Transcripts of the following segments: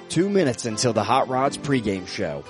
2 minutes until the Hot Rods pregame show.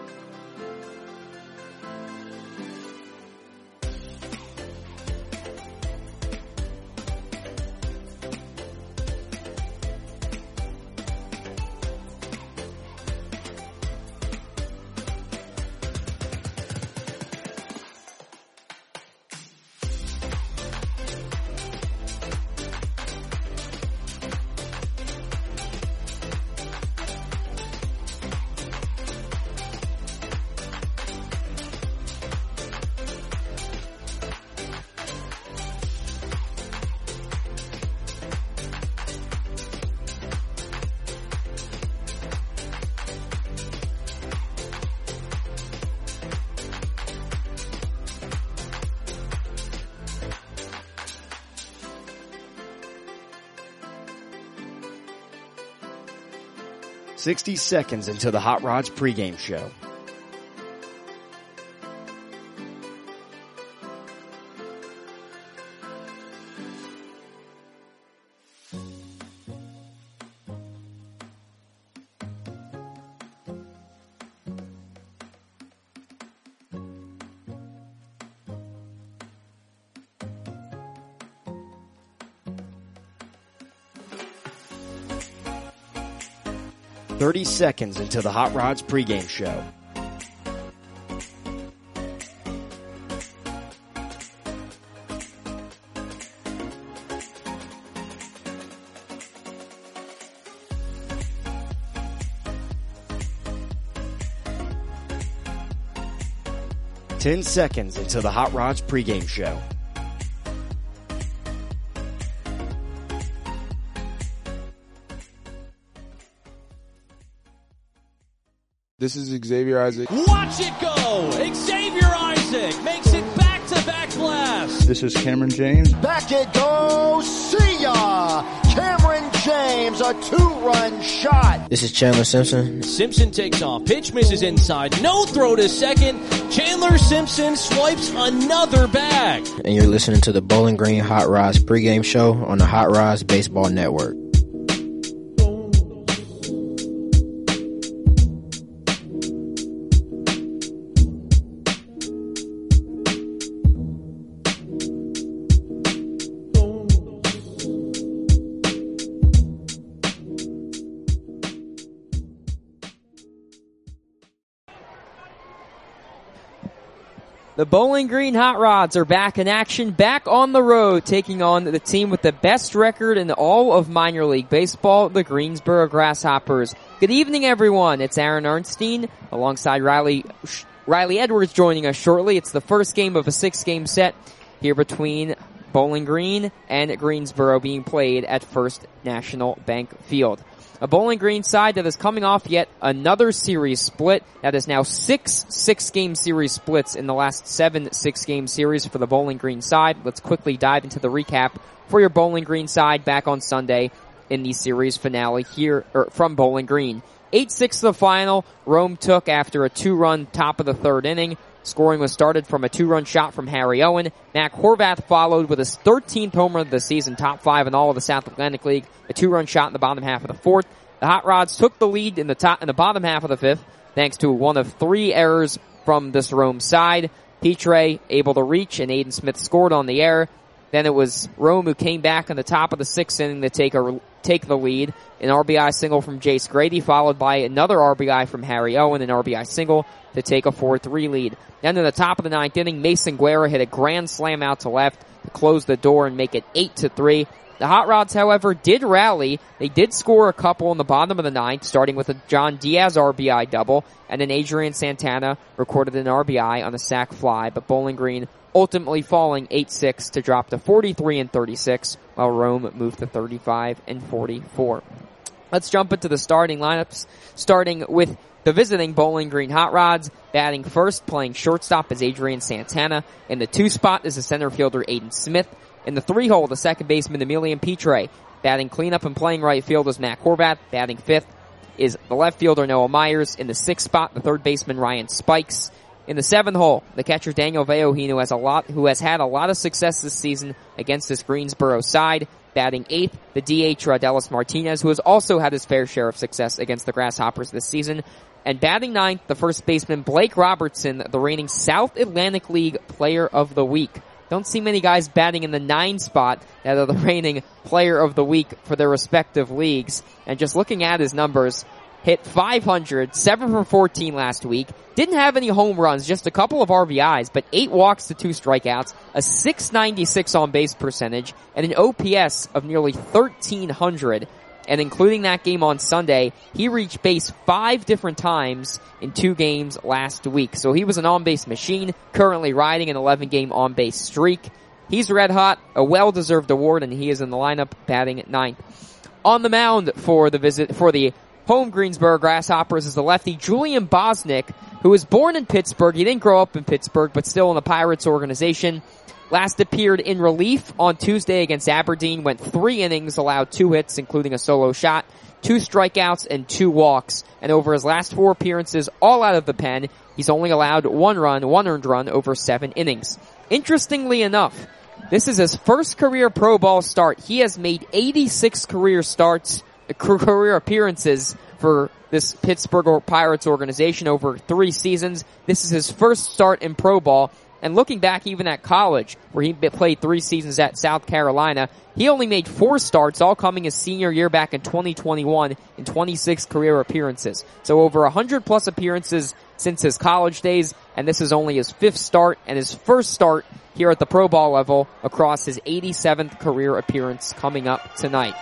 "60 seconds until the Hot Rods pregame show. "30 seconds until the Hot Rods pregame show. "10 seconds until the Hot Rods pregame show. This is Xavier Isaac. Watch it go! Xavier Isaac makes it back-to-back blasts. This is Cameron James. Back it goes. See ya! Cameron James, a two-run shot. This is Chandler Simpson. Simpson takes off. Pitch misses inside. No throw to second. Chandler Simpson swipes another bag. And you're listening to the Bowling Green Hot Rods pregame show on the Hot Rods Baseball Network. The Bowling Green Hot Rods are back in action, back on the road, taking on the team with the best record in all of minor league baseball, the Greensboro Grasshoppers. Good evening, everyone. It's Aaron Ernstine alongside Riley Edwards joining us shortly. It's the first game of a 6-game set here between Bowling Green and Greensboro being played at First National Bank Field. A Bowling Green side that is coming off yet another series split. That is now 6 6-game series splits in the last 7 6-game series for the Bowling Green side. Let's quickly dive into the recap for your Bowling Green side back on Sunday in the series finale here from Bowling Green. 8-6 the final. Rome took after a 2-run top of the third inning. Scoring was started from a 2-run shot from Harry Owen. Mac Horvath followed with his 13th home run of the season, top 5 in all of the South Atlantic League. A 2-run shot in the bottom half of the fourth. The Hot Rods took the lead in the bottom half of the fifth, thanks to one of 3 errors from this Rome side. Petre able to reach, and Aiden Smith scored on the error. Then it was Rome who came back in the top of the 6th inning to take the lead. An RBI single from Jace Grady, followed by another RBI from Harry Owen, an RBI single to take a 4-3 lead. Then in the top of the 9th inning, Mason Guerra hit a grand slam out to left to close the door and make it 8-3. The Hot Rods, however, did rally. They did score a couple in the bottom of the 9th, starting with a John Diaz RBI double, and then Adrian Santana recorded an RBI on a sac fly, but Bowling Green ultimately falling 8-6 to drop to 43-36, while Rome moved to 35-44. Let's jump into the starting lineups, starting with the visiting Bowling Green Hot Rods. Batting first, playing shortstop is Adrian Santana. In the 2 spot is the center fielder Aiden Smith. In the 3 hole, the second baseman Emilian Petre. Batting cleanup and playing right field is Mac Horvath. Batting fifth is the left fielder Noah Myers. In the 6th spot, the third baseman Ryan Spikes. In the 7th hole, the catcher Daniel Veohino who has had a lot of success this season against this Greensboro side. Batting 8th, the DH Raudelis Martinez, who has also had his fair share of success against the Grasshoppers this season. And batting 9th, the first baseman Blake Robertson, the reigning South Atlantic League Player of the Week. Don't see many guys batting in the 9 spot that are the reigning Player of the Week for their respective leagues. And just looking at his numbers, hit .500, 7 for 14 last week. Didn't have any home runs, just a couple of RBIs, but 8 walks to 2 strikeouts, a .696 on base percentage, and an OPS of nearly 1,300. And including that game on Sunday, he reached base 5 different times in 2 games last week. So he was an on-base machine, currently riding an 11-game on-base streak. He's red hot, a well-deserved award, and he is in the lineup batting at 9th. On the mound for the home Greensboro Grasshoppers is the lefty Julian Bosnick, who was born in Pittsburgh. He didn't grow up in Pittsburgh, but still in the Pirates organization. Last appeared in relief on Tuesday against Aberdeen, went 3 innings, allowed 2 hits, including a solo shot, 2 strikeouts, and 2 walks. And over his last 4 appearances, all out of the pen, he's only allowed 1 earned run over 7 innings. Interestingly enough, this is his first career pro ball start. He has made 86 career appearances for this Pittsburgh Pirates organization over 3 seasons. This is his first start in pro ball. And looking back even at college, where he played 3 seasons at South Carolina, he only made 4 starts, all coming his senior year back in 2021 in 26 career appearances. So over 100 plus appearances since his college days, and this is only his 5th start and his first start here at the pro ball level across his 87th career appearance coming up tonight.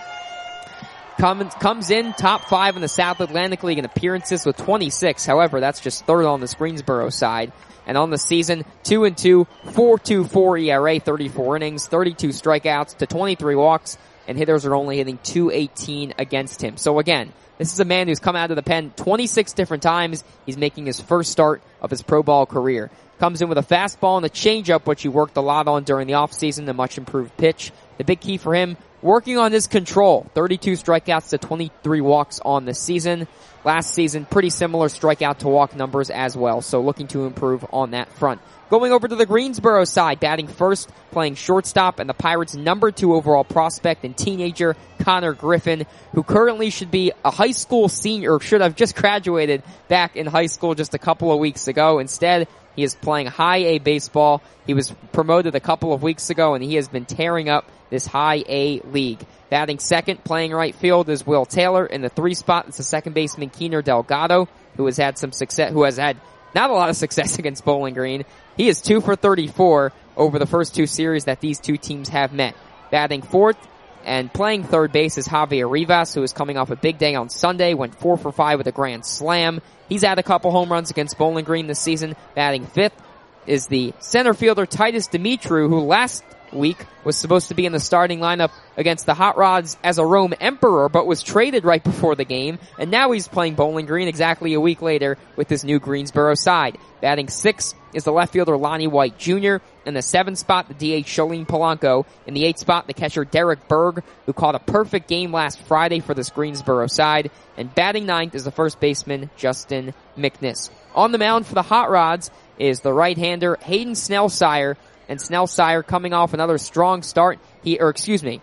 Comes in top 5 in the South Atlantic League in appearances with 26. However, that's just 3rd on the Greensboro side. And on the season, 2-2, 4.24 ERA, 34 innings, 32 strikeouts to 23 walks, and hitters are only hitting .218 against him. So again, this is a man who's come out of the pen 26 different times. He's making his first start of his pro ball career. Comes in with a fastball and a changeup, which he worked a lot on during the offseason, a much improved pitch. The big key for him, working on his control. 32 strikeouts to 23 walks on the season. Last season, pretty similar strikeout to walk numbers as well, so looking to improve on that front. Going over to the Greensboro side, batting first, playing shortstop, and the Pirates' number 2 overall prospect and teenager, Connor Griffin, who currently should be a high school senior, or should have just graduated back in high school just a couple of weeks ago. Instead, he is playing high A baseball. He was promoted a couple of weeks ago, and he has been tearing up this high A league. Batting second, playing right field is Will Taylor. In the 3 spot, it's the second baseman Keener Delgado, who has had not a lot of success against Bowling Green. He is 2 for 34 over the first 2 series that these 2 teams have met. Batting fourth and playing third base is Javier Rivas, who is coming off a big day on Sunday, went 4 for 5 with a grand slam. He's had a couple home runs against Bowling Green this season. Batting fifth is the center fielder Titus Dimitru, who last week was supposed to be in the starting lineup against the Hot Rods as a Rome Emperor, but was traded right before the game, and now he's playing Bowling Green exactly a week later with his new Greensboro side. Batting sixth is the left fielder Lonnie White Jr. In the 7th spot, the DH Shalene Polanco. In the 8th spot, the catcher Derek Berg, who caught a perfect game last Friday for this Greensboro side. And batting 9th is the first baseman Justin McNiss. On the mound for the Hot Rods is the right-hander Hayden Snellsire, and Snellsire coming off another strong start. Hayden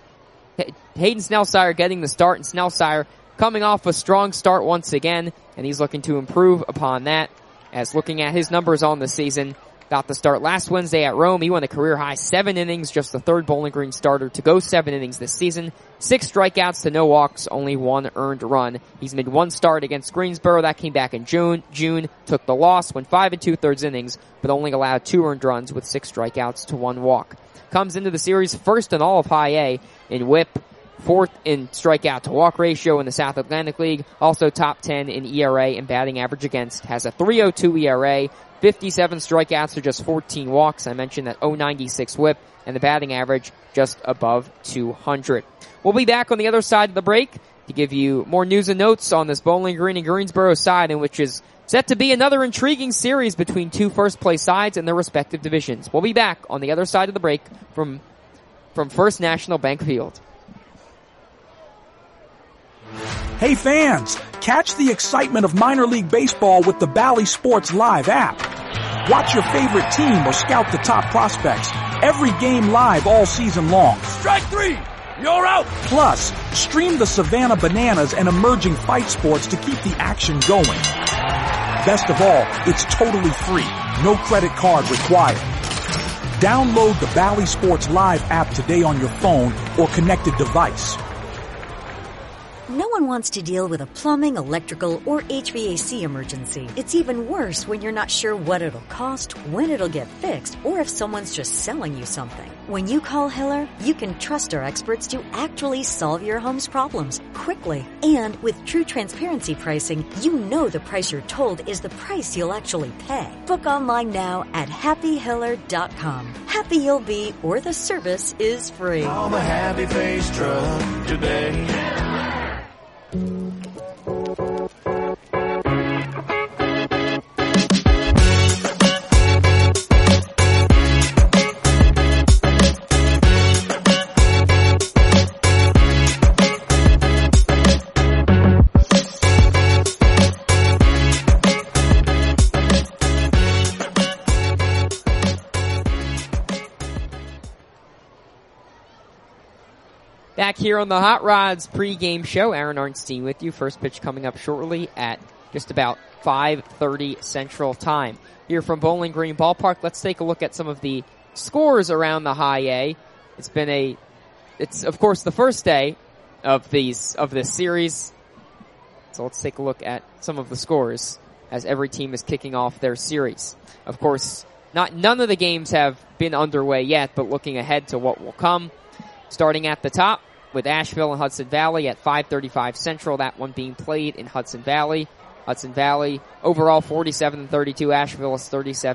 Snellsire getting the start, and Snellsire coming off a strong start once again, and he's looking to improve upon that. As looking at his numbers on the season, got the start last Wednesday at Rome. He won a career-high 7 innings, just the 3rd Bowling Green starter to go 7 innings this season. 6 strikeouts to no walks, only 1 earned run. He's made 1 start against Greensboro. That came back in June. Took the loss, went 5 2/3 innings, but only allowed 2 earned runs with 6 strikeouts to 1 walk. Comes into the series first in all of High A in WHIP, 4th in strikeout to walk ratio in the South Atlantic League, also top 10 in ERA and batting average against, has a .302 ERA, 57 strikeouts to just 14 walks. I mentioned that .096 WHIP, and the batting average just above 200. We'll be back on the other side of the break to give you more news and notes on this Bowling Green and Greensboro side, in which is set to be another intriguing series between 2 first-place sides in their respective divisions. We'll be back on the other side of the break from First National Bank Field. Hey fans, catch the excitement of minor league baseball with the Bally Sports Live app. Watch your favorite team or scout the top prospects. Every game live all season long. Strike 3! You're out! Plus, stream the Savannah Bananas and emerging fight sports to keep the action going. Best of all, it's totally free. No credit card required. Download the Bally Sports Live app today on your phone or connected device. No one wants to deal with a plumbing, electrical, or HVAC emergency. It's even worse when you're not sure what it'll cost, when it'll get fixed, or if someone's just selling you something. When you call Hiller, you can trust our experts to actually solve your home's problems quickly. And with true transparency pricing, you know the price you're told is the price you'll actually pay. Book online now at happyhiller.com. Happy you'll be, or the service is free. Call the Happy Face Truck today. Back here on the Hot Rods pregame show, Aaron Arnstein with you. First pitch coming up shortly at just about 5:30 Central Time. Here from Bowling Green Ballpark, let's take a look at some of the scores around the High A. It's of course the first day of this series. So let's take a look at some of the scores as every team is kicking off their series. Of course, none of the games have been underway yet, but looking ahead to what will come. Starting at the top with Asheville and Hudson Valley at 5:35 Central, that one being played in Hudson Valley. Hudson Valley overall 47-32, Asheville is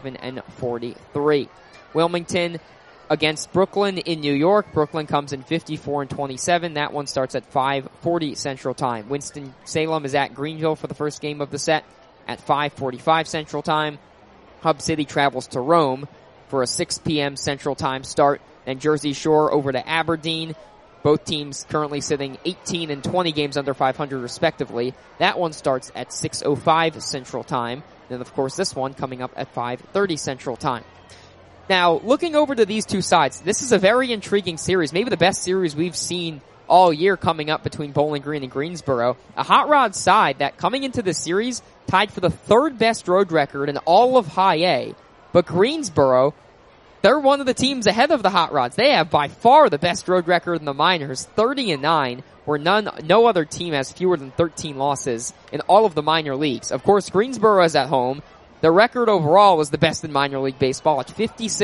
37-43. Wilmington against Brooklyn in New York. Brooklyn comes in 54-27. That one starts at 5:40 Central Time. Winston-Salem is at Greenville for the first game of the set at 5:45 Central Time. Hub City travels to Rome for a 6 p.m. Central Time start. And Jersey Shore over to Aberdeen. Both teams currently sitting 18 and 20 games under 500 respectively. That one starts at 6:05 Central Time. Then of course this one coming up at 5:30 Central Time. Now, looking over to these two sides, this is a very intriguing series. Maybe the best series we've seen all year coming up between Bowling Green and Greensboro. A Hot Rod side that coming into this series tied for the third best road record in all of High A. But Greensboro, they're one of the teams ahead of the Hot Rods. They have by far the best road record in the minors, 30-9, where no other team has fewer than 13 losses in all of the minor leagues. Of course, Greensboro is at home. Their record overall is the best in minor league baseball at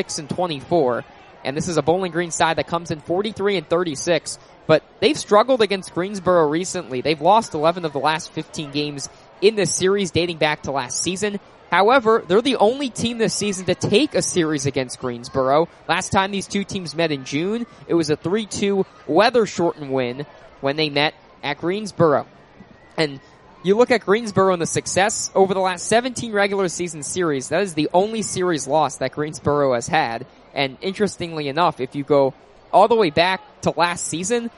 56-24. And this is a Bowling Green side that comes in 43-36. But they've struggled against Greensboro recently. They've lost 11 of the last 15 games in this series dating back to last season. However, they're the only team this season to take a series against Greensboro. Last time these two teams met in June, it was a 3-2 weather-shortened win when they met at Greensboro. And you look at Greensboro and the success over the last 17 regular season series, that is the only series loss that Greensboro has had. And interestingly enough, if you go all the way back to last season,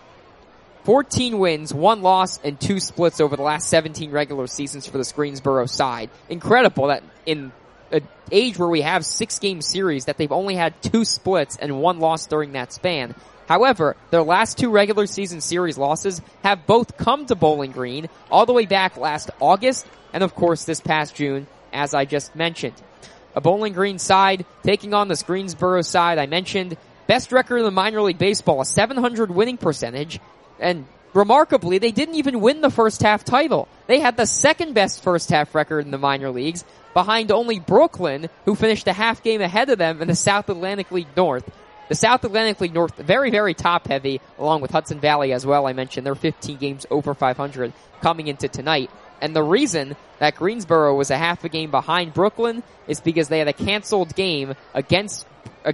14 wins, 1 loss, and 2 splits over the last 17 regular seasons for this Greensboro side. Incredible that in an age where we have 6-game series that they've only had 2 splits and 1 loss during that span. However, their last 2 regular season series losses have both come to Bowling Green all the way back last August and of course this past June, as I just mentioned. A Bowling Green side taking on this Greensboro side I mentioned. Best record in the minor league baseball, a .700 winning percentage. And remarkably, they didn't even win the first half title. They had the second best first half record in the minor leagues, behind only Brooklyn, who finished a half game ahead of them in the South Atlantic League North. The South Atlantic League North, very, very top heavy, along with Hudson Valley as well. I mentioned they're 15 games over 500 coming into tonight. And the reason that Greensboro was a half a game behind Brooklyn is because they had a canceled game against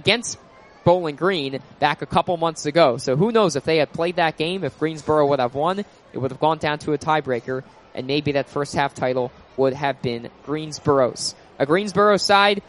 Bowling Green back a couple months ago. So who knows if they had played that game, if Greensboro would have won, it would have gone down to a tiebreaker, and maybe that first half title would have been Greensboro's. A Greensboro side,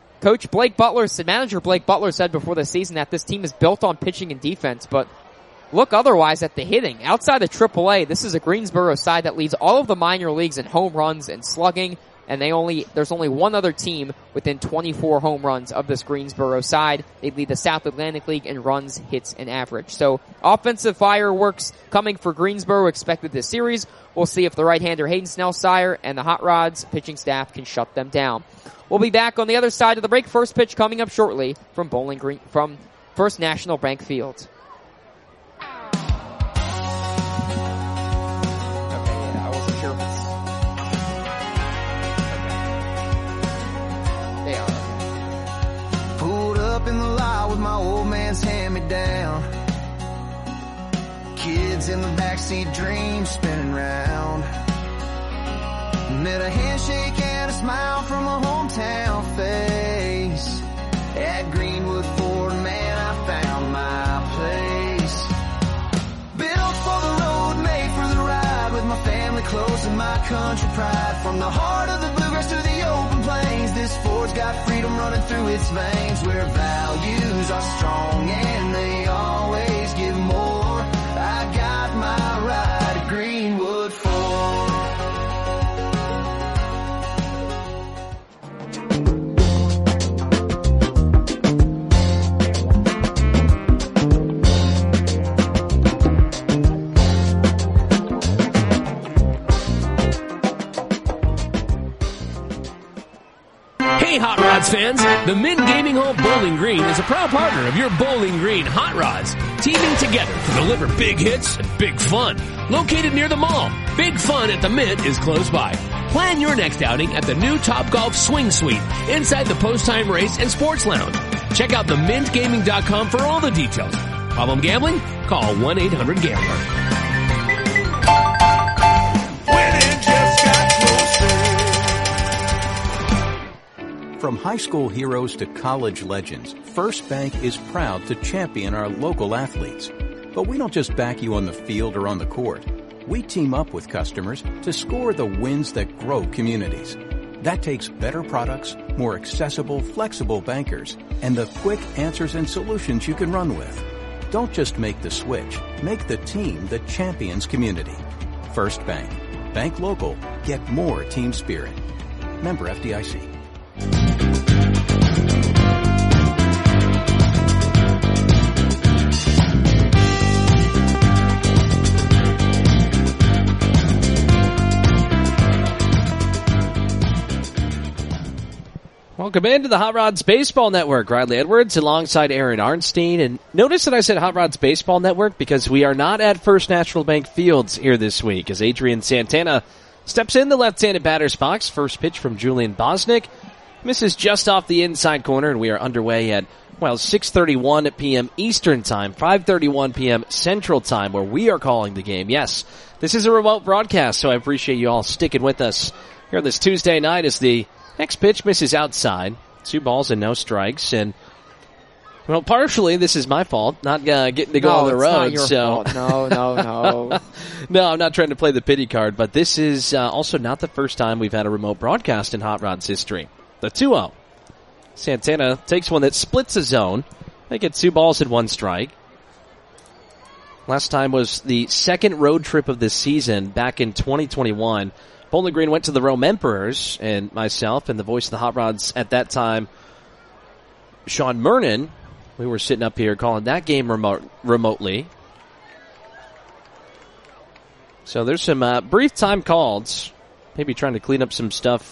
manager Blake Butler said before the season that this team is built on pitching and defense, but look otherwise at the hitting. Outside of AAA, this is a Greensboro side that leads all of the minor leagues in home runs and slugging. and there's only one other team within 24 home runs of this Greensboro side. They lead the South Atlantic League in runs, hits, and average. So offensive fireworks coming for Greensboro expected this series. We'll see if the right-hander Hayden Snellsire and the Hot Rods pitching staff can shut them down. We'll be back on the other side of the break. First pitch coming up shortly from Bowling Green, from First National Bank Field. In the lot with my old man's hand-me-down. Kids in the backseat, dreams spinning round. Met a handshake and a smile from a hometown face. At Greenwood Ford, man, I found my place. Built for the road, made for the ride, with my family close and my country pride. From the heart of the bluegrass to the open plains, this Ford's got freedom running through its veins, where values are strong and they always give more. I got my ride at Greenwood Ford. Hey Hot Rods fans, the Mint Gaming Hall Bowling Green is a proud partner of your Bowling Green Hot Rods, teaming together to deliver big hits and big fun. Located near the mall, Big Fun at the Mint is close by. Plan your next outing at the new Topgolf Swing Suite inside the Post-Time Race and Sports Lounge. Check out themintgaming.com for all the details. Problem gambling? Call 1-800-GAMBLER. From high school heroes to college legends, First Bank is proud to champion our local athletes. But we don't just back you on the field or on the court. We team up with customers to score the wins that grow communities. That takes better products, more accessible, flexible bankers, and the quick answers and solutions you can run with. Don't just make the switch. Make the team that champions community. First Bank. Bank local. Get more team spirit. Member FDIC. Welcome into the Hot Rods Baseball Network. Riley Edwards alongside Aaron Arnstein. And notice that I said Hot Rods Baseball Network because we are not at First National Bank Fields here this week as Adrian Santana steps in the left-handed batter's box. First pitch from Julian Bosnick. Misses just off the inside corner, and we are underway at, 6:31 p.m. Eastern Time, 5:31 p.m. Central Time, where we are calling the game. Yes, this is a remote broadcast, so I appreciate you all sticking with us here on this Tuesday night as the next pitch misses outside. 2 balls and no strikes, and partially this is my fault, not getting to go on the road. Not your fault. No. No, I'm not trying to play the pity card, but this is also not the first time we've had a remote broadcast in Hot Rod's history. The 2-0. Santana takes one that splits the zone. They get 2 balls and 1 strike. Last time was the second road trip of this season back in 2021. Bowling Green went to the Rome Emperors, and myself and the voice of the Hot Rods at that time, Sean Mernon, we were sitting up here calling that game remotely. So there's some brief time calls, maybe trying to clean up some stuff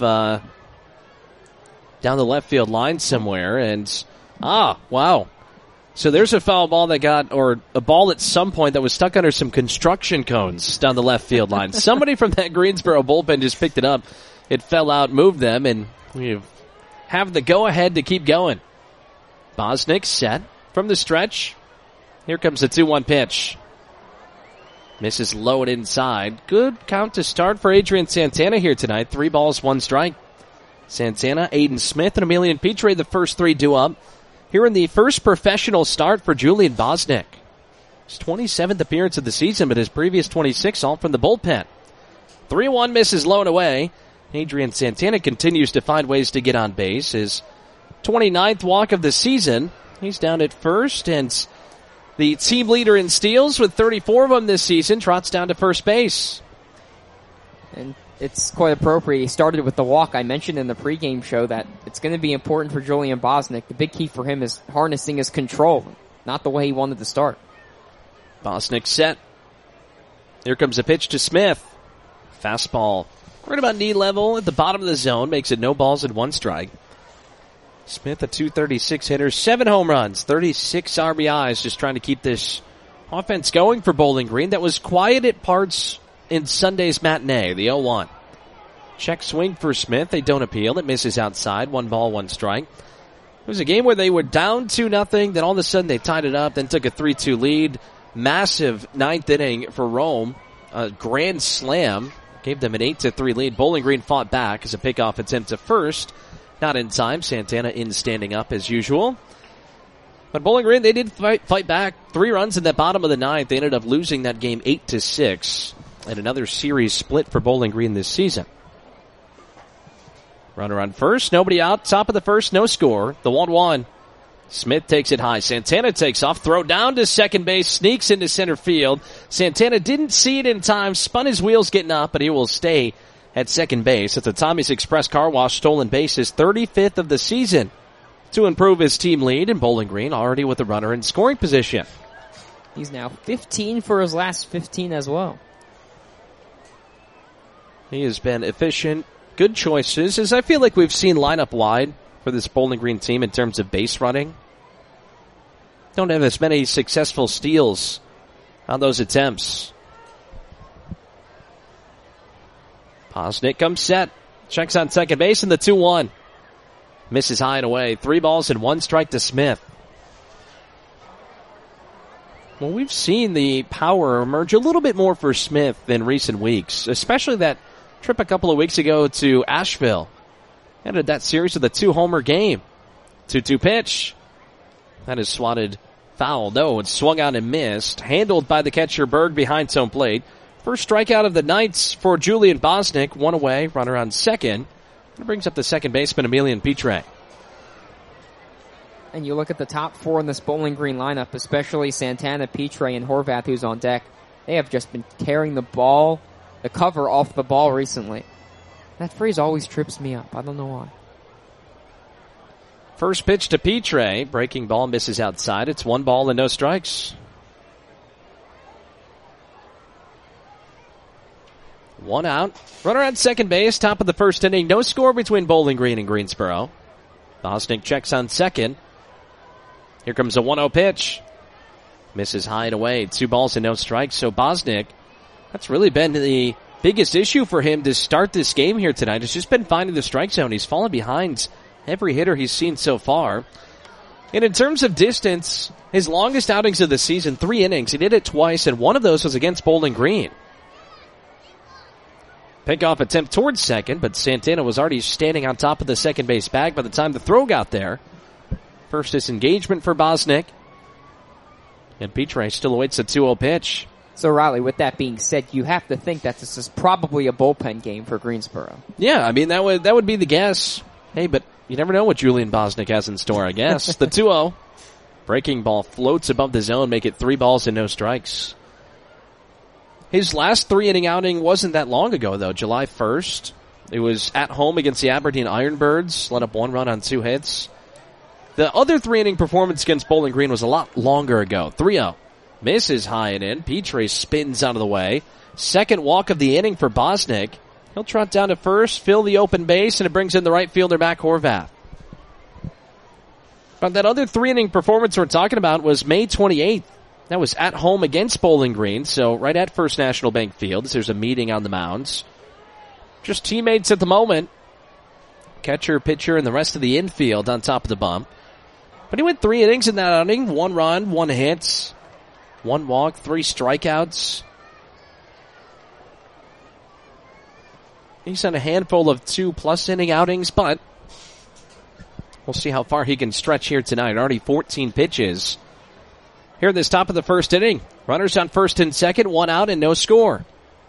down the left field line somewhere, and wow. So there's a foul ball or a ball at some point that was stuck under some construction cones down the left field line. Somebody from that Greensboro bullpen just picked it up. It fell out, moved them, and we have the go-ahead to keep going. Bosnick set from the stretch. Here comes the 2-1 pitch. Misses low and inside. Good count to start for Adrian Santana here tonight. 3 balls, 1 strike. Santana, Aiden Smith, and Emilian Petre, the first 3 due up. Here in the first professional start for Julian Bosnick. His 27th appearance of the season, but his previous 26 all from the bullpen. 3-1 misses low and away. Adrian Santana continues to find ways to get on base. His 29th walk of the season. He's down at first, and the team leader in steals with 34 of them this season trots down to first base. And it's quite appropriate. He started with the walk. I mentioned in the pregame show that it's going to be important for Julian Bosnick. The big key for him is harnessing his control, not the way he wanted to start. Bosnick set. Here comes a pitch to Smith. Fastball right about knee level at the bottom of the zone. Makes it no balls and 1 strike. Smith, a .236 hitter, 7 home runs, 36 RBIs, just trying to keep this offense going for Bowling Green. That was quiet at parts in Sunday's matinee, the 0-1. Check swing for Smith. They don't appeal. It misses outside. 1 ball, 1 strike. It was a game where they were down 2-0. Then all of a sudden they tied it up, then took a 3-2 lead. Massive 9th inning for Rome. A grand slam. Gave them an 8-3 lead. Bowling Green fought back as a pickoff attempt to first. Not in time. Santana in standing up as usual. But Bowling Green, they did fight back. 3 runs in the bottom of the 9th. They ended up losing that game 8-6. And another series split for Bowling Green this season. Runner on first. Nobody out. Top of the first. No score. The 1-1. Smith takes it high. Santana takes off. Throw down to second base. Sneaks into center field. Santana didn't see it in time. Spun his wheels getting up, but he will stay at second base. It's a Tommy's Express Car Wash stolen base, his 35th of the season, to improve his team lead. And Bowling Green already with the runner in scoring position. He's now 15 for his last 15 as well. He has been efficient. Good choices, as I feel like we've seen lineup wide for this Bowling Green team in terms of base running. Don't have as many successful steals on those attempts. Bosnick comes set. Checks on second base in the 2-1. Misses high and away. 3 balls and 1 strike to Smith. Well, we've seen the power emerge a little bit more for Smith in recent weeks, especially that trip a couple of weeks ago to Asheville. Ended that series with a 2-homer game. 2-2 pitch. That is swatted foul. No, it's swung out and missed. Handled by the catcher Berg behind home plate. First strikeout of the night for Julian Bosnick. 1 away, runner on second. That brings up the second baseman, Emilian Pitre. And you look at the top 4 in this Bowling Green lineup, especially Santana, Pitre, and Horvath, who's on deck. They have just been tearing the cover off the ball recently. That phrase always trips me up. I don't know why. First pitch to Pitre. Breaking ball misses outside. It's 1 ball and no strikes. 1 out. Runner on second base. Top of the first inning. No score between Bowling Green and Greensboro. Bosnick checks on second. Here comes a 1-0 pitch. Misses high and away. 2 balls and no strikes. So Bosnick, that's really been the biggest issue for him to start this game here tonight. It's just been finding the strike zone. He's fallen behind every hitter he's seen so far. And in terms of distance, his longest outings of the season, 3 innings. He did it twice, and one of those was against Bowling Green. Pickoff attempt towards second, but Santana was already standing on top of the second base bag by the time the throw got there. First disengagement for Bosnick. And Pitre still awaits a 2-0 pitch. So, Riley, with that being said, you have to think that this is probably a bullpen game for Greensboro. Yeah, I mean, that would be the guess. Hey, but you never know what Julian Bosnick has in store, I guess. The 2-0. Breaking ball floats above the zone, make it 3 balls and no strikes. His last 3-inning outing wasn't that long ago, though. July 1st. It was at home against the Aberdeen Ironbirds. Let up 1 run on 2 hits. The other 3-inning performance against Bowling Green was a lot longer ago. 3-0. Misses high and in. Pitre spins out of the way. Second walk of the inning for Bosnick. He'll trot down to first, fill the open base, and it brings in the right fielder, Mac Horvath. But that other 3-inning performance we're talking about was May 28th. That was at home against Bowling Green, so right at First National Bank Field. There's a meeting on the mounds. Just teammates at the moment. Catcher, pitcher, and the rest of the infield on top of the bump. But he went 3 innings in that outing. 1 run, 1 hit, 1 walk, 3 strikeouts. He's on a handful of 2+ inning outings, but we'll see how far he can stretch here tonight. Already 14 pitches. Here at this top of the first inning. Runners on first and second, 1 out and no score.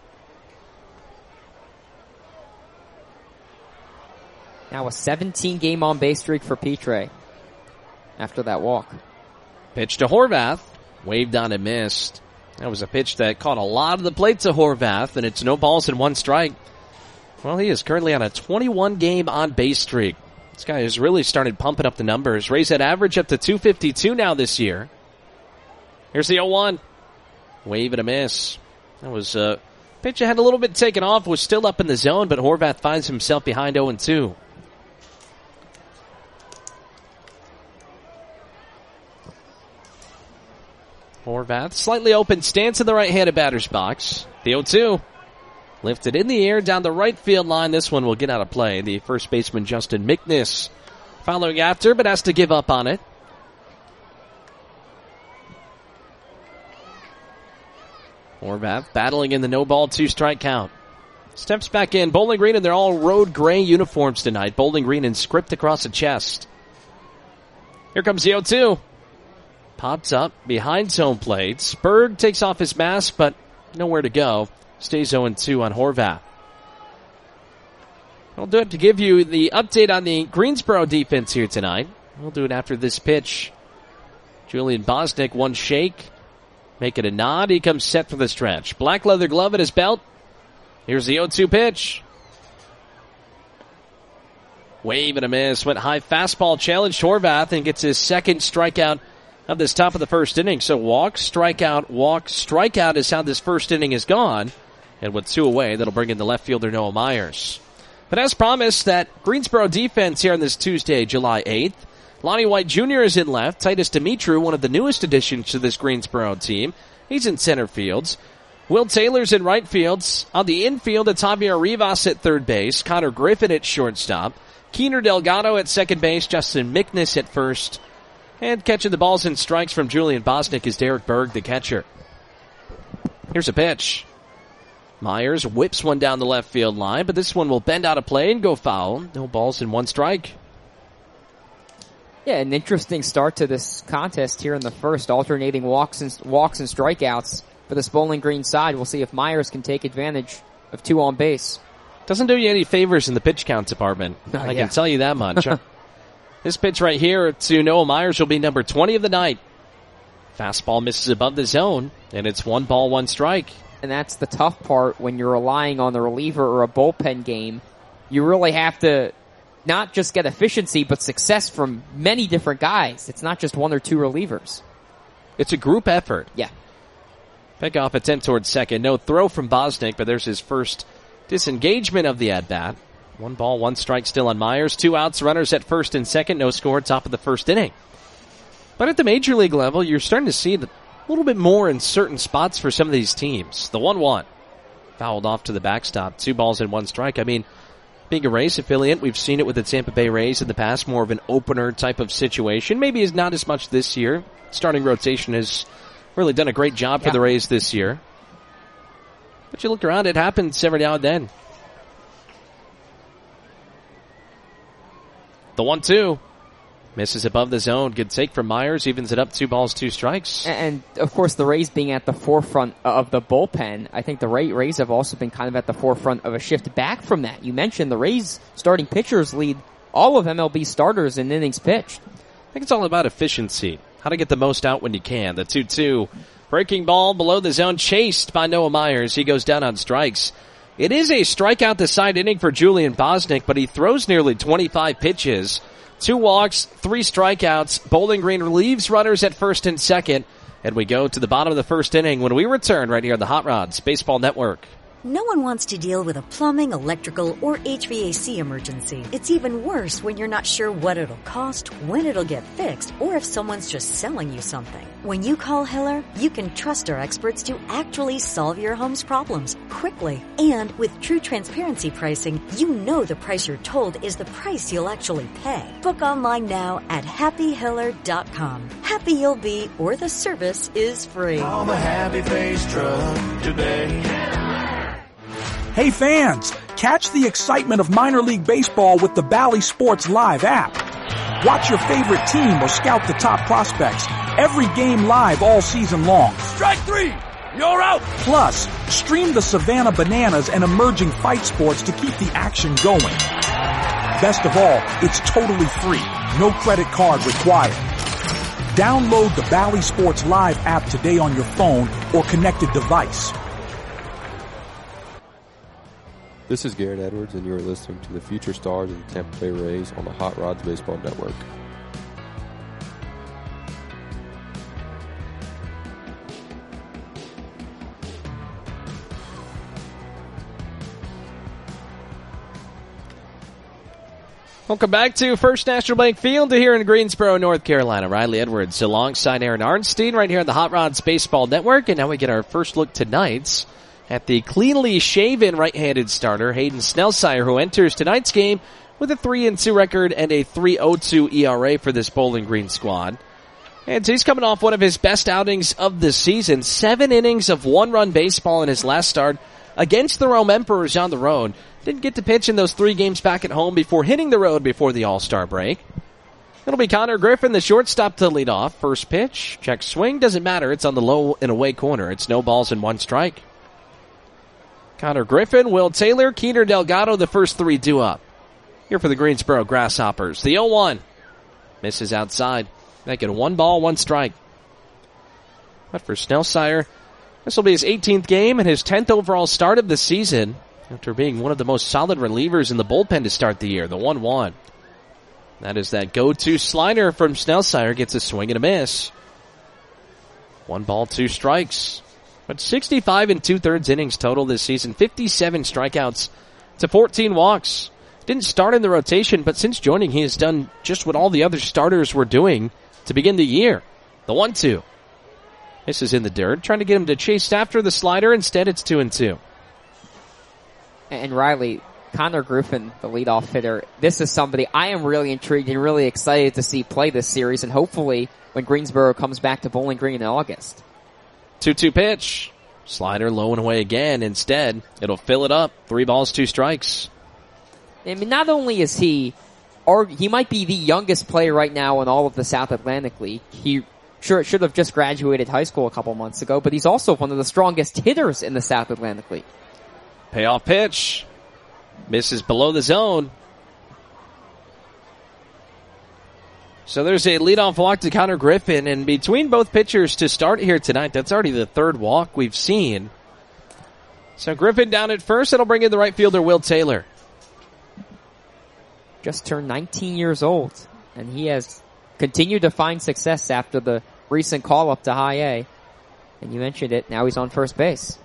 Now a 17-game on-base streak for Pitre after that walk. Pitch to Horvath. Waved on and missed. That was a pitch that caught a lot of the plates of Horvath, and it's no balls and 1 strike. Well, he is currently on a 21-game on-base streak. This guy has really started pumping up the numbers. Raised that average up to 252 now this year. Here's the 0-1. Wave and a miss. That was a pitch that had a little bit taken off, was still up in the zone, but Horvath finds himself behind 0-2. Horvath, slightly open stance in the right-handed batter's box. The 0-2. Lifted in the air down the right field line. This one will get out of play. The first baseman, Justin Mickness, following after, but has to give up on it. Horvath battling in the no-ball, 2-strike count. Steps back in. Bowling Green in their all-road gray uniforms tonight. Bowling Green and script across the chest. Here comes the 0-2. Pops up behind home plate. Spurg takes off his mask, but nowhere to go. Stays 0-2 on Horvath. I'll do it to give you the update on the Greensboro defense here tonight. We'll do it after this pitch. Julian Bosnick, one shake. Make it a nod. He comes set for the stretch. Black leather glove at his belt. Here's the 0-2 pitch. Wave and a miss. Went high fastball, challenged Horvath, and gets his second strikeout of this top of the first inning. So walk, strikeout is how this first inning has gone. And with 2 away, that'll bring in the left fielder Noah Myers. But as promised, that Greensboro defense here on this Tuesday, July 8th. Lonnie White Jr. is in left. Titus Dimitru, one of the newest additions to this Greensboro team. He's in center fields. Will Taylor's in right fields. On the infield, it's Javier Rivas at third base. Connor Griffin at shortstop. Keener Delgado at second base. Justin Mickness at first. And catching the balls and strikes from Julian Bosnick is Derek Berg, the catcher. Here's a pitch. Myers whips one down the left field line, but this one will bend out of play and go foul. No balls and 1 strike. Yeah, an interesting start to this contest here in the first, alternating walks and strikeouts for this Bowling Green side. We'll see if Myers can take advantage of 2 on base. Doesn't do you any favors in the pitch count department. I can tell you that much. This pitch right here to Noah Myers will be number 20 of the night. Fastball misses above the zone, and it's 1 ball, 1 strike. And that's the tough part when you're relying on the reliever or a bullpen game. You really have to not just get efficiency, but success from many different guys. It's not just 1 or 2 relievers. It's a group effort. Yeah. Pick off attempt towards second. No throw from Bosnick, but there's his first disengagement of the at-bat. 1 ball, 1 strike still on Myers. 2 outs, runners at first and second. No score, top of the first inning. But at the major league level, you're starting to see a little bit more in certain spots for some of these teams. The 1-1. Fouled off to the backstop. 2 balls and 1 strike. I mean, being a Rays affiliate, we've seen it with the Tampa Bay Rays in the past, more of an opener type of situation. Maybe is not as much this year. Starting rotation has really done a great job for the Rays this year. But you look around, it happens every now and then. The 1-2. Misses above the zone. Good take from Myers. Evens it up 2 balls, 2 strikes. And, of course, the Rays being at the forefront of the bullpen, I think the Rays have also been kind of at the forefront of a shift back from that. You mentioned the Rays starting pitchers lead all of MLB starters in innings pitched. I think it's all about efficiency. How to get the most out when you can. The 2-2. Breaking ball below the zone, chased by Noah Myers. He goes down on strikes. It is a strikeout the side inning for Julian Bosnick, but he throws nearly 25 pitches. 2 walks, 3 strikeouts. Bowling Green relieves runners at first and second. And we go to the bottom of the first inning when we return right here on the Hot Rods Baseball Network. No one wants to deal with a plumbing, electrical, or HVAC emergency. It's even worse when you're not sure what it'll cost, when it'll get fixed, or if someone's just selling you something. When you call Hiller, you can trust our experts to actually solve your home's problems quickly. And with true transparency pricing, you know the price you're told is the price you'll actually pay. Book online now at happyhiller.com. Happy you'll be, or the service is free. Call the Happy Face Truck today. Hey fans, catch the excitement of minor league baseball with the Bally Sports Live app. Watch your favorite team or scout the top prospects. Every game live all season long. Strike 3! You're out! Plus, stream the Savannah Bananas and emerging fight sports to keep the action going. Best of all, it's totally free. No credit card required. Download the Bally Sports Live app today on your phone or connected device. This is Garrett Edwards, and you are listening to the Future Stars of the Tampa Bay Rays on the Hot Rods Baseball Network. Welcome back to First National Bank Field here in Greensboro, North Carolina. Riley Edwards alongside Aaron Arnstein right here on the Hot Rods Baseball Network. And now we get our first look tonight at the cleanly shaven right-handed starter, Hayden Snellsire, who enters tonight's game with a 3-2 record and a 3.02 ERA for this Bowling Green squad. And he's coming off one of his best outings of the season. 7 innings of one-run baseball in his last start against the Rome Emperors on the road. Didn't get to pitch in those 3 games back at home before hitting the road before the All-Star break. It'll be Connor Griffin, the shortstop, to lead off. First pitch, check swing, doesn't matter. It's on the low and away corner. It's no balls and 1 strike. Connor Griffin, Will Taylor, Keener Delgado, the first 3 due up. Here for the Greensboro Grasshoppers. The 0-1. Misses outside. Making 1 ball, 1 strike. But for Snellsire, this will be his 18th game and his 10th overall start of the season, after being one of the most solid relievers in the bullpen to start the year, the 1-1. That is that go-to slider from Snellsire, gets a swing and a miss. 1 ball, 2 strikes. But 65 2/3 innings total this season, 57 strikeouts to 14 walks. Didn't start in the rotation, but since joining, he has done just what all the other starters were doing to begin the year. The 1-2. This is in the dirt, trying to get him to chase after the slider. Instead, it's 2-2. And Riley, Connor Griffin, the leadoff hitter, this is somebody I am really intrigued and really excited to see play this series, and hopefully when Greensboro comes back to Bowling Green in August. 2-2 pitch. Slider low and away again. Instead, it'll fill it up. 3 balls, 2 strikes. I mean, not only is he might be the youngest player right now in all of the South Atlantic League. He should have just graduated high school a couple months ago, but he's also one of the strongest hitters in the South Atlantic League. Payoff pitch. Misses below the zone. So there's a leadoff walk to Connor Griffin, and between both pitchers to start here tonight, that's already the 3rd walk we've seen. So Griffin down at first, that'll bring in the right fielder, Will Taylor. Just turned 19 years old, and he has continued to find success after the recent call-up to High A. And you mentioned it, now he's on first base.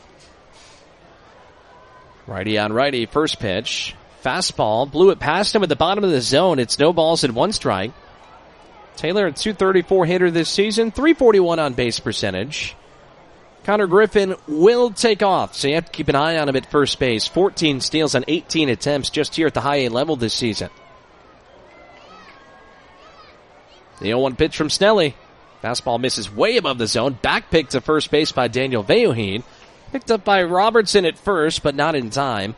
Righty on righty, first pitch. Fastball, blew it past him at the bottom of the zone. It's no balls and 1 strike. Taylor, a .234 hitter this season, .341 on base percentage. Connor Griffin will take off, so you have to keep an eye on him at first base. 14 steals on 18 attempts just here at the High A level this season. The 0-1 pitch from Snelly. Fastball misses way above the zone. Back pick to first base by Daniel Veoheen. Picked up by Robertson at first, but not in time.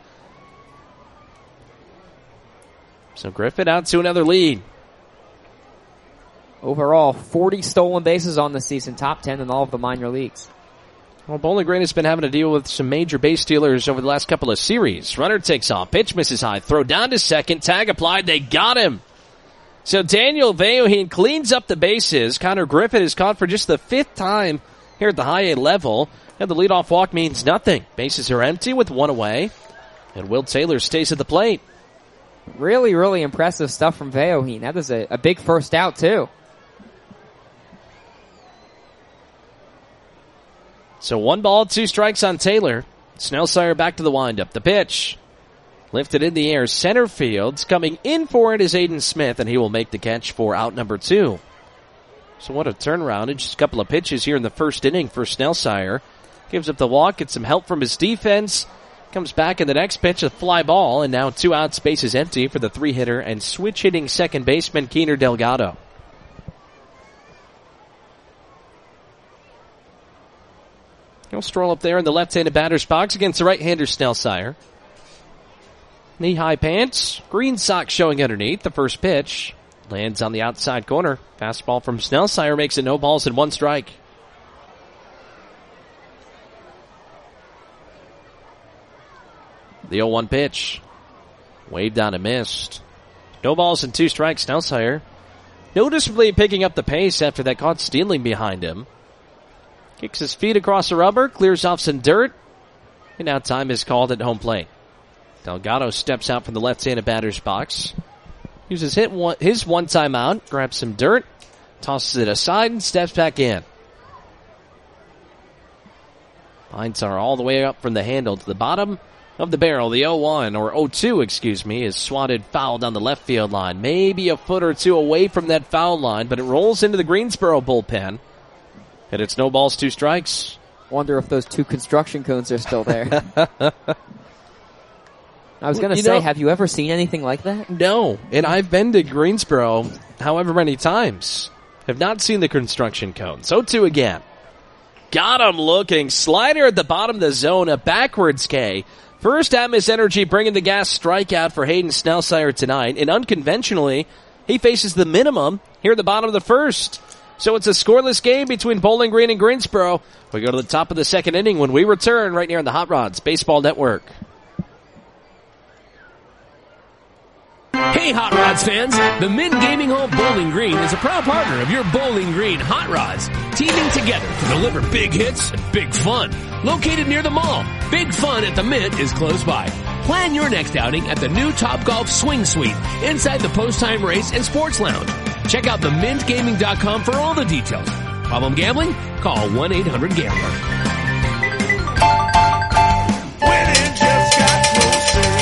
So Griffin out to another lead. Overall, 40 stolen bases on the season, top 10 in all of the minor leagues. Well, Bowling Green has been having to deal with some major base stealers over the last couple of series. Runner takes off, pitch misses high, throw down to second, tag applied, they got him. So Daniel Veoheen cleans up the bases. Connor Griffin is caught for just the 5th time here at the High A level. And the leadoff walk means nothing. Bases are empty with 1 away. And Will Taylor stays at the plate. Really, really impressive stuff from Veoheen. That is a big first out, too. So 1 ball, 2 strikes on Taylor. Snellsire back to the windup. The pitch. Lifted in the air. Center field. Coming in for it is Aiden Smith, and he will make the catch for out number 2. So what a turnaround in just a couple of pitches here in the first inning for Snellsire. Gives up the walk, gets some help from his defense. Comes back in the next pitch, a fly ball, and now 2 outs, bases empty for the 3-hitter and switch-hitting second baseman Keener Delgado. He'll stroll up there in the left-handed batter's box against the right-hander Snellsire. Knee-high pants, green socks showing underneath. The first pitch lands on the outside corner. Fastball from Snellsire makes it no balls and 1 strike. The 0-1 pitch. Waved on and missed. No balls and 2 strikes. Snellsire noticeably picking up the pace after that caught stealing behind him. Kicks his feet across the rubber, clears off some dirt, and now time is called at home plate. Delgado steps out from the left-handed batter's box. Uses his one timeout, grabs some dirt, tosses it aside, and steps back in. Lines are all the way up from the handle to the bottom of the barrel. The 0-1, or 0-2, is swatted foul down the left field line. Maybe a foot or two away from that foul line, but it rolls into the Greensboro bullpen. And it's no balls, 2 strikes. Wonder if those 2 construction cones are still there. I was going to say, have you ever seen anything like that? No, and I've been to Greensboro however many times. Have not seen the construction cones. 0-2 again. Got him looking. Slider at the bottom of the zone, a backwards K. First Atmos Energy bringing the gas strikeout for Hayden Snellsire tonight. And unconventionally, he faces the minimum here at the bottom of the first. So it's a scoreless game between Bowling Green and Greensboro. We go to the top of the second inning when we return right here on the Hot Rods Baseball Network. Hey Hot Rods fans, the Mint Gaming Hall Bowling Green is a proud partner of your Bowling Green Hot Rods, teaming together to deliver big hits and big fun. Located near the mall, Big Fun at the Mint is close by. Plan your next outing at the new Topgolf Swing Suite inside the Post Time Race and Sports Lounge. Check out themintgaming.com for all the details. Problem gambling? Call 1-800-GAMBLER. Winning just got closer.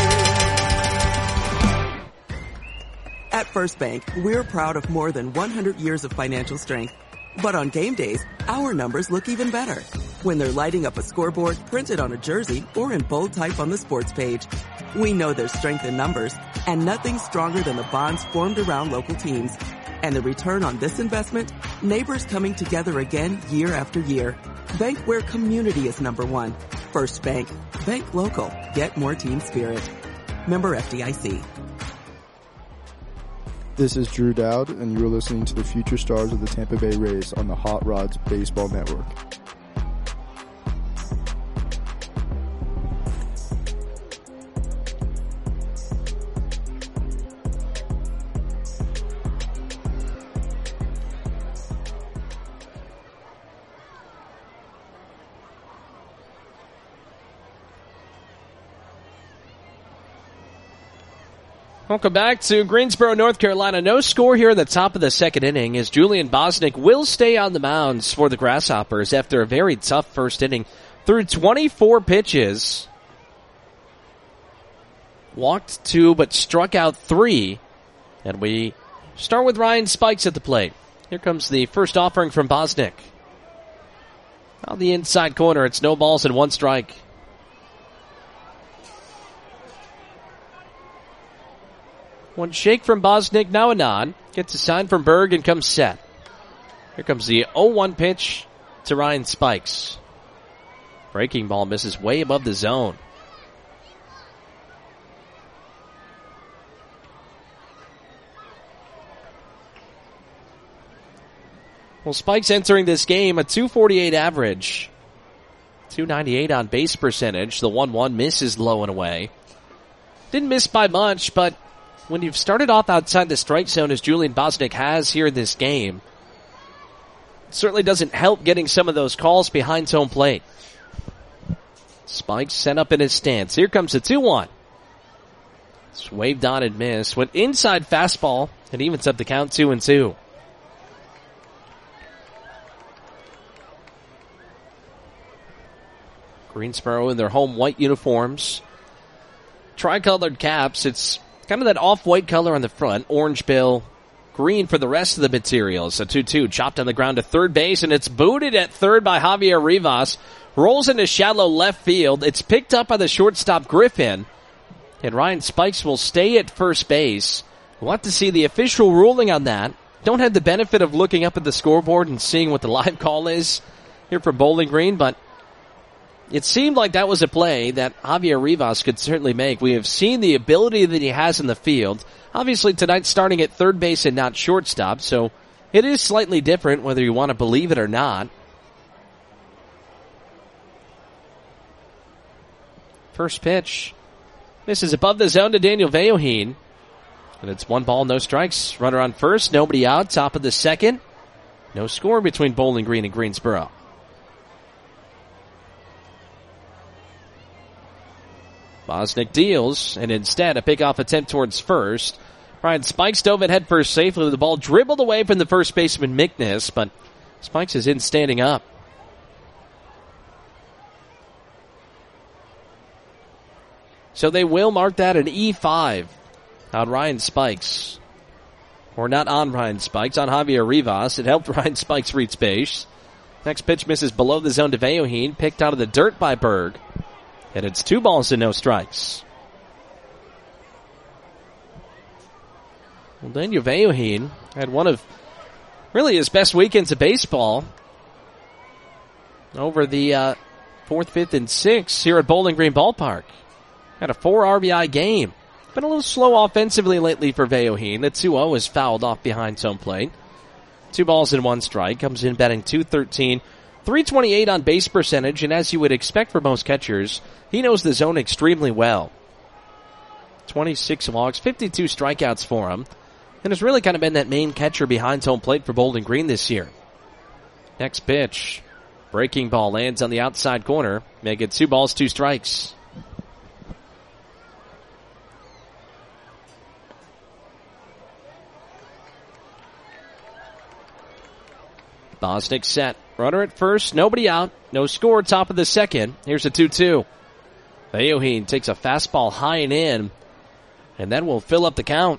At First Bank, we're proud of more than 100 years of financial strength. But on game days, our numbers look even better when they're lighting up a scoreboard printed on a jersey or in bold type on the sports page. We know there's strength in numbers, and nothing's stronger than the bonds formed around local teams. And the return on this investment? Neighbors coming together again year after year. Bank where community is number one. First Bank. Bank local. Get more team spirit. Member FDIC. This is Drew Dowd, and you are listening to the future stars of the Tampa Bay Rays on the Hot Rods Baseball Network. Welcome back to Greensboro, North Carolina. No score here in the top of the second inning as Julian Bosnick will stay on the mounds for the Grasshoppers after a very tough first inning. Threw 24 pitches, walked 2 but struck out 3. And we start with Ryan Spikes at the plate. Here comes the first offering from Bosnick. On the inside corner, it's no balls and 1 strike. One shake from Bosnick, now a nod. Gets a sign from Berg and comes set. Here comes the 0-1 pitch to Ryan Spikes. Breaking ball misses way above the zone. Well, Spikes entering this game, a .248 average. .298 on base percentage. The 1-1 misses low and away. Didn't miss by much, but when you've started off outside the strike zone as Julian Bosnick has here in this game, it certainly doesn't help getting some of those calls behind home plate. Spikes set up in his stance. Here comes the 2-1. It's waved on and missed. Went inside fastball and evens up the count 2-2. Greensboro in their home white uniforms. Tricolored caps. It's kind of that off-white color on the front. Orange bill, green for the rest of the materials. A 2-2 chopped on the ground to third base, and it's booted at third by Javier Rivas. Rolls into shallow left field. It's picked up by the shortstop Griffin. And Ryan Spikes will stay at first base. We'll have to see the official ruling on that. Don't have the benefit of looking up at the scoreboard and seeing what the live call is here for Bowling Green, but it seemed like that was a play that Javier Rivas could certainly make. We have seen the ability that he has in the field. Obviously tonight starting at third base and not shortstop, so it is slightly different whether you want to believe it or not. First pitch misses above the zone to Daniel Veoheen. And it's 1 ball, no strikes. Runner on first, nobody out. Top of the second. No score between Bowling Green and Greensboro. Bosnick deals, and instead a pickoff attempt towards first. Ryan Spikes dove it head first safely. The ball dribbled away from the first baseman Mickness, but Spikes is in standing up. So they will mark that an E5 on Ryan Spikes. Or not on Ryan Spikes, on Javier Rivas. It helped Ryan Spikes reach base. Next pitch misses below the zone to Veoheen, picked out of the dirt by Berg. And it's 2 balls and no strikes. Well, Daniel Veoheen had one of really his best weekends of baseball over the 4th, 5th, and 6th here at Bowling Green Ballpark. Had a 4 RBI game. Been a little slow offensively lately for Veoheen. The 2-0 is fouled off behind home plate. 2 balls and 1 strike. Comes in batting .213. .328 on base percentage, and as you would expect for most catchers, he knows the zone extremely well. 26 walks, 52 strikeouts for him, and has really kind of been that main catcher behind home plate for Bowling Green this year. Next pitch. Breaking ball lands on the outside corner. Make it 2 balls, 2 strikes. Bosnick set. Runner at first, nobody out. No score, top of the second. Here's a 2-2. Veoheen takes a fastball high and in, and that will fill up the count.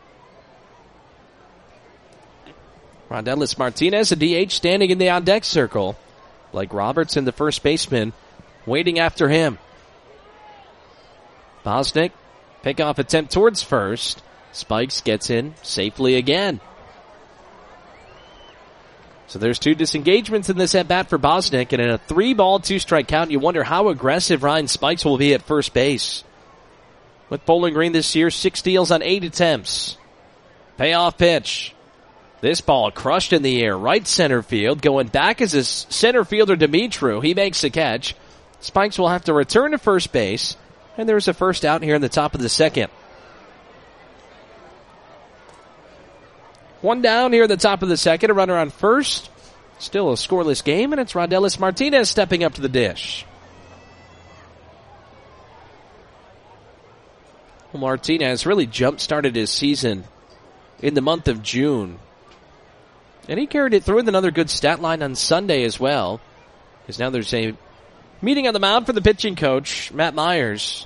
Rondellis Martinez, a DH, standing in the on-deck circle. Blake Robertson, the first baseman, waiting after him. Bosnick, pickoff attempt towards first. Spikes gets in safely again. So there's 2 disengagements in this at-bat for Bosnick, and in a 3-ball, 2-strike count, you wonder how aggressive Ryan Spikes will be at first base. With Bowling Green this year, 6 steals on 8 attempts. Payoff pitch. This ball crushed in the air, right center field. Going back is his center fielder, Dimitru. He makes the catch. Spikes will have to return to first base, and there's a first out here in the top of the second. 1 down here at the top of the second. A runner on first. Still a scoreless game, and it's Rondellis Martinez stepping up to the dish. Well, Martinez really jump-started his season in the month of June. And he carried it through with another good stat line on Sunday as well. Because now there's a meeting on the mound for the pitching coach, Matt Myers.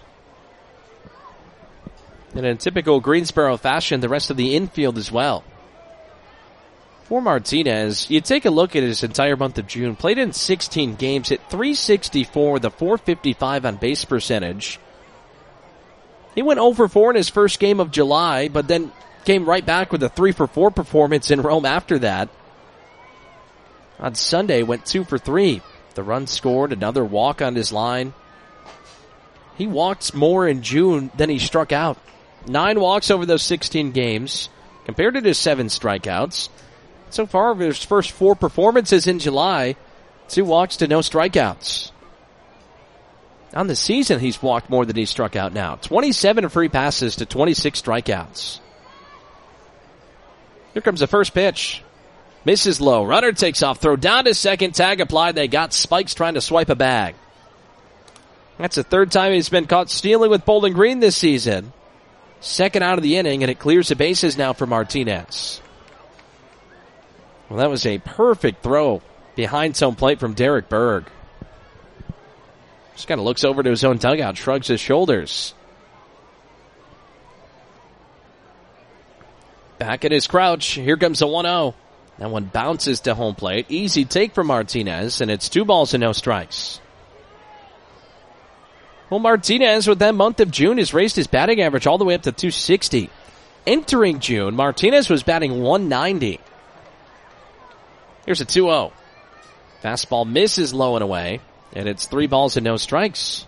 And in typical Greensboro fashion, the rest of the infield as well. For Martinez, you take a look at his entire month of June. Played in 16 games, hit .364 with a .455 on base percentage. He went 0-for-4 in his first game of July, but then came right back with a 3-for-4 performance in Rome after that. On Sunday, went 2-for-3. The run scored, another walk on his line. He walked more in June than he struck out. 9 walks over those 16 games, compared to his 7 strikeouts. So far, of his first 4 performances in July, 2 walks to no strikeouts. On the season, he's walked more than he struck out now. 27 free passes to 26 strikeouts. Here comes the first pitch. Misses low. Runner takes off. Throw down to second. Tag applied. They got Spikes trying to swipe a bag. That's the 3rd time he's been caught stealing with Bowling Green this season. 2nd out of the inning, and it clears the bases now for Martinez. Well, that was a perfect throw behind home plate from Derek Berg. Just kind of looks over to his own dugout, shrugs his shoulders. Back at his crouch. Here comes a 1-0. That one bounces to home plate. Easy take for Martinez, and it's 2 balls and no strikes. Well, Martinez, with that month of June, has raised his batting average all the way up to .260. Entering June, Martinez was batting .190. Here's a 2-0. Fastball misses low and away, and it's 3 balls and no strikes.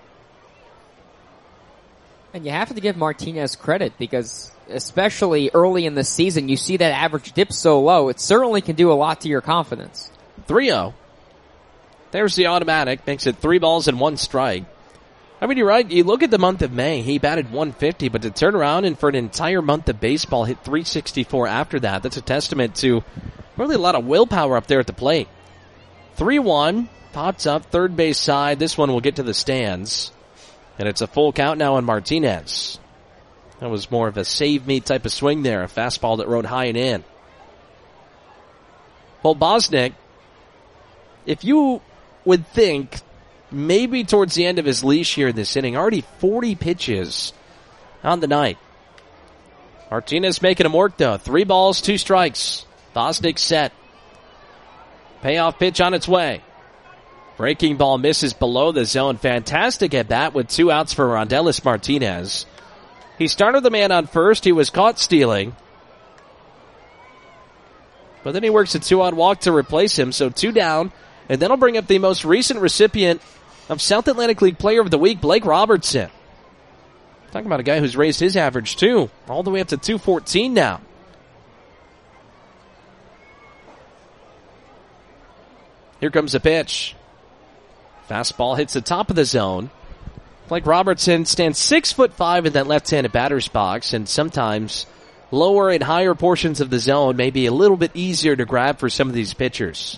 And you have to give Martinez credit because especially early in the season, you see that average dip so low, it certainly can do a lot to your confidence. 3-0. There's the automatic, makes it 3 balls and 1 strike. I mean, you're right. You look at the month of May, he batted .150, but to turn around and for an entire month of baseball hit .364 after that, that's a testament to really a lot of willpower up there at the plate. 3-1, pops up, third base side. This one will get to the stands. And it's a full count now on Martinez. That was more of a save me type of swing there. A fastball that rode high and in. Well, Bosnick, if you would think maybe towards the end of his leash here in this inning, already 40 pitches on the night. Martinez making him work though. 3 balls, 2 strikes. Bosnick set. Payoff pitch on its way. Breaking ball misses below the zone. Fantastic at bat with 2 outs for Rondelis Martinez. He started the man on first. He was caught stealing. But then he works a 2-out walk to replace him, so 2 down. And then I'll bring up the most recent recipient of South Atlantic League Player of the Week, Blake Robertson. Talking about a guy who's raised his average too, all the way up to 214 now. Here comes a pitch. Fastball hits the top of the zone. Blake Robertson stands 6'5" in that left-handed batter's box, and sometimes lower and higher portions of the zone may be a little bit easier to grab for some of these pitchers.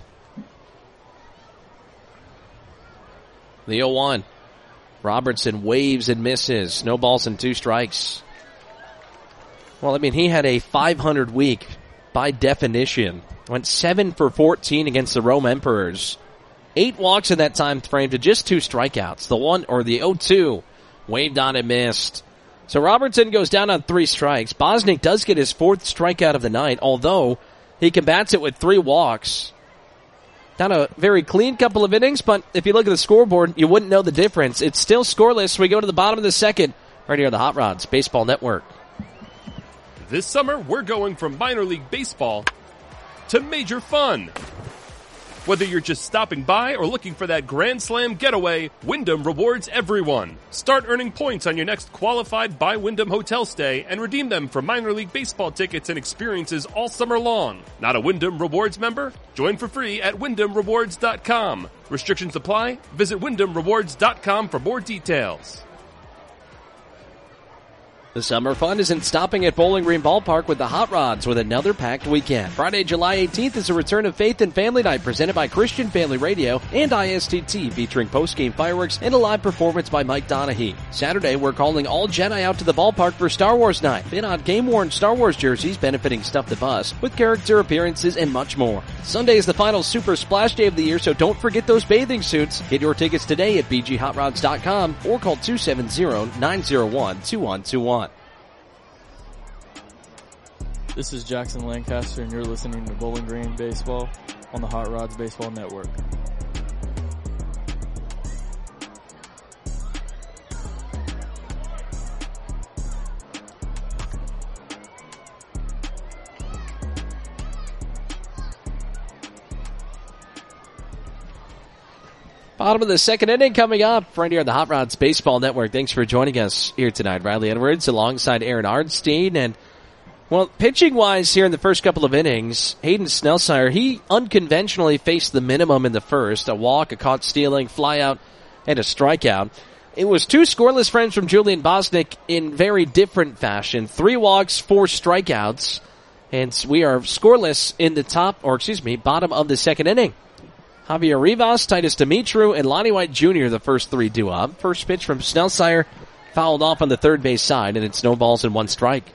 The 0-1. Robertson waves and misses. No balls and 2 strikes. Well, I mean, he had a 500 week by definition. Went 7 for 14 against the Rome Emperors. 8 walks in that time frame to just 2 strikeouts. The 0-2 waved on and missed. So Robertson goes down on 3 strikes. Bosnick does get his 4th strikeout of the night, although he combats it with 3 walks. Down a very clean couple of innings, but if you look at the scoreboard, you wouldn't know the difference. It's still scoreless. We go to the bottom of the second, right here on the Hot Rods Baseball Network. This summer, we're going from minor league baseball to major fun. Whether you're just stopping by or looking for that Grand Slam getaway, Wyndham rewards everyone. Start earning points on your next qualified by Wyndham hotel stay and redeem them for minor league baseball tickets and experiences all summer long. Not a Wyndham Rewards member? Join for free at WyndhamRewards.com. Restrictions apply. Visit WyndhamRewards.com for more details. The summer fun isn't stopping at Bowling Green Ballpark with the Hot Rods with another packed weekend. Friday, July 18th is a return of Faith and Family Night presented by Christian Family Radio and ISTT, featuring post-game fireworks and a live performance by Mike Donahue. Saturday, we're calling all Jedi out to the ballpark for Star Wars Night. Bid on game-worn Star Wars jerseys benefiting Stuff the Bus with character appearances and much more. Sunday is the final Super Splash Day of the year, so don't forget those bathing suits. Get your tickets today at bghotrods.com or call 270-901-2121. This is Jackson Lancaster, and you're listening to Bowling Green Baseball on the Hot Rods Baseball Network. Bottom of the second inning coming up right here on the Hot Rods Baseball Network. Thanks for joining us here tonight. Riley Edwards alongside Aaron Arnstein. And, well, pitching-wise here in the first couple of innings, Hayden Snellsire, he unconventionally faced the minimum in the first. A walk, a caught stealing, fly out, and a strikeout. It was 2 scoreless frames from Julian Bosnick in very different fashion. 3 walks, 4 strikeouts. And we are scoreless in the bottom of the second inning. Javier Rivas, Titus Dimitru, and Lonnie White Jr. the first 3 due up. First pitch from Snellsire fouled off on the third base side, and it's no balls and 1 strike.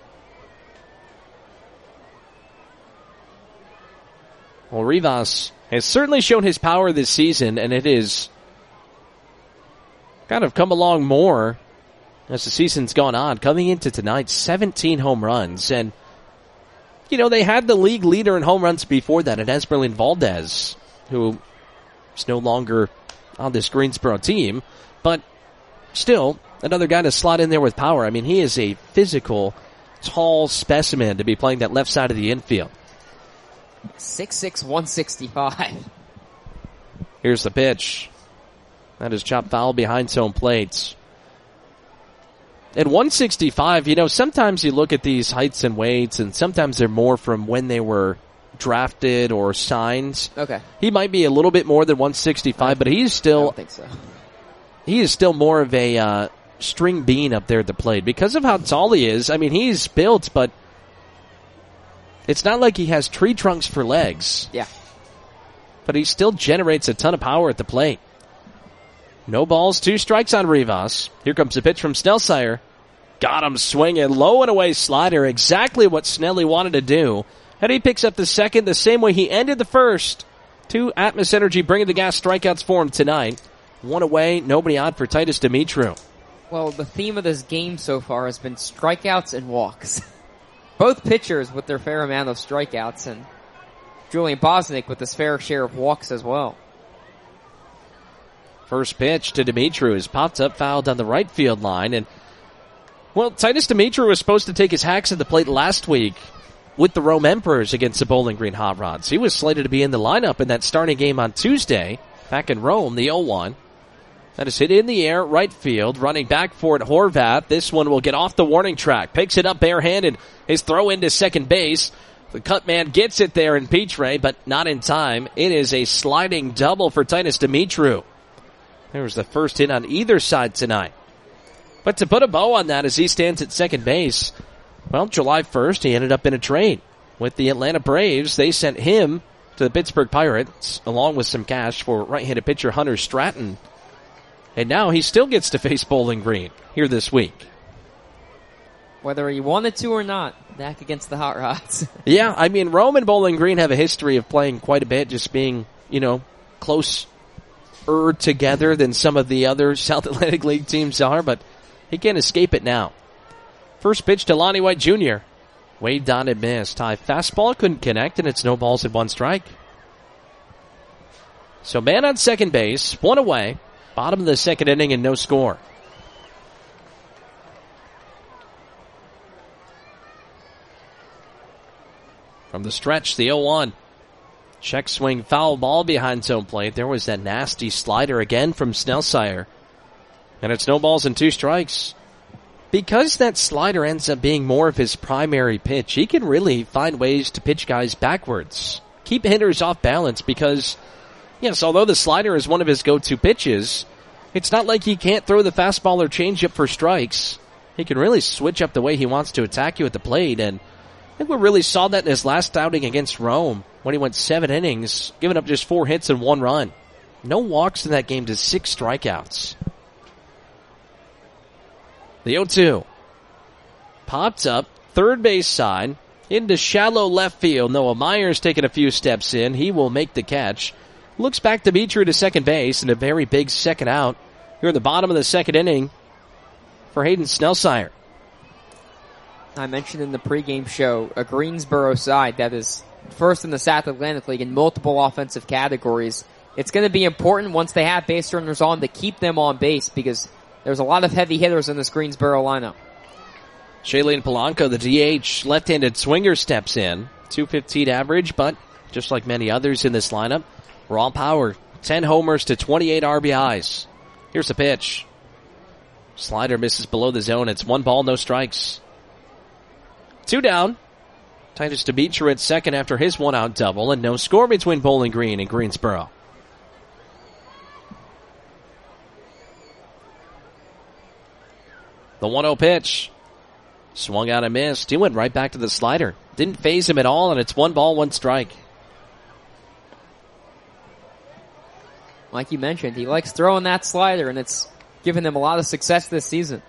Well, Rivas has certainly shown his power this season, and it has kind of come along more as the season's gone on. Coming into tonight, 17 home runs, and, you know, they had the league leader in home runs before that, and Esmeralyn Valdez, who is no longer on this Greensboro team, but still another guy to slot in there with power. I mean, he is a physical, tall specimen to be playing that left side of the infield. 6'6", 165. Here's the pitch. That is chopped foul behind home plate. At 165, you know, sometimes you look at these heights and weights, and sometimes they're more from when they were drafted or signed. Okay. He might be a little bit more than 165, but he's still... I don't think so. He is still more of a string bean up there at the plate. Because of how tall he is, I mean, he's built, but it's not like he has tree trunks for legs. Yeah. But he still generates a ton of power at the plate. No balls, 2 strikes on Rivas. Here comes a pitch from Snellsire. Got him swinging, low and away slider, exactly what Snelly wanted to do. And he picks up the second the same way he ended the first. 2 Atmos Energy bringing the gas strikeouts for him tonight. 1 away, nobody on for Titus Dimitru. Well, the theme of this game so far has been strikeouts and walks. Both pitchers with their fair amount of strikeouts, and Julian Bosnick with his fair share of walks as well. First pitch to Dimitru is popped up, fouled on the right field line. And, well, Titus Dimitru was supposed to take his hacks at the plate last week with the Rome Emperors against the Bowling Green Hot Rods. He was slated to be in the lineup in that starting game on Tuesday, back in Rome, the 0-1. That is hit in the air, right field, running back for it, Horvath. This one will get off the warning track, picks it up barehanded. His throw into second base. The cut man gets it there in Petre, but not in time. It is a sliding double for Titus Dimitru. There was the first hit on either side tonight. But to put a bow on that as he stands at second base, well, July 1st, he ended up in a trade with the Atlanta Braves. They sent him to the Pittsburgh Pirates, along with some cash for right-handed pitcher Hunter Stratton. And now he still gets to face Bowling Green here this week. Whether he wanted to or not, back against the Hot Rods. Yeah, I mean, Rome and Bowling Green have a history of playing quite a bit, just being, closer together than some of the other South Atlantic League teams are, but he can't escape it now. First pitch to Lonnie White Jr. Waved on and missed. High fastball couldn't connect, and it's no balls and 1 strike. So man on second base, 1 away. Bottom of the second inning and no score. From the stretch, the 0-1. Check swing foul ball behind home plate. There was that nasty slider again from Snellsire. And it's no balls and 2 strikes. Because that slider ends up being more of his primary pitch, he can really find ways to pitch guys backwards. Keep hitters off balance because, yes, although the slider is one of his go-to pitches, it's not like he can't throw the fastball or changeup for strikes. He can really switch up the way he wants to attack you at the plate, and I think we really saw that in his last outing against Rome when he went 7 innings, giving up just 4 hits and 1 run. No walks in that game to 6 strikeouts. The 0-2. Popped up, third base side, into shallow left field. Noah Myers taking a few steps in. He will make the catch. Looks back to Dimitru to second base and a very big second out here at the bottom of the second inning for Hayden Snellsire. I mentioned in the pregame show a Greensboro side that is first in the South Atlantic League in multiple offensive categories. It's going to be important once they have base runners on to keep them on base because there's a lot of heavy hitters in this Greensboro lineup. Shailene Polanco, the DH, left-handed swinger, steps in. .215 average, but just like many others in this lineup, raw power. 10 homers to 28 RBIs. Here's the pitch. Slider misses below the zone. It's 1 ball, no strikes. 2 down. Titus Dimitru at second after his 1-out double, and no score between Bowling Green and Greensboro. The 1-0 pitch. Swung out and missed. He went right back to the slider. Didn't phase him at all, and it's 1 ball, 1 strike. Like you mentioned, he likes throwing that slider, and it's given him a lot of success this season.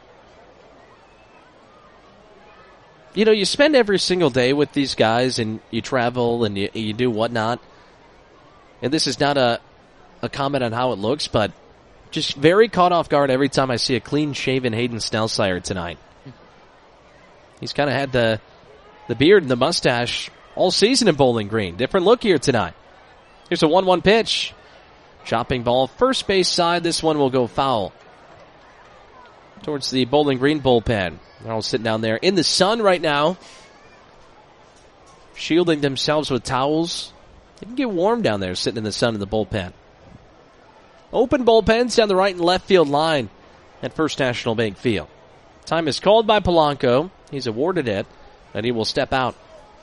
You spend every single day with these guys, and you travel, and you do whatnot. And this is not a comment on how it looks, but just very caught off guard every time I see a clean-shaven Hayden Snellsire tonight. He's kind of had the beard and the mustache all season in Bowling Green. Different look here tonight. Here's a 1-1 pitch. Chopping ball, first base side. This one will go foul towards the Bowling Green bullpen. They're all sitting down there in the sun right now, shielding themselves with towels. They can get warm down there sitting in the sun in the bullpen. Open bullpens down the right and left field line at First National Bank Field. Time is called by Polanco. He's awarded it, and he will step out.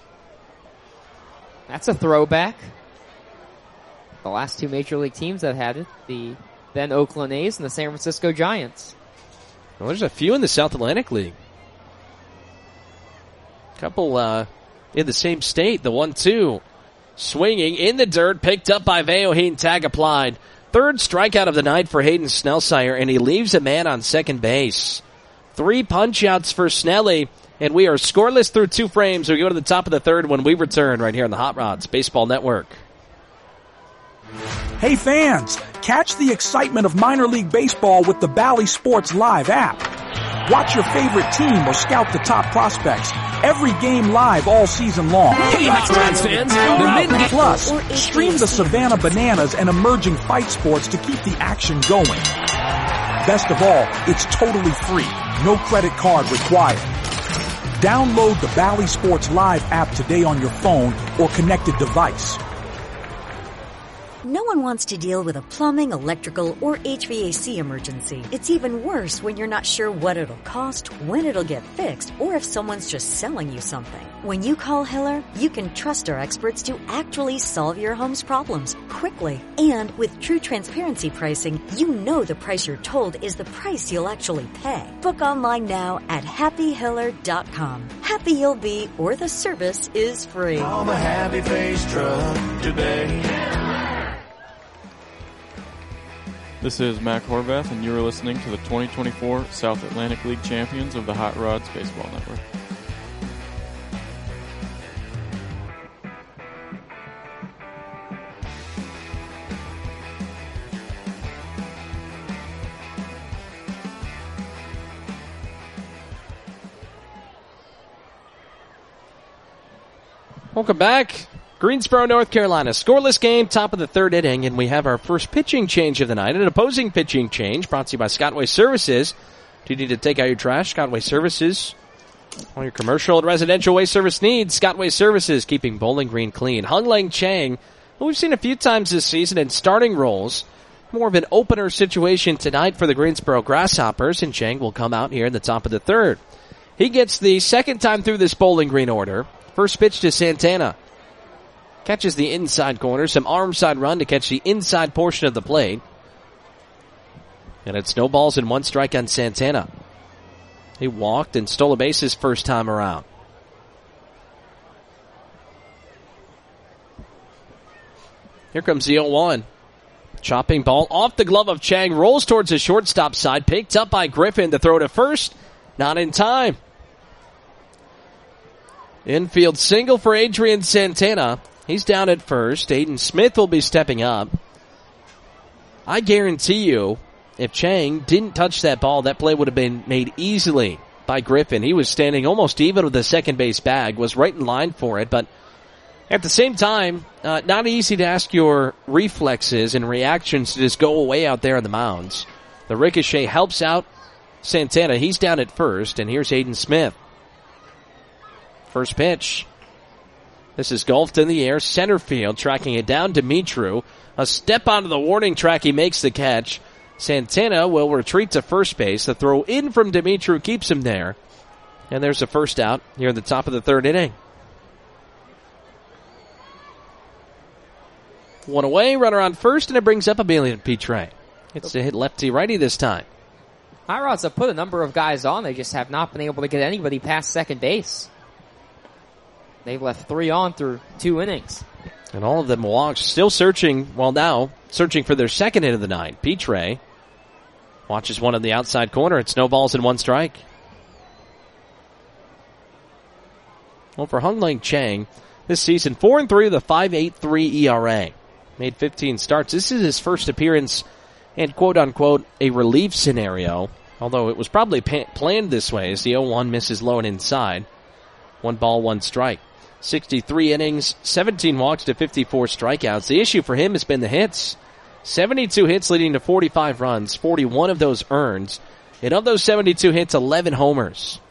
That's a throwback. The last 2 Major League teams that had it, the then Oakland A's and the San Francisco Giants. Well, there's a few in the South Atlantic League. A couple in the same state. The 1-2. Swinging in the dirt, picked up by Veoheen, tag applied. Third strikeout of the night for Hayden Snellsire, and he leaves a man on second base. 3 punch-outs for Snelly, and we are scoreless through 2 frames. We go to the top of the third when we return right here on the Hot Rods Baseball Network. Hey fans, catch the excitement of minor league baseball with the Bally Sports Live app. Watch your favorite team or scout the top prospects. Every game live all season long. Hey, Hot Rods fans, the mid Plus, stream the Savannah Bananas and emerging fight sports to keep the action going. Best of all, it's totally free. No credit card required. Download the Bally Sports Live app today on your phone or connected device. No one wants to deal with a plumbing, electrical, or HVAC emergency. It's even worse when you're not sure what it'll cost, when it'll get fixed, or if someone's just selling you something. When you call Hiller, you can trust our experts to actually solve your home's problems quickly. And with true transparency pricing, you know the price you're told is the price you'll actually pay. Book online now at happyhiller.com. Happy you'll be, or the service is free. Call the Happy Face Truck today. This is Mac Horvath, and you are listening to the 2024 South Atlantic League champions of the Hot Rods Baseball Network. Welcome back. Greensboro, North Carolina. Scoreless game, top of the third inning, and we have our first pitching change of the night. An opposing pitching change brought to you by Scott-Way Services. Do you need to take out your trash? Scott-Way Services. All your commercial and residential waste service needs. Scott-Way Services, keeping Bowling Green clean. Hung-Leng Chang, who we've seen a few times this season in starting roles. More of an opener situation tonight for the Greensboro Grasshoppers, and Chang will come out here in the top of the third. He gets the second time through this Bowling Green order. First pitch to Santana. Catches the inside corner, some arm side run to catch the inside portion of the plate. And it snowballs in 1 strike on Santana. He walked and stole a base his first time around. Here comes the 0-1. Chopping ball off the glove of Chang, rolls towards the shortstop side, picked up by Griffin to throw to first. Not in time. Infield single for Adrian Santana. He's down at first. Aiden Smith will be stepping up. I guarantee you, if Chang didn't touch that ball, that play would have been made easily by Griffin. He was standing almost even with the second base bag, was right in line for it, but at the same time, not easy to ask your reflexes and reactions to just go away out there on the mounds. The ricochet helps out Santana. He's down at first, and here's Aiden Smith. First pitch. This is golfed in the air, center field, tracking it down. Dimitru, a step onto the warning track, he makes the catch. Santana will retreat to first base. The throw in from Dimitru keeps him there. And there's a first out here at the top of the third inning. One away, runner on first, and it brings up Emilian Petre. It's to hit lefty-righty this time. Hot Rods have put a number of guys on. They just have not been able to get anybody past second base. They've left 3 on through 2 innings. And all of them walked, still searching, well now, searching for their second hit of the night. Petre watches one on the outside corner. It snowballs in 1 strike. Well, for Hung-Leng Chang, this season, 4-3 with a 5.83 ERA. Made 15 starts. This is his first appearance in quote-unquote a relief scenario, although it was probably planned this way as the 0-1 misses low and inside. 1 ball, 1 strike. 63 innings, 17 walks to 54 strikeouts. The issue for him has been the hits. 72 hits leading to 45 runs, 41 of those earned. And of those 72 hits, 11 homers.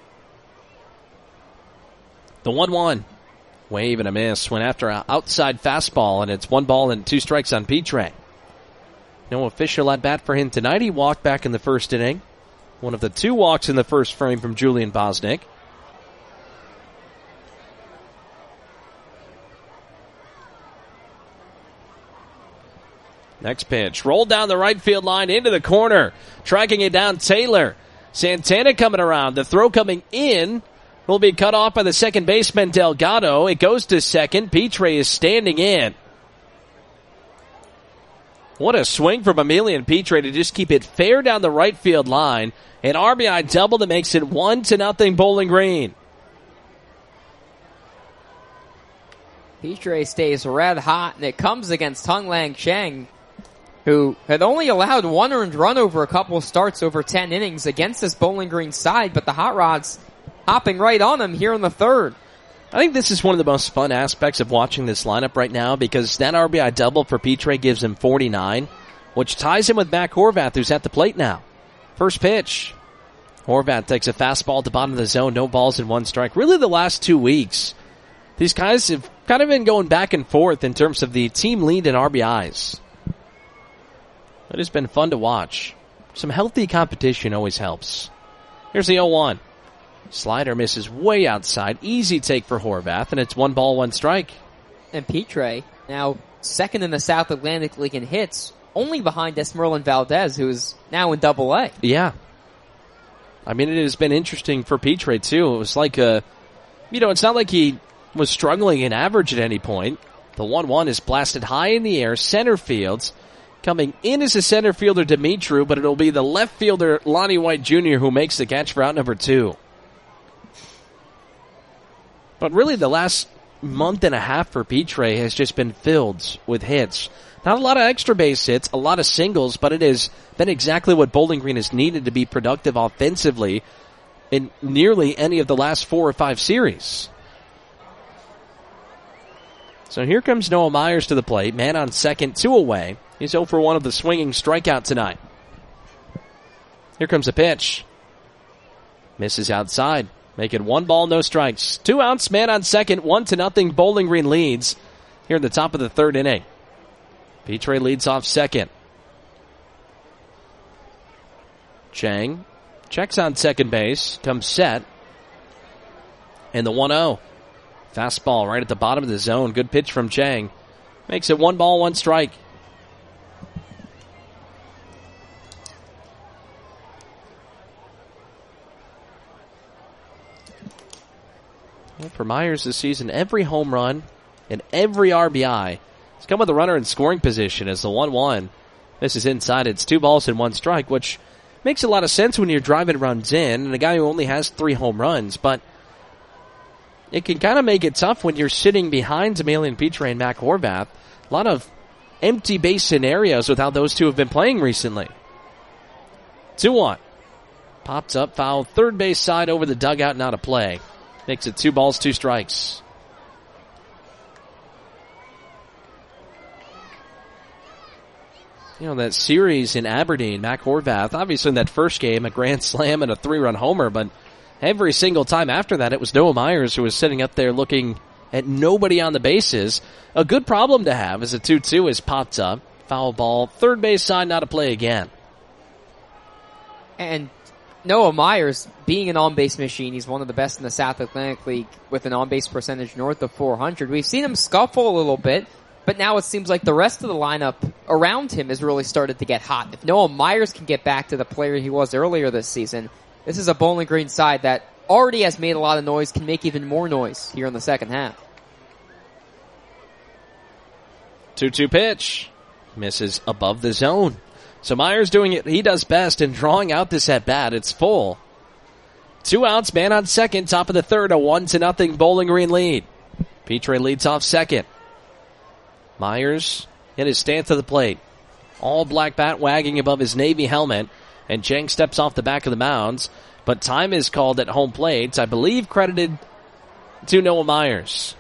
The 1-1. Wave and a miss. Went after an outside fastball, and it's 1 ball and 2 strikes on Petre. No official at bat for him tonight. He walked back in the first inning. One of the 2 walks in the first frame from Julian Bosnick. Next pitch. Rolled down the right field line into the corner. Tracking it down, Taylor. Santana coming around. The throw coming in will be cut off by the second baseman, Delgado. It goes to second. Petre is standing in. What a swing from Emilian Pitre to just keep it fair down the right field line. An RBI double that makes it 1-0 Bowling Green. Pitre stays red hot, and it comes against Hung-Lang Cheng, who had only allowed one earned run over a couple of starts over 10 innings against this Bowling Green side, but the Hot Rods hopping right on him here in the third. I think this is one of the most fun aspects of watching this lineup right now because that RBI double for Pitre gives him 49, which ties him with Mac Horvath, who's at the plate now. First pitch. Horvath takes a fastball at the bottom of the zone, no balls and 1 strike. Really the last 2 weeks, these guys have kind of been going back and forth in terms of the team lead in RBIs. It has been fun to watch. Some healthy competition always helps. Here's the 0-1. Slider misses way outside. Easy take for Horvath, and it's 1 ball, 1 strike. And Pitre, now second in the South Atlantic League in hits, only behind Esmeralyn Valdez, who is now in Double-A. Yeah. I mean, it has been interesting for Pitre, too. It was like it's not like he was struggling in average at any point. The 1-1 is blasted high in the air, center fields. Coming in as a center fielder, Dimitru, but it'll be the left fielder, Lonnie White Jr., who makes the catch for out number 2. But really the last month and a half for Pitre has just been filled with hits. Not a lot of extra base hits, a lot of singles, but it has been exactly what Bowling Green has needed to be productive offensively in nearly any of the last 4 or 5 series. So here comes Noah Myers to the plate, man on second, 2 away. He's 0 for 1 of the swinging strikeout tonight. Here comes a pitch. Misses outside. Make it 1 ball, no strikes. 2 outs, man on second, 1-0 Bowling Green leads here in the top of the 3rd inning. Pitre leads off second. Chang checks on second base, comes set. And the 1-0. Fastball right at the bottom of the zone. Good pitch from Chang. Makes it 1 ball, 1 strike. Well, for Myers this season, every home run and every RBI has come with a runner in scoring position as the 1-1. This is inside. It's 2 balls and 1 strike, which makes a lot of sense when you're driving runs in and a guy who only has 3 home runs, but it can kind of make it tough when you're sitting behind Emilian Pitre and Mac Horvath. A lot of empty base scenarios with how those two have been playing recently. 2-1. Popped up, foul, third base side over the dugout, not a play. Makes it 2 balls, 2 strikes. You know, that series in Aberdeen, Mac Horvath, obviously in that first game, a grand slam and a 3-run homer, but every single time after that, it was Noah Myers who was sitting up there looking at nobody on the bases. A good problem to have as a 2-2 is popped up. Foul ball, third base side, not a play again. And Noah Myers, being an on-base machine, he's one of the best in the South Atlantic League with an on-base percentage north of 400. We've seen him scuffle a little bit, but now it seems like the rest of the lineup around him has really started to get hot. If Noah Myers can get back to the player he was earlier this season, this is a Bowling Green side that already has made a lot of noise, can make even more noise here in the second half. 2-2 pitch. Misses above the zone. So Myers doing it he does best in drawing out this at-bat. It's full. 2 outs, man on second, top of the third, a 1-0 Bowling Green lead. Pitre leads off second. Myers in his stance to the plate. All black bat wagging above his navy helmet. And Chang steps off the back of the mounds. But time is called at home plate, I believe credited to Noah Myers.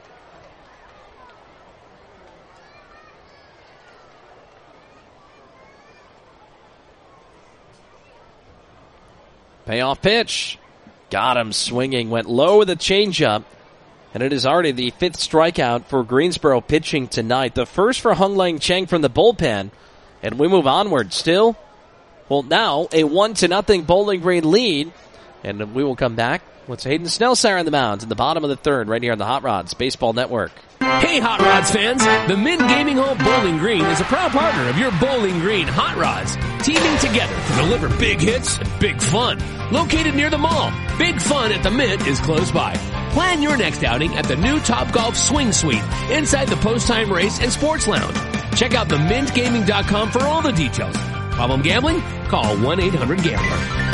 Payoff pitch. Got him swinging. Went low with a changeup. And it is already the 5th strikeout for Greensboro pitching tonight. The first for Hung-Lang Cheng from the bullpen. And we move onward. Still, well, now a 1-0 Bowling Green lead. And we will come back with Hayden Snellsire on the mound in the bottom of the third right here on the Hot Rods Baseball Network. Hey, Hot Rods fans! The Minn Gaming Home Bowling Green is a proud partner of your Bowling Green Hot Rods, teaming together to deliver big hits and big fun. Located near the mall, Big Fun at the Mint is close by. Plan your next outing at the new Topgolf Swing Suite inside the Post Time Race and Sports Lounge. Check out themintgaming.com for all the details. Problem gambling? Call 1-800-GAMBLER.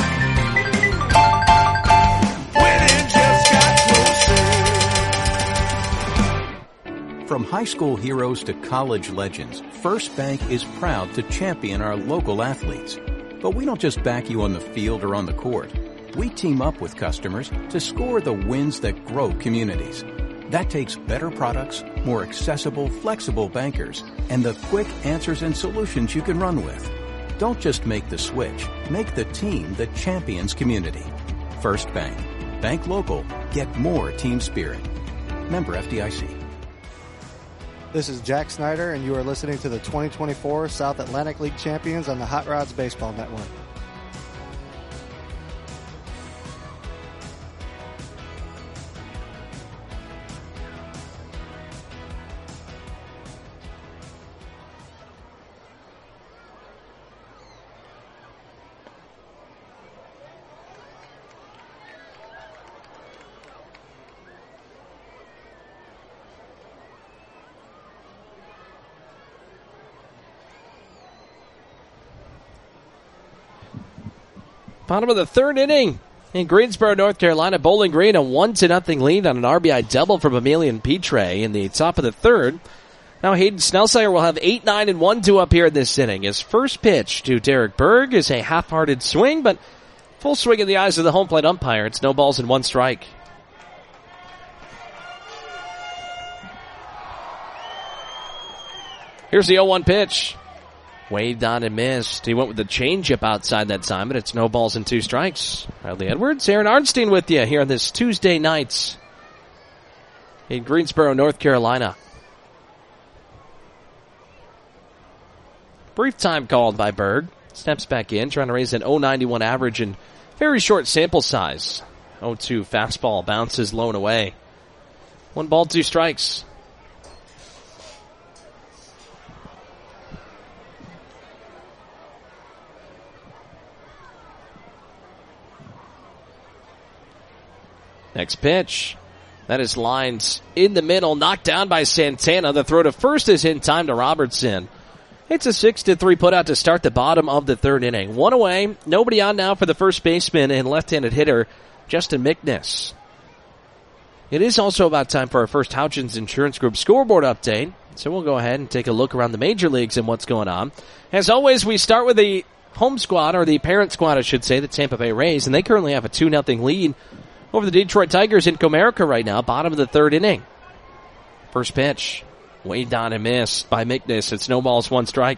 From high school heroes to college legends, First Bank is proud to champion our local athletes. But we don't just back you on the field or on the court. We team up with customers to score the wins that grow communities. That takes better products, more accessible, flexible bankers, and the quick answers and solutions you can run with. Don't just make the switch. Make the team that champions community. First Bank. Bank local. Get more team spirit. Member FDIC. This is Jack Snyder, and you are listening to the 2024 South Atlantic League Champions on the Hot Rods Baseball Network. Bottom of the third inning in Greensboro, North Carolina. Bowling Green a 1-0 lead on an RBI double from Emilian Petre in the top of the third. Now Hayden Snellsire will have 8, 9, and 1-2 up here in this inning. His first pitch to Derek Berg is a half-hearted swing, but full swing in the eyes of the home plate umpire. It's no balls and 1 strike. Here's the 0-1 pitch. Waved on and missed. He went with the changeup outside that time, but it's no balls and 2 strikes. Riley Edwards, Aaron Arnstein with you here on this Tuesday night in Greensboro, North Carolina. Brief time called by Berg. Steps back in, trying to raise an 0.91 average and very short sample size. 0-2 fastball bounces low and away. 1 ball, 2 strikes. Next pitch. That is lined in the middle, knocked down by Santana. The throw to first is in time to Robertson. It's a 6-3 putout to start the bottom of the third inning. 1 away, nobody on now for the first baseman and left-handed hitter, Justin McNiss. It is also about time for our first Houchins Insurance Group scoreboard update. So we'll go ahead and take a look around the major leagues and what's going on. As always, we start with the home squad, or the parent squad, I should say, the Tampa Bay Rays, and they currently have a 2-0 lead over the Detroit Tigers in Comerica right now, bottom of the third inning. First pitch, waved on and missed by McNiss. It's no balls, 1 strike.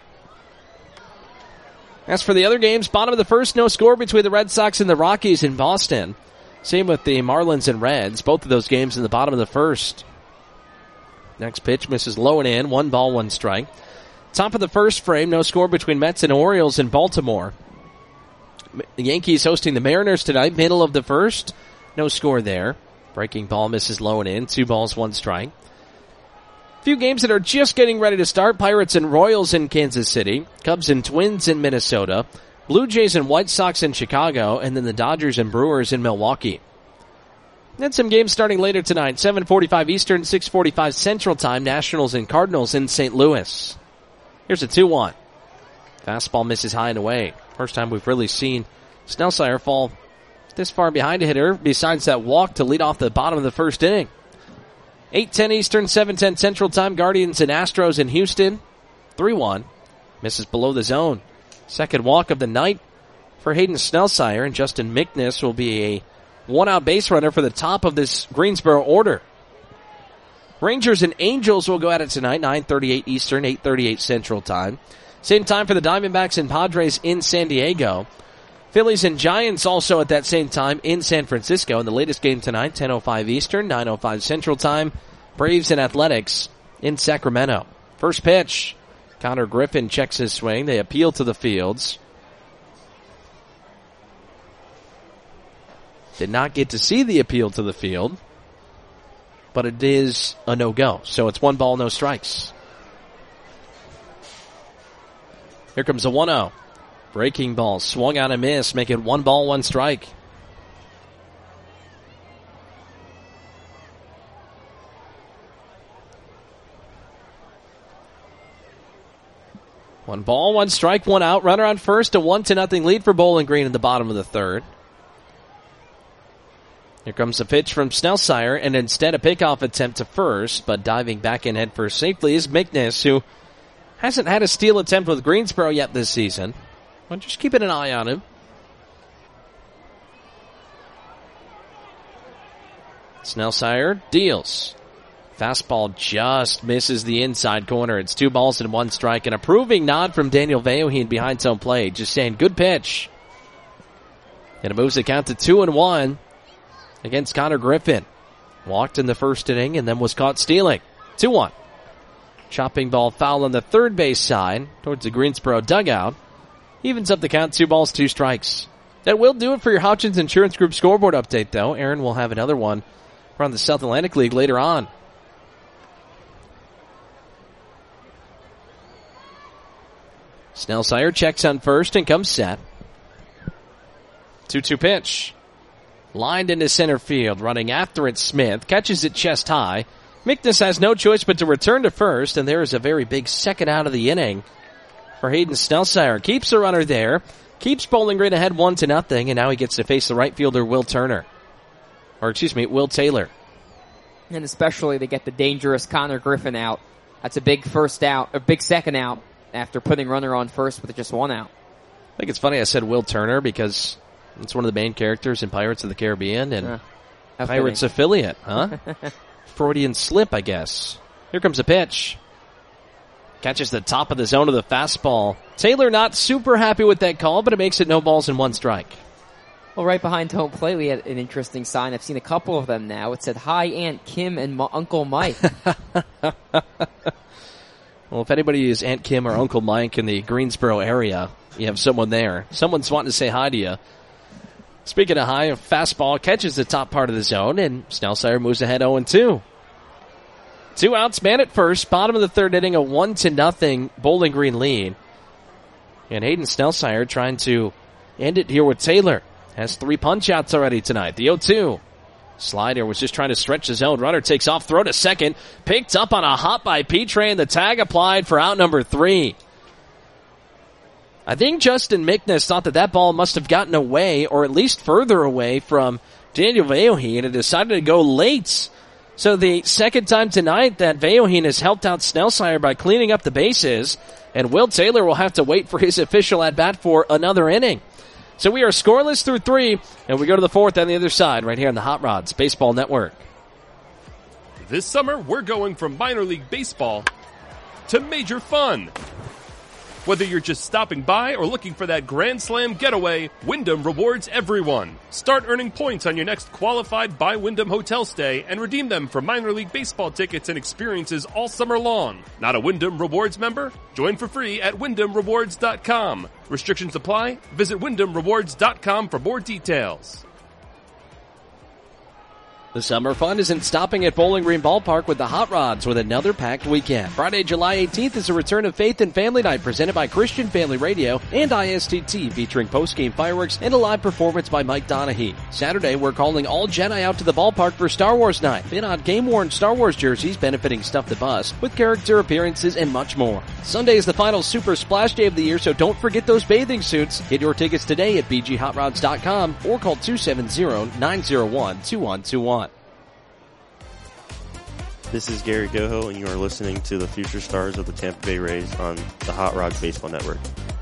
As for the other games, bottom of the first, no score between the Red Sox and the Rockies in Boston. Same with the Marlins and Reds, both of those games in the bottom of the first. Next pitch misses low and in, 1 ball, 1 strike. Top of the first frame, no score between Mets and Orioles in Baltimore. The Yankees hosting the Mariners tonight, middle of the first. No score there. Breaking ball misses low and in. 2 balls, 1 strike. Few games that are just getting ready to start. Pirates and Royals in Kansas City. Cubs and Twins in Minnesota. Blue Jays and White Sox in Chicago. And then the Dodgers and Brewers in Milwaukee. Then some games starting later tonight. 7:45 Eastern, 6:45 Central Time. Nationals and Cardinals in St. Louis. Here's a 2-1. Fastball misses high and away. First time we've really seen Snellsire fall this far behind a hitter, besides that walk to lead off the bottom of the first inning. 8:10 Eastern, 7:10 Central Time. Guardians and Astros in Houston. 3-1. Misses below the zone. Second walk of the night for Hayden Snellsire, and Justin McNiss will be a 1-out base runner for the top of this Greensboro order. Rangers and Angels will go at it tonight, 9:38 Eastern, 8:38 Central Time. Same time for the Diamondbacks and Padres in San Diego. Phillies and Giants also at that same time in San Francisco. And the latest game tonight, 10:05 Eastern, 9:05 Central Time. Braves and Athletics in Sacramento. First pitch. Connor Griffin checks his swing. They appeal to the fields. Did not get to see the appeal to the field, but it is a no-go. So it's 1 ball, no strikes. Here comes a 1-0. Breaking ball, swung on a miss, make it 1 ball, 1 strike. 1 ball, 1 strike, 1 out. Runner on first, a 1-0 lead for Bowling Green in the bottom of the third. Here comes a pitch from Snellsire, and instead a pickoff attempt to first, but diving back in head first safely is Mickness, who hasn't had a steal attempt with Greensboro yet this season. But just keeping an eye on him. Snellsire deals. Fastball just misses the inside corner. It's 2 balls and 1 strike. An approving nod from Daniel Vaoheen behind home plate. Just saying, good pitch. And it moves the count to 2-1 against Connor Griffin. Walked in the first inning and then was caught stealing. 2-1. Chopping ball foul on the third base side towards the Greensboro dugout. Evens up the count, 2 balls, 2 strikes. That will do it for your Hutchins Insurance Group scoreboard update, though. Aaron will have another one around the South Atlantic League later on. Snellsire checks on first and comes set. 2-2 pitch. Lined into center field. Running after it, Smith. Catches it chest high. Mickness has no choice but to return to first, and there is a very big second out of the inning for Hayden Snellsire. Keeps the runner there. Keeps Bowling Green ahead 1-0, and now he gets to face the right fielder, Will Taylor. And especially to get the dangerous Connor Griffin out. That's a big first out, a big second out after putting runner on first with just 1 out. I think it's funny I said Will Turner because it's one of the main characters in Pirates of the Caribbean and Pirates affiliate, huh? Freudian slip, I guess. Here comes a pitch. Catches the top of the zone of the fastball. Taylor not super happy with that call, but it makes it no balls and 1 strike. Well, right behind home plate, we had an interesting sign. I've seen a couple of them now. It said, "Hi, Aunt Kim and Uncle Mike." Well, if anybody is Aunt Kim or Uncle Mike in the Greensboro area, you have someone there. Someone's wanting to say hi to you. Speaking of high, a fastball catches the top part of the zone, and Snellsire moves ahead 0-2. 2 outs, man at first. Bottom of the third inning, a 1-0 Bowling Green lead. And Hayden Snellsire trying to end it here with Taylor. Has 3 punch-outs already tonight. The 0-2. Slider was just trying to stretch the zone. Runner takes off, throw to second. Picked up on a hop by Petre, and the tag applied for out number 3. I think Justin Mickness thought that ball must have gotten away, or at least further away from Daniel Vaoheen, and decided to go late. So the second time tonight that Vaoheen has helped out Snellsire by cleaning up the bases, and Will Taylor will have to wait for his official at-bat for another inning. So we are scoreless through 3, and we go to the 4th on the other side right here on the Hot Rods Baseball Network. This summer, we're going from minor league baseball to major fun. Whether you're just stopping by or looking for that Grand Slam getaway, Wyndham rewards everyone. Start earning points on your next qualified by Wyndham hotel stay and redeem them for minor league baseball tickets and experiences all summer long. Not a Wyndham Rewards member? Join for free at WyndhamRewards.com. Restrictions apply. Visit WyndhamRewards.com for more details. The summer fun isn't stopping at Bowling Green Ballpark with the Hot Rods with another packed weekend. Friday, July 18th is a return of Faith and Family Night presented by Christian Family Radio and ISTT, featuring post-game fireworks and a live performance by Mike Donahue. Saturday, we're calling all Jedi out to the ballpark for Star Wars Night. Bid on game-worn Star Wars jerseys benefiting Stuff the Bus with character appearances and much more. Sunday is the final Super Splash Day of the year, so don't forget those bathing suits. Get your tickets today at bghotrods.com or call 270-901-2121. This is Gary Goho, and you are listening to the Future Stars of the Tampa Bay Rays on the Hot Rods Baseball Network.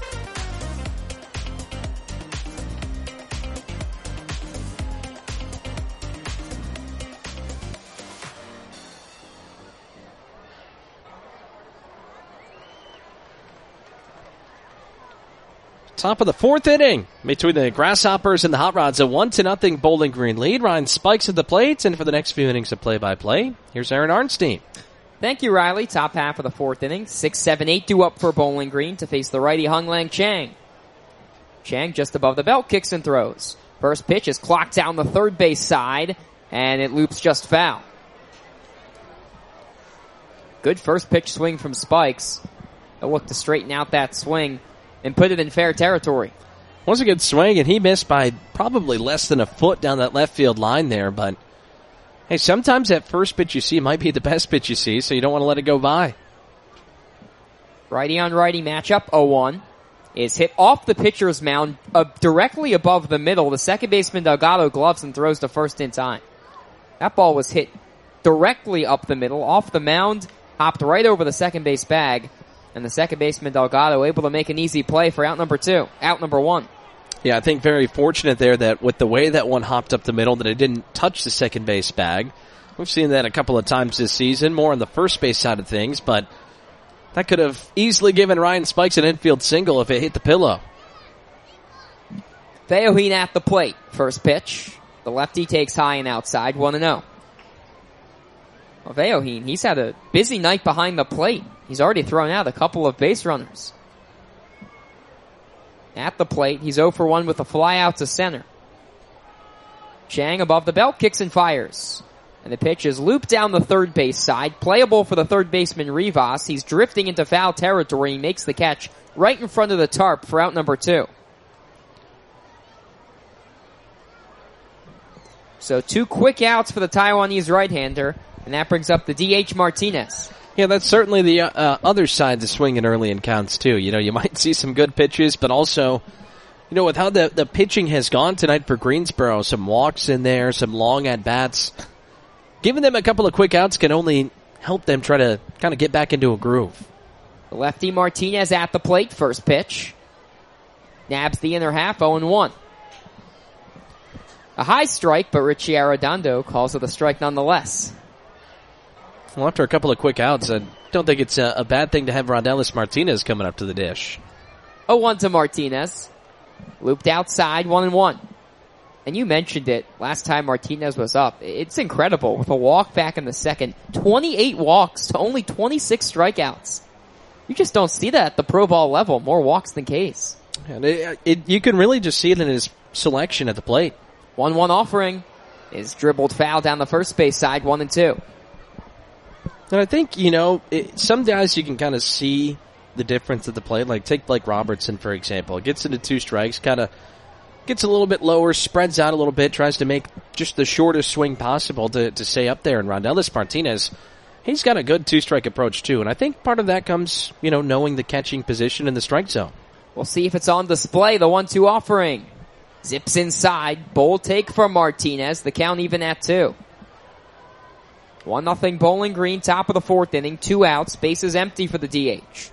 Top of the 4th inning between the Grasshoppers and the Hot Rods, a 1-0 Bowling Green lead. Ryan Spikes at the plate, and for the next few innings of play-by-play, here's Aaron Arnstein. Thank you, Riley. Top half of the 4th inning. 6, 7, 8 due up for Bowling Green to face the righty Hung Lang Chang. Chang just above the belt, kicks and throws. First pitch is clocked down the third base side, and it loops just foul. Good first pitch swing from Spikes. He'll look to straighten out that swing and put it in fair territory. Was a good swing, and he missed by probably less than a foot down that left field line there, but hey, sometimes that first pitch you see might be the best pitch you see, so you don't want to let it go by. Righty on righty matchup, 0-1. Is hit off the pitcher's mound, directly above the middle. The second baseman Delgado gloves and throws to first in time. That ball was hit directly up the middle, off the mound, hopped right over the second base bag, and the second baseman Delgado able to make an easy play for out number 1. Yeah, I think very fortunate there that with the way that one hopped up the middle that it didn't touch the second base bag. We've seen that a couple of times this season, more on the first base side of things, but that could have easily given Ryan Spikes an infield single if it hit the pillow. Theoheen at the plate. First pitch. The lefty takes high and outside, 1-0. Well, Theoheen, he's had a busy night behind the plate. He's already thrown out a couple of base runners. At the plate, he's 0 for 1 with a fly out to center. Chang above the belt, kicks and fires. And the pitch is looped down the third base side. Playable for the third baseman Rivas. He's drifting into foul territory. He makes the catch right in front of the tarp for out number 2. So 2 quick outs for the Taiwanese right-hander. And that brings up the DH Martinez. Yeah, that's certainly the other side to swinging early in counts, too. You know, you might see some good pitches, but also, you know, with how the pitching has gone tonight for Greensboro, some walks in there, some long at-bats, giving them a couple of quick outs can only help them try to kind of get back into a groove. The lefty Martinez at the plate, first pitch. Nabs the inner half, 0-1. A high strike, but Richie Arredondo calls it a strike nonetheless. Well, after a couple of quick outs, I don't think it's a bad thing to have Rondellis Martinez coming up to the dish. 0-1 to Martinez. Looped outside, 1-1. And you mentioned it last time Martinez was up. It's incredible with a walk back in the second. 28 walks to only 26 strikeouts. You just don't see that at the pro ball level. More walks than Ks. And you can really just see it in his selection at the plate. 1-1 offering is dribbled foul down the first base side, 1-2. And I think, you know, some guys you can kind of see the difference at the plate. Like, take Blake Robertson, for example. Gets into 2 strikes, kind of gets a little bit lower, spreads out a little bit, tries to make just the shortest swing possible to stay up there. And Rondellis Martinez, he's got a good 2-strike approach, too. And I think part of that comes, you know, knowing the catching position in the strike zone. We'll see if it's on display, the 1-2 offering. Zips inside. Bold take from Martinez. The count even at 2. 1-0 Bowling Green, top of the 4th inning. 2 outs. Bases empty for the DH.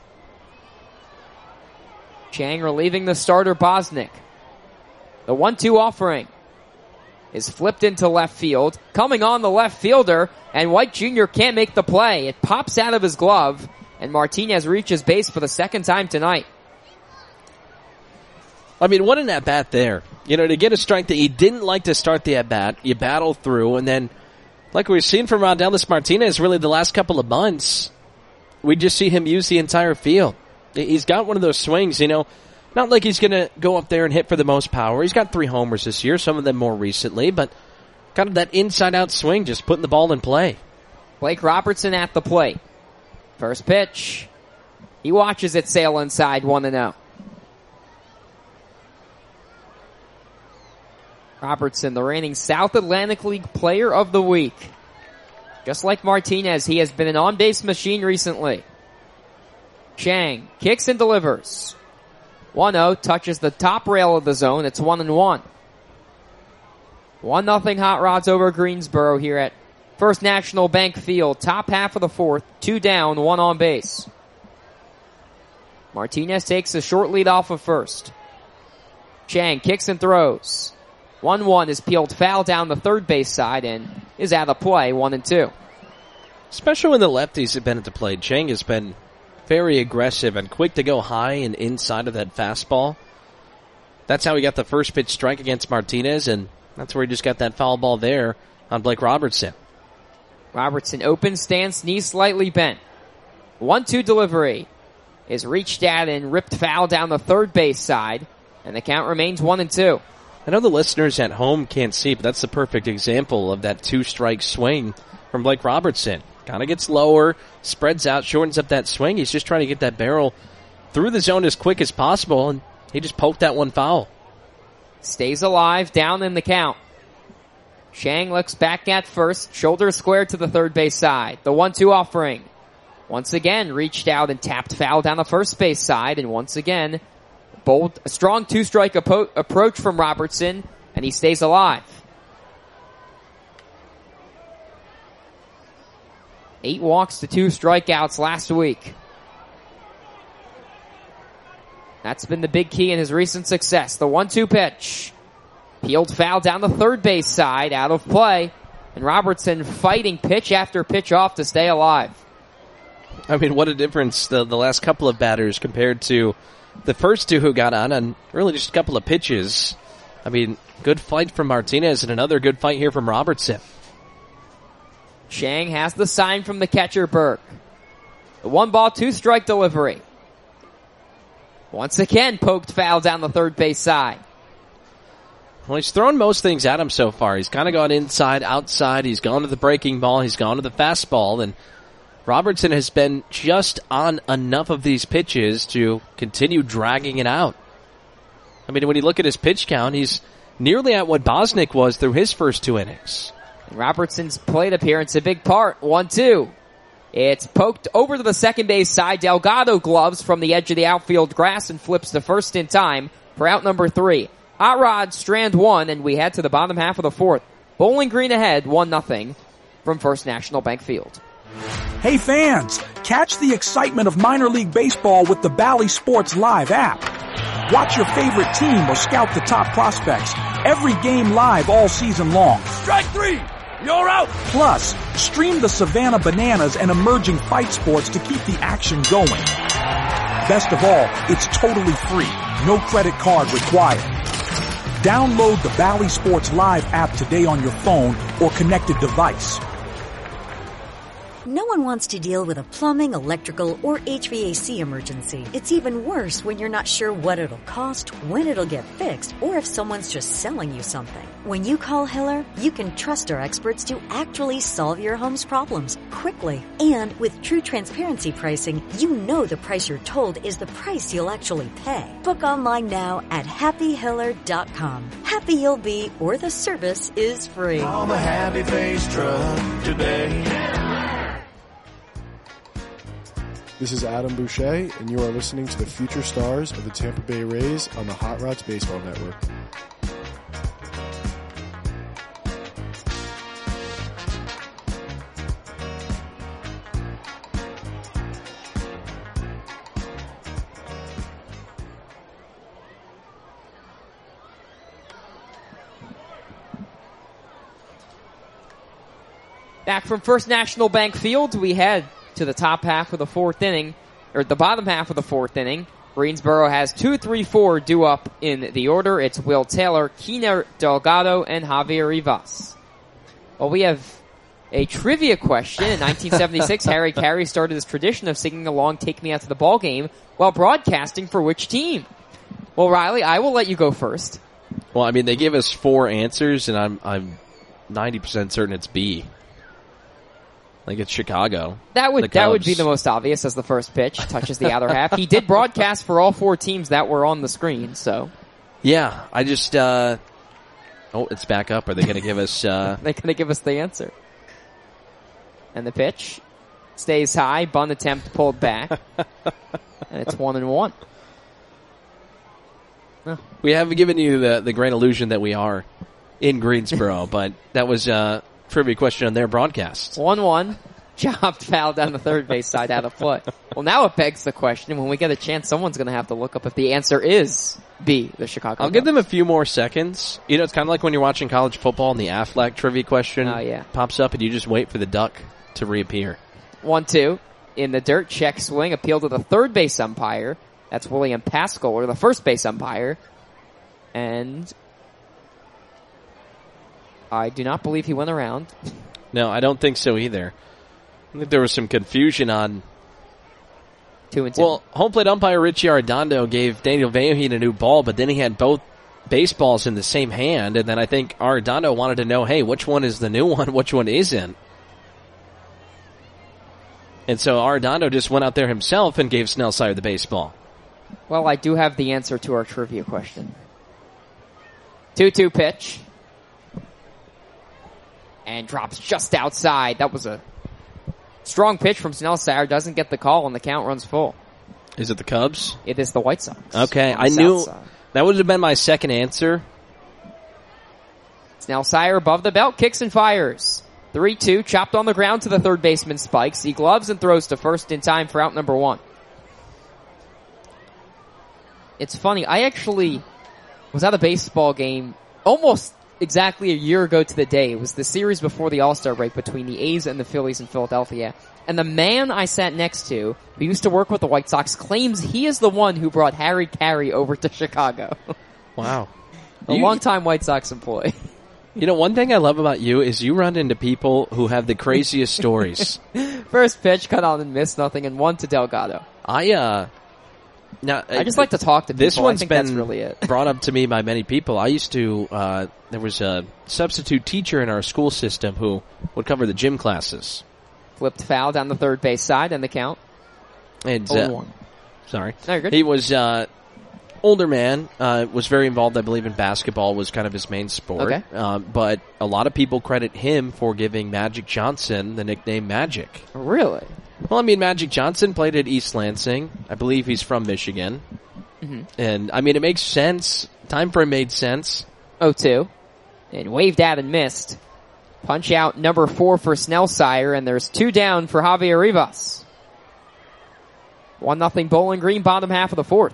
Chang relieving the starter Bosnick. The 1-2 offering is flipped into left field. Coming on the left fielder, and White Jr. can't make the play. It pops out of his glove, and Martinez reaches base for the second time tonight. I mean, what an at-bat there. You know, to get a strike that you didn't like to start the at-bat, you battle through, and then, like we've seen from Rondellis Martinez really the last couple of months, we just see him use the entire field. He's got one of those swings, you know, not like he's going to go up there and hit for the most power. He's got 3 homers this year, some of them more recently, but kind of that inside-out swing, just putting the ball in play. Blake Robertson at the plate. First pitch. He watches it sail inside, 1-0. Robertson, the reigning South Atlantic League Player of the Week. Just like Martinez, he has been an on-base machine recently. Chang kicks and delivers. 1-0, touches the top rail of the zone. It's 1-1. 1-0 Hot Rods over Greensboro here at First National Bank Field. Top half of the 4th. 2 down, 1 on base. Martinez takes a short lead off of first. Chang kicks and throws. 1-1 is peeled foul down the third base side and is out of play, 1-2. Especially when the lefties have been at the plate. Chang has been very aggressive and quick to go high and inside of that fastball. That's how he got the first pitch strike against Martinez, and that's where he just got that foul ball there on Blake Robertson. Robertson open stance, knee slightly bent. 1-2 delivery is reached at and ripped foul down the third base side, and the count remains 1-2. I know the listeners at home can't see, but that's the perfect example of that 2-strike swing from Blake Robertson. Kind of gets lower, spreads out, shortens up that swing. He's just trying to get that barrel through the zone as quick as possible, and he just poked that one foul. Stays alive, down in the count. Chang looks back at first, shoulder square to the third base side. The 1-2 offering. Once again, reached out and tapped foul down the first base side, and once again, a strong two-strike approach from Robertson, and he stays alive. 8 walks to 2 strikeouts last week. That's been the big key in his recent success. The 1-2 pitch. Peeled foul down the third base side, out of play, and Robertson fighting pitch after pitch off to stay alive. I mean, what a difference the last couple of batters compared to the first two who got on really just a couple of pitches. I mean, good fight from Martinez and another good fight here from Robertson. Chang has the sign from the catcher, Burke. The 1-ball, 2-strike delivery. Once again, poked foul down the third base side. Well, he's thrown most things at him so far. He's kind of gone inside, outside. He's gone to the breaking ball. He's gone to the fastball. And Robertson has been just on enough of these pitches to continue dragging it out. I mean, when you look at his pitch count, he's nearly at what Bosnick was through his first 2 innings. Robertson's plate appearance, a big part. 1-2. It's poked over to the second base side. Delgado gloves from the edge of the outfield grass and flips to first in time for out number 3. Hot Rod, strand 1, and we head to the bottom half of the 4th. Bowling Green ahead, 1-0 from First National Bank Field. Hey fans, catch the excitement of minor league baseball with the Bally Sports Live app. Watch your favorite team or scout the top prospects. Every game live all season long. Strike 3! You're out! Plus, stream the Savannah Bananas and emerging fight sports to keep the action going. Best of all, it's totally free. No credit card required. Download the Bally Sports Live app today on your phone or connected device. No one wants to deal with a plumbing, electrical, or HVAC emergency. It's even worse when you're not sure what it'll cost, when it'll get fixed, or if someone's just selling you something. When you call Hiller, you can trust our experts to actually solve your home's problems quickly. And with true transparency pricing, you know the price you're told is the price you'll actually pay. Book online now at happyhiller.com. Happy you'll be, or the service is free. Call the Happy Face Truck today. This is Adam Boucher, and you are listening to the future stars of the Tampa Bay Rays on the Hot Rods Baseball Network. Back from First National Bank Field, we head to the top half of the 4th inning, or the bottom half of the 4th inning. Greensboro has 2, 3, 4 due up in the order. It's Will Taylor, Keener Delgado, and Javier Rivas. Well, we have a trivia question. In 1976, Harry Carey started this tradition of singing along Take Me Out to the Ball Game while broadcasting for which team? Well, Riley, I will let you go first. Well, I mean, they gave us 4 answers, and I'm 90% certain it's B. Like it's Chicago. That would be the most obvious as the first pitch touches the outer half. He did broadcast for all 4 teams that were on the screen, so. Yeah, I just, it's back up. Are they going to give us, They're going to give us the answer. And the pitch stays high, bunt attempt pulled back. And it's 1-1. Huh. We haven't given you the great illusion that we are in Greensboro, but that was, trivia question on their broadcast. 1-1. Chopped foul down the third base side out of play. Well, now it begs the question, when we get a chance, someone's going to have to look up if the answer is B, the Chicago I'll Cubs. give them a few more seconds. You know, it's kind of like when you're watching college football and the Aflac trivia question pops up and you just wait for the duck to reappear. 1-2. In the dirt, check swing, appeal to the third base umpire. That's William Pascal, or the first base umpire. And I do not believe he went around. No, I don't think so either. I think there was some confusion on 2-2. Well, home plate umpire Richie Arredondo gave Daniel Vaheen a new ball, but then he had both baseballs in the same hand, and then I think Arredondo wanted to know, hey, which one is the new one, which one isn't? And so Arredondo just went out there himself and gave Snellsire the baseball. Well, I do have the answer to our trivia question. 2-2 pitch. And drops just outside. That was a Strong pitch from Snellsire, doesn't get the call, and the count runs full. Is it the Cubs? It is the White Sox. Okay, I knew that would have been my second answer. Snellsire above the belt, kicks and fires. 3-2, chopped on the ground to the third baseman Spikes. He gloves and throws to first in time for out number 1. It's funny, I actually was at a baseball game almost exactly a year ago to the day. It was the series before the All-Star break between the A's and the Phillies in Philadelphia. And the man I sat next to, who used to work with the White Sox, claims he is the one who brought Harry Carey over to Chicago. Wow. A longtime White Sox employee. You know, one thing I love about you is you run into people who have the craziest stories. First pitch, cut on and missed, nothing, and 1 to Delgado. I just like to talk to people. This one's I think been that's really it. brought up to me by many people. I used to, there was a substitute teacher in our school system who would cover the gym classes. Flipped foul down the third base side and the count. And, 0-1. Sorry. No, you're good. He was, older man, was very involved, I believe, in basketball was kind of his main sport. Okay. But a lot of people credit him for giving Magic Johnson the nickname Magic. Really? Well, I mean, Magic Johnson played at East Lansing. I believe he's from Michigan. Mm-hmm. And, I mean, it makes sense. Time frame made sense. 0-2. And waved at and missed. Punch out number 4 for Snellsire, and there's 2 down for Javier Rivas. 1-0 Bowling Green, bottom half of the 4th.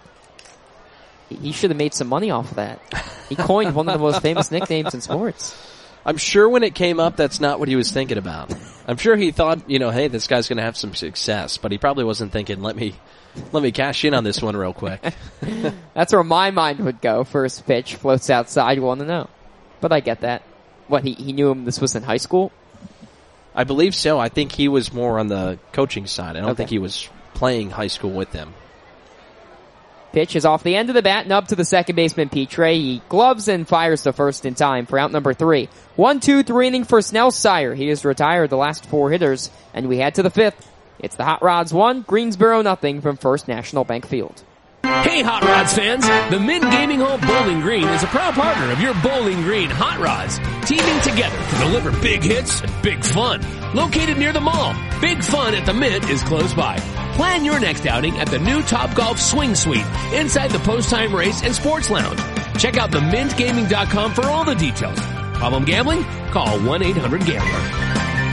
He should have made some money off of that. He coined one of the most famous nicknames in sports. I'm sure when it came up, that's not what he was thinking about. I'm sure he thought, hey, this guy's going to have some success, but he probably wasn't thinking, let me cash in on this one real quick. That's where my mind would go. First pitch, floats outside, 1-0. But I get that. What, he knew him, this was in high school? I believe so. I think he was more on the coaching side. I don't think he was playing high school with them. Pitch is off the end of the bat and up to the second baseman, Petre. He gloves and fires to first in time for out number 3. 1-2-3 inning for Snellsire. He has retired the last 4 hitters, and we head to the 5th. It's the Hot Rods 1, Greensboro 0 from First National Bank Field. Hey Hot Rods fans, the Mint Gaming Hall Bowling Green is a proud partner of your Bowling Green Hot Rods, teaming together to deliver big hits and big fun. Located near the mall, Big Fun at the Mint is close by. Plan your next outing at the new Topgolf Swing Suite inside the Post-Time Race and Sports Lounge. Check out themintgaming.com for all the details. Problem gambling? Call 1-800-GAMBLER.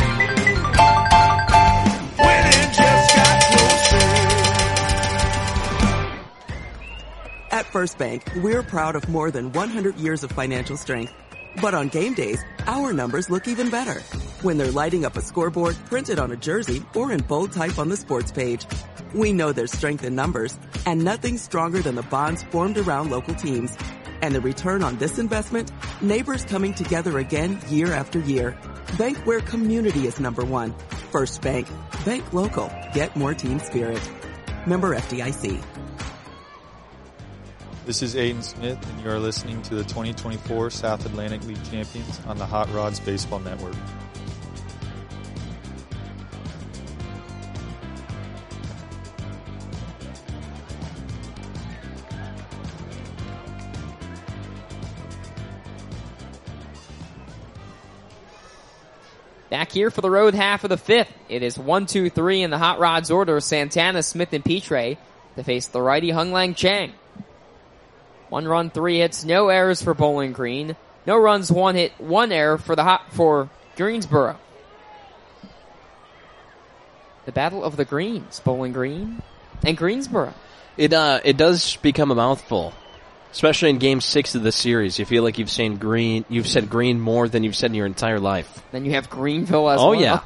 At First Bank, we're proud of more than 100 years of financial strength. But on game days, our numbers look even better. When they're lighting up a scoreboard printed on a jersey or in bold type on the sports page. We know there's strength in numbers, and nothing's stronger than the bonds formed around local teams. And the return on this investment? Neighbors coming together again year after year. Bank where community is number 1. First Bank. Bank local. Get more team spirit. Member FDIC. This is Aiden Smith, and you are listening to the 2024 South Atlantic League Champions on the Hot Rods Baseball Network. Back here for the road half of the 5th. It is 1-2-3 in the Hot Rods order. Santana, Smith, and Petre to face the righty Hung Lang Chang. 1 run, 3 hits, no errors for Bowling Green. No runs, 1 hit, 1 error for Greensboro. The battle of the greens, Bowling Green and Greensboro. It does become a mouthful, especially in Game 6 of the series. You feel like you've said green more than you've said in your entire life. Then you have Greenville as well. Oh yeah.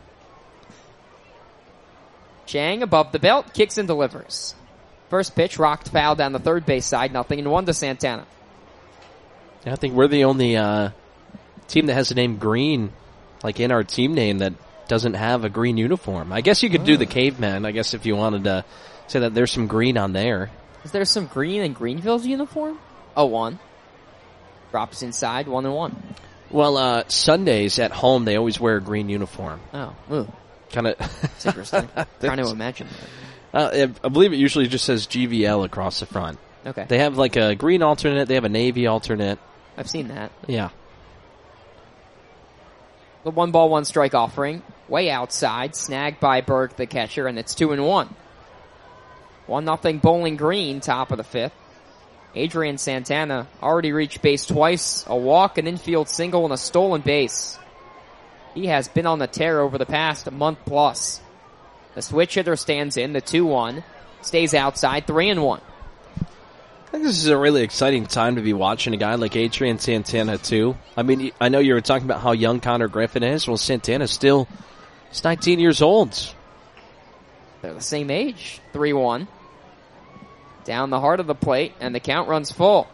Chang above the belt, kicks and delivers. First pitch, rocked foul down the third base side, 0-1 to Santana. I think we're the only team that has the name Green, like in our team name, that doesn't have a green uniform. I guess you could do the caveman, I guess, if you wanted to say that there's some green on there. Is there some green in Greenville's uniform? 0-1. Drops inside, 1-1. Well, Sundays at home, they always wear a green uniform. Oh, ooh. Kind of. That's interesting. Trying to imagine that. I believe it usually just says GVL across the front. Okay. They have like a green alternate. They have a navy alternate. I've seen that. Yeah. The 1-ball, 1 strike offering. way outside, snagged by Berg, the catcher, and it's 2-1. 1-0 Bowling Green, top of the fifth. Adrian Santana already reached base twice, a walk, an infield single, and a stolen base. He has been on the tear over the past month plus. The switch hitter stands in, the 2-1, stays outside, 3-1. I think this is a really exciting time to be watching a guy like Adrian Santana, too. I mean, I know you were talking about how young Connor Griffin is. Well, Santana's still 19 years old. They're the same age. 3-1. Down the heart of the plate, and the count runs full.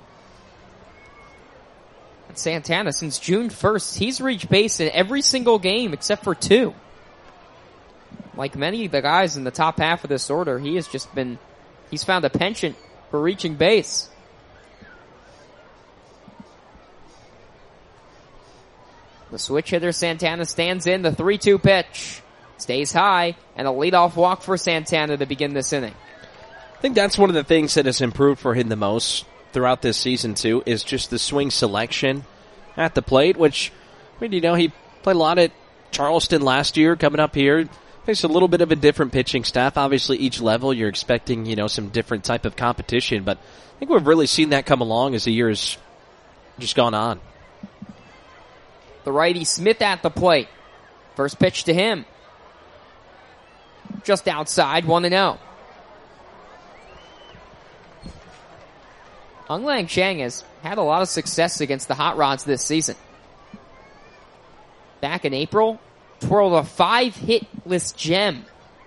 And Santana, since June 1st, he's reached base in every single game except for 2. Like many of the guys in the top half of this order, he's found a penchant for reaching base. The switch hitter Santana stands in, the 3-2 pitch. Stays high, and a leadoff walk for Santana to begin this inning. I think that's one of the things that has improved for him the most throughout this season, too, is just the swing selection at the plate, which, I mean, he played a lot at Charleston last year, coming up here. It's a little bit of a different pitching staff. Obviously, each level, you're expecting, some different type of competition, but I think we've really seen that come along as the year has just gone on. The righty Smith at the plate. First pitch to him. Just outside, 1-0. Hung Lang Chang has had a lot of success against the Hot Rods this season. Back in April, twirled a 5-hitless gem.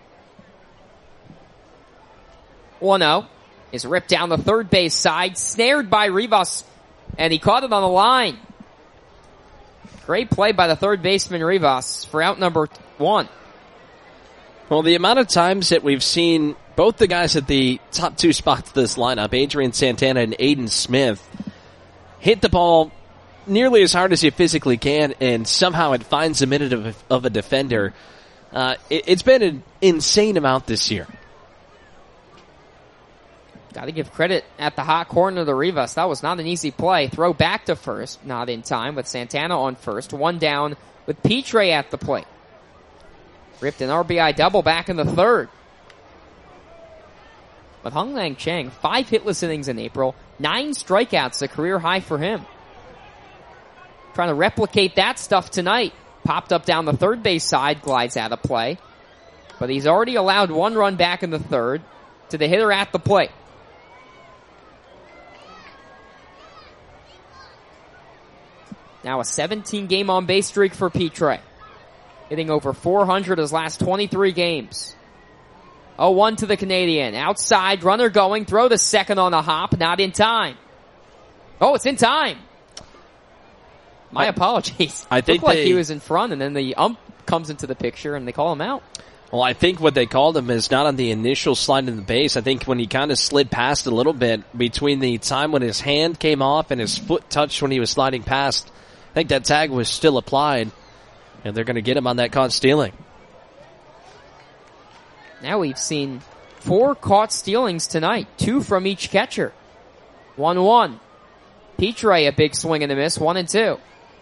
1-0 is ripped down the third base side, snared by Rivas, and he caught it on the line. Great play by the third baseman Rivas for out number 1. Well, the amount of times that we've seen both the guys at the top 2 spots of this lineup, Adrian Santana and Aiden Smith, hit the ball nearly as hard as you physically can, and somehow it finds a minute of a defender. It's been an insane amount this year. Got to give credit at the hot corner to Rivas. That was not an easy play. Throw back to first, not in time, with Santana on first. 1 down with Petre at the plate. Ripped an RBI double back in the third. But Hung Lang Chang, 5 hitless innings in April, 9 strikeouts, a career high for him. Trying to replicate that stuff tonight. Popped up down the third base side, glides out of play. But he's already allowed 1 run back in the third to the hitter at the plate. Now a 17-game on-base streak for Petre. Hitting over 400 his last 23 games. 0-1 to the Canadian. Outside, runner going. Throw to second on a hop. Not in time. Oh, it's in time. My apologies. I think looked like he was in front, and then the ump comes into the picture, and they call him out. Well, I think what they called him is not on the initial slide in the base. I think when he kind of slid past a little bit between the time when his hand came off and his foot touched when he was sliding past, I think that tag was still applied, and they're going to get him on that caught stealing. Now we've seen 4 caught stealings tonight, 2 from each catcher. 1-1. Petre, a big swing and a miss, 1-2.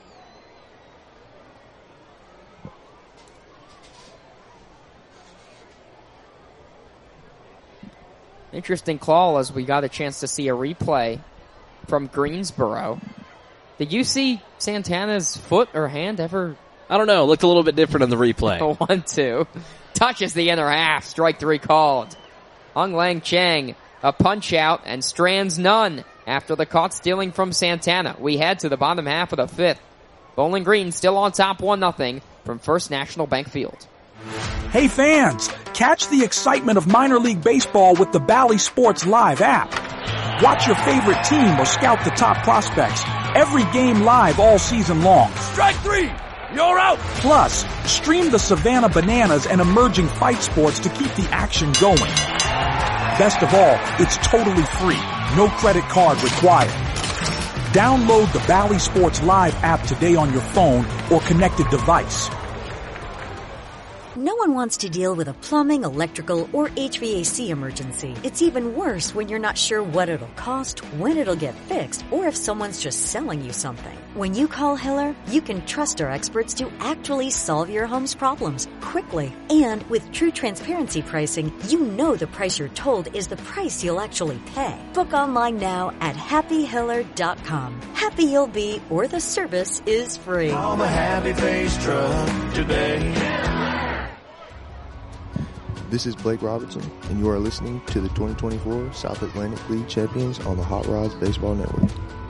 Interesting call as we got a chance to see a replay from Greensboro. Did you see Santana's foot or hand ever? I don't know. It looked a little bit different on the replay. 1-2. Touches the inner half. Strike 3 called. Hung Lang Chang, a punch out, and strands none after the caught stealing from Santana. We head to the bottom half of the 5th. Bowling Green still on top 1-0 from First National Bank Field. Hey fans, catch the excitement of minor league baseball with the Bally Sports Live app. Watch your favorite team or scout the top prospects. Every game live all season long. Strike 3! You're out! Plus, stream the Savannah Bananas and emerging fight sports to keep the action going. Best of all, it's totally free. No credit card required. Download the Bally Sports Live app today on your phone or connected device. No one wants to deal with a plumbing, electrical, or HVAC emergency. It's even worse when you're not sure what it'll cost, when it'll get fixed, or if someone's just selling you something. When you call Hiller, you can trust our experts to actually solve your home's problems quickly. And with true transparency pricing, you know the price you're told is the price you'll actually pay. Book online now at happyhiller.com. Happy you'll be, or the service is free. Call the Happy Face Truck today. This is Blake Robertson, and you are listening to the 2024 South Atlantic League Champions on the Hot Rods Baseball Network.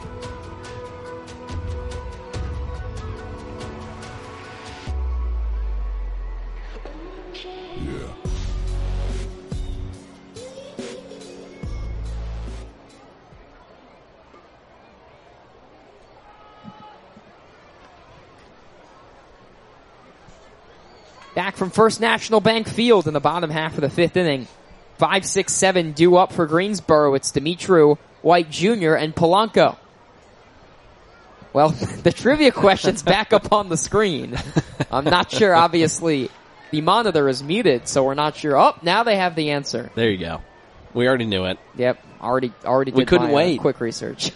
Back from First National Bank Field in the bottom half of the fifth inning. 5-6-7 due up for Greensboro. It's Dimitru, White Jr., and Polanco. Well, the trivia question's back up on the screen. I'm not sure, obviously, the monitor is muted, so we're not sure. Oh, now they have the answer. There you go. We already knew it. Yep, already we did couldn't my wait. Quick research.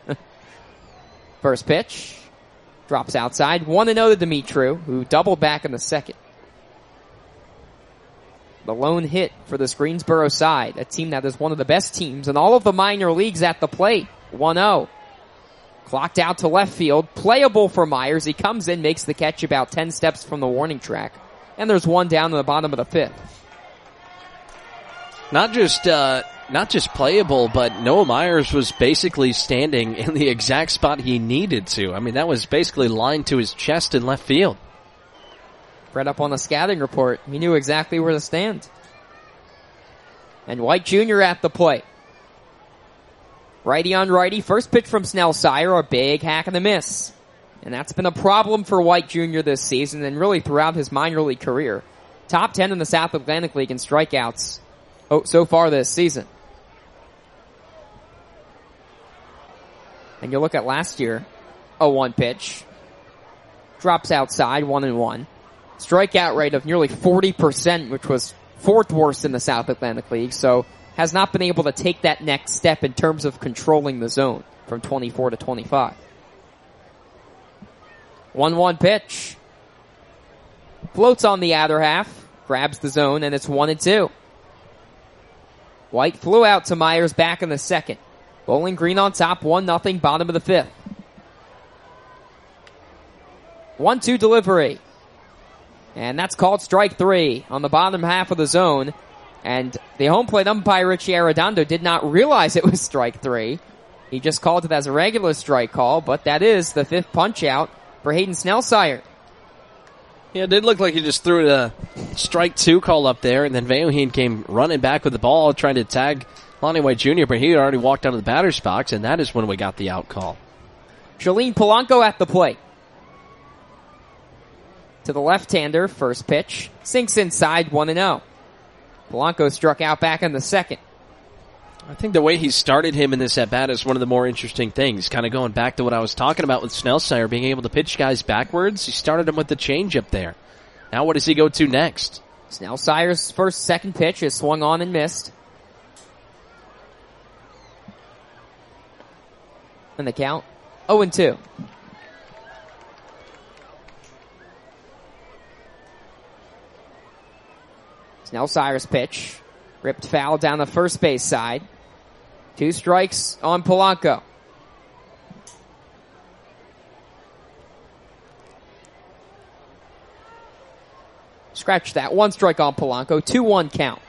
First pitch. Drops outside. 1-0 to Dimitru, who doubled back in the second. The lone hit for this Greensboro side, a team that is one of the best teams in all of the minor leagues at the plate. 1-0. Clocked out to left field. Playable for Myers. He comes in, makes the catch about 10 steps from the warning track. And there's one down in the bottom of the fifth. Not just playable, but Noah Myers was basically standing in the exact spot he needed to. I mean, that was basically lined to his chest in left field. Read up on the scouting report. He knew exactly where to stand. And White Jr. at the plate. Righty on righty. First pitch from Snell Sire, a big hack and a miss. And that's been a problem for White Jr. this season and really throughout his minor league career. Top 10 in the South Atlantic League in strikeouts so far this season. And you look at last year, a 1 pitch. Drops outside, 1-1. Strikeout rate of nearly 40%, which was 4th worst in the South Atlantic League, so has not been able to take that next step in terms of controlling the zone from 24 to 25. 1-1 pitch. Floats on the outer half, grabs the zone, and it's 1-2. White flew out to Myers back in the second. Bowling Green on top, 1-0, bottom of the fifth. 1-2 delivery. And that's called strike 3 on the bottom half of the zone. And the home plate umpire, Richie Arredondo, did not realize it was strike 3. He just called it as a regular strike call, but that is the 5th punch out for Hayden Snellsire. Yeah, it did look like he just threw a strike 2 call up there, and then Vaoheen came running back with the ball, trying to tag Lonnie White Jr., but he had already walked out of the batter's box, and that is when we got the out call. Shalene Polanco at the plate. To the left-hander, first pitch. Sinks inside, 1-0. Polanco struck out back in the second. I think the way he started him in this at-bat is one of the more interesting things. Kind of going back to what I was talking about with Snellsire, being able to pitch guys backwards. He started him with the changeup there. Now what does he go to next? Snellsire's second pitch is swung on and missed. And the count, 0-2. Snellsire's pitch. Ripped foul down the first base side. 2 strikes on Polanco. Scratch that. 1 strike on Polanco. 2-1 count.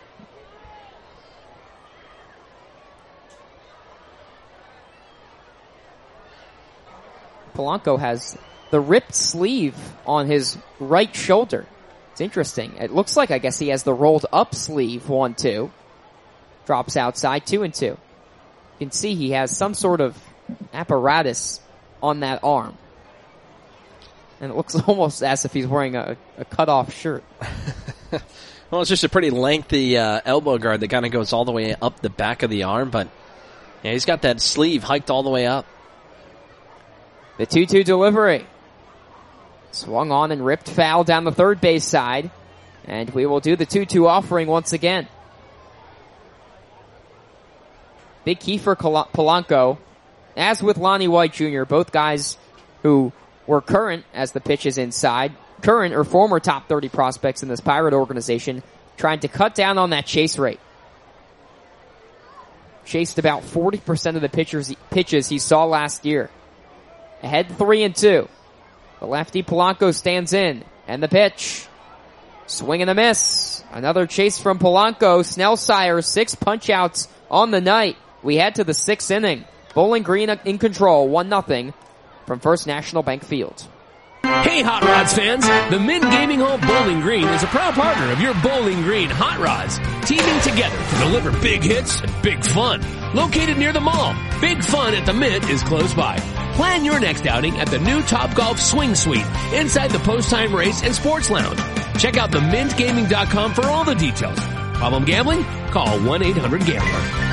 Polanco has the ripped sleeve on his right shoulder. It's interesting. It looks like, I guess, he has the rolled up sleeve. 1-2. Drops outside. 2-2. You can see he has some sort of apparatus on that arm. And it looks almost as if he's wearing a cut-off shirt. Well, it's just a pretty lengthy elbow guard that kind of goes all the way up the back of the arm, but yeah, he's got that sleeve hiked all the way up. The 2-2 delivery. Swung on and ripped foul down the third base side. And we will do the 2-2 offering once again. Big key for Polanco, as with Lonnie White Jr., both guys who were current as the pitch is inside, current or former top 30 prospects in this Pirate organization, trying to cut down on that chase rate. Chased about 40% of the pitches he saw last year. Ahead 3-2. The lefty Polanco stands in, and the pitch. Swing and a miss. Another chase from Polanco. Snellsire, 6 punch-outs on the night. We head to the 6th inning. Bowling Green in control, 1-0 from First National Bank Field. Hey Hot Rods fans, the Mint Gaming Hall Bowling Green is a proud partner of your Bowling Green Hot Rods, teaming together to deliver big hits and big fun. Located near the mall, Big Fun at the Mint is close by. Plan your next outing at the new Topgolf Swing Suite inside the Post-Time Race and Sports Lounge. Check out themintgaming.com for all the details. Problem gambling? Call 1-800-GAMBLER.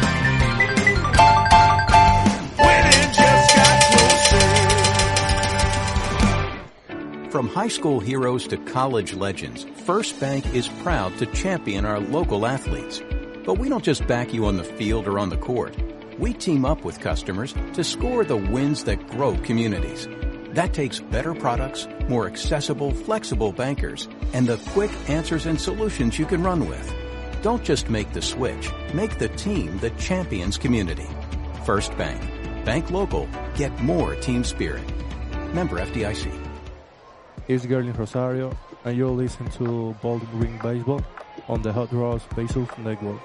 From high school heroes to college legends, First Bank is proud to champion our local athletes. But we don't just back you on the field or on the court. We team up with customers to score the wins that grow communities. That takes better products, more accessible, flexible bankers, and the quick answers and solutions you can run with. Don't just make the switch. Make the team that champions community. First Bank. Bank local. Get more team spirit. Member FDIC. It's Gerlin Rosario, and you're listening to Bowling Green Baseball on the Hot Rods Baseball Network.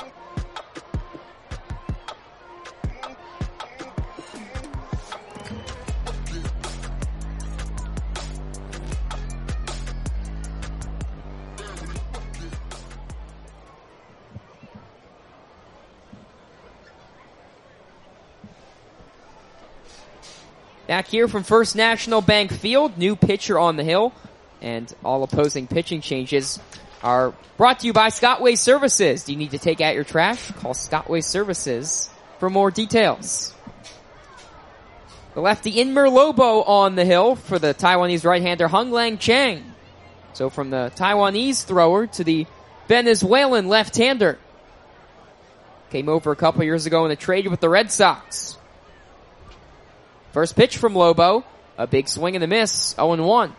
Back here from First National Bank Field, new pitcher on the hill, and all opposing pitching changes are brought to you by Scott Waste Services. Do you need to take out your trash? Call Scott Waste Services for more details. The lefty Inmer Lobo on the hill for the Taiwanese right-hander Hung Lang Chang. So from the Taiwanese thrower to the Venezuelan left-hander. Came over a couple years ago in a trade with the Red Sox. First pitch from Lobo. A big swing and a miss. 0-1.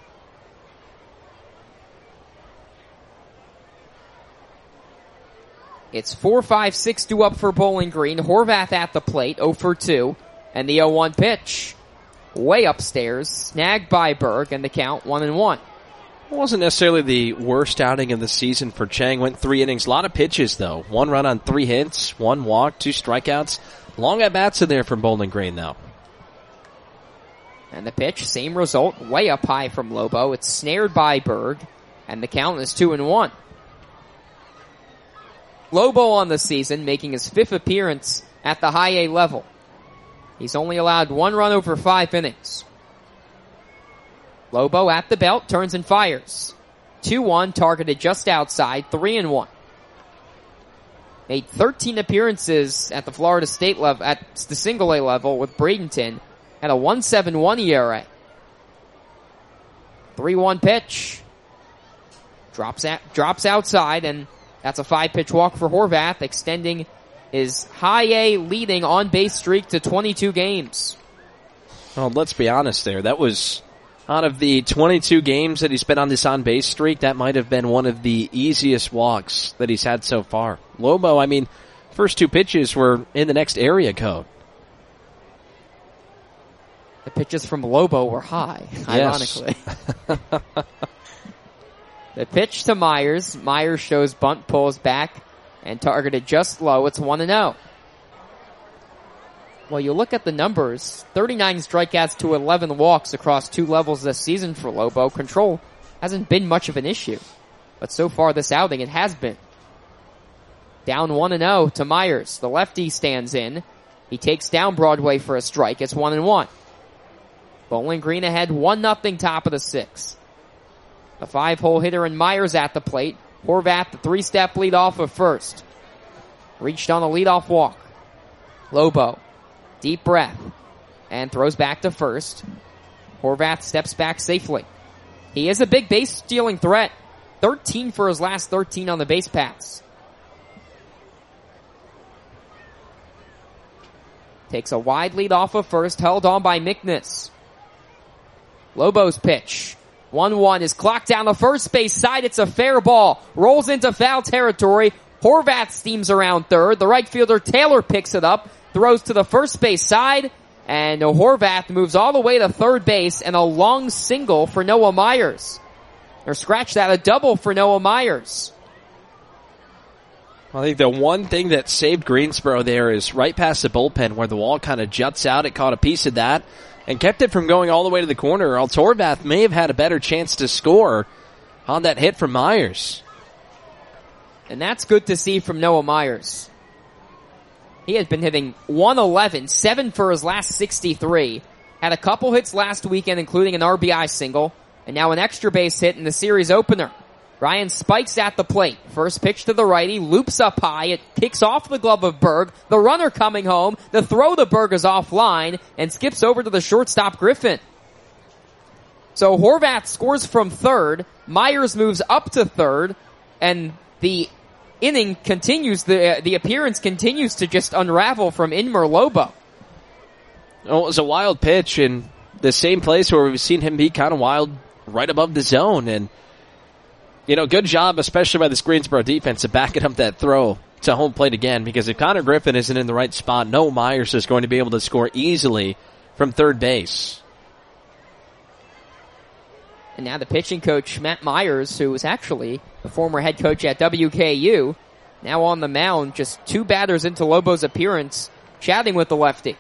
It's 4-5-6 due up for Bowling Green. Horvath at the plate. 0-2. And the 0-1 pitch. Way upstairs. Snagged by Berg. And the count 1-1. It wasn't necessarily the worst outing of the season for Chang. Went 3 innings. A lot of pitches, though. 1 run on 3 hits. 1 walk. 2 strikeouts. Long at-bats in there from Bowling Green, though. And the pitch, same result, way up high from Lobo. It's snared by Berg, and the count is 2-1. Lobo on the season, making his 5th appearance at the high A level. He's only allowed 1 run over 5 innings. Lobo at the belt, turns and fires. 2-1, targeted just outside, 3-1. Made 13 appearances at the Florida State level, at the single A level with Bradenton. Had a 1.71 ERA. 3-1 pitch. Drops outside, and that's a 5-pitch walk for Horvath, extending his high A leading on-base streak to 22 games. Well, let's be honest there. That was, out of the 22 games that he's been on this on-base streak, that might have been one of the easiest walks that he's had so far. Lobo, I mean, first 2 pitches were in the next area code. The pitches from Lobo were high, ironically. Yes. The pitch to Myers. Myers shows bunt, pulls back, and targeted just low. It's 1-0. Well, you look at the numbers. 39 strikeouts to 11 walks across 2 levels this season for Lobo. Control hasn't been much of an issue. But so far this outing, it has been. Down 1-0 to Myers. The lefty stands in. He takes down Broadway for a strike. It's 1-1. Bowling Green ahead 1-0 top of the 6th. The 5-hole hitter in Myers at the plate. Horvath, the 3-step lead off of first. Reached on a leadoff walk. Lobo, deep breath, and throws back to first. Horvath steps back safely. He is a big base stealing threat. 13 for his last 13 on the base paths. Takes a wide lead off of first, held on by Miknes. Lobo's pitch. 1-1 is clocked down the first base side. It's a fair ball. Rolls into foul territory. Horvath steams around third. The right fielder Taylor picks it up, throws to the first base side, and Horvath moves all the way to third base, and a long single for Noah Myers. Or scratch that, a double for Noah Myers. I think the one thing that saved Greensboro there is right past the bullpen where the wall kind of juts out. It caught a piece of that and kept it from going all the way to the corner, or else Horvath may have had a better chance to score on that hit from Myers. And that's good to see from Noah Myers. He has been hitting 111, 7 for his last 63. Had a couple hits last weekend, including an RBI single, and now an extra base hit in the series opener. Ryan spikes at the plate. First pitch to the righty, loops up high. It kicks off the glove of Berg. The runner coming home. The throw to Berg is offline and skips over to the shortstop Griffin. So Horvath scores from third. Myers moves up to third, and the inning continues. The appearance continues to just unravel from Inmer Lobo. Oh, it was a wild pitch in the same place where we've seen him be kind of wild right above the zone, and good job, especially by this Greensboro defense, to backing up that throw to home plate again, because if Connor Griffin isn't in the right spot, Noah Myers is going to be able to score easily from third base. And now the pitching coach, Matt Myers, who was actually the former head coach at WKU, now on the mound, just 2 batters into Lobo's appearance, chatting with the lefty.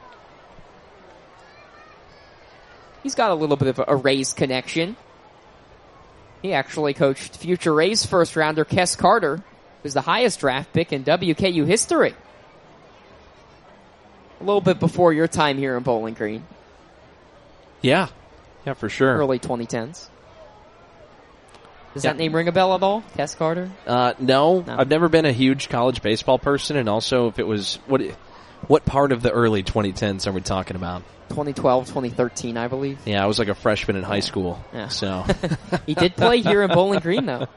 He's got a little bit of a Rays connection. He actually coached future Rays first rounder Kes Carter, who's the highest draft pick in WKU history. A little bit before your time here in Bowling Green. Yeah, for sure. Early 2010s. Does that name ring a bell at all, Kes Carter? No, I've never been a huge college baseball person, and also if it was, what part of the early 2010s are we talking about? 2012, 2013, I believe. Yeah, I was like a freshman in high school. Yeah. So he did play here in Bowling Green, though.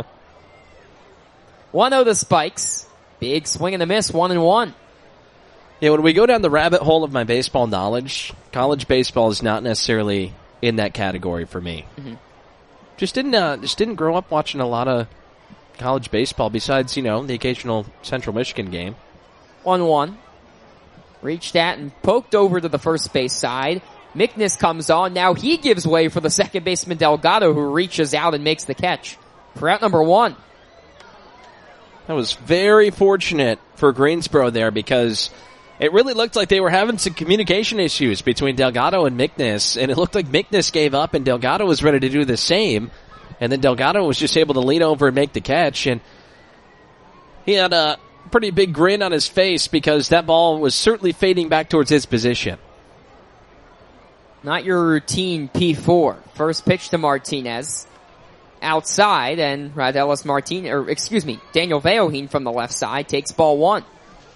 1-0 the Spikes. Big swing and a miss, 1-1. Yeah, when we go down the rabbit hole of my baseball knowledge, college baseball is not necessarily in that category for me. Mm-hmm. Just didn't grow up watching a lot of college baseball besides, the occasional Central Michigan game. 1-1. Reached at and poked over to the first base side. Miknes comes on. Now he gives way for the second baseman Delgado, who reaches out and makes the catch for out number 1. That was very fortunate for Greensboro there, because it really looked like they were having some communication issues between Delgado and Miknes, and it looked like Miknes gave up and Delgado was ready to do the same, and then Delgado was just able to lean over and make the catch, and he had a pretty big grin on his face because that ball was certainly fading back towards his position. Not your routine P4. First pitch to Martinez. Outside, and Daniel Veoheen from the left side takes ball 1.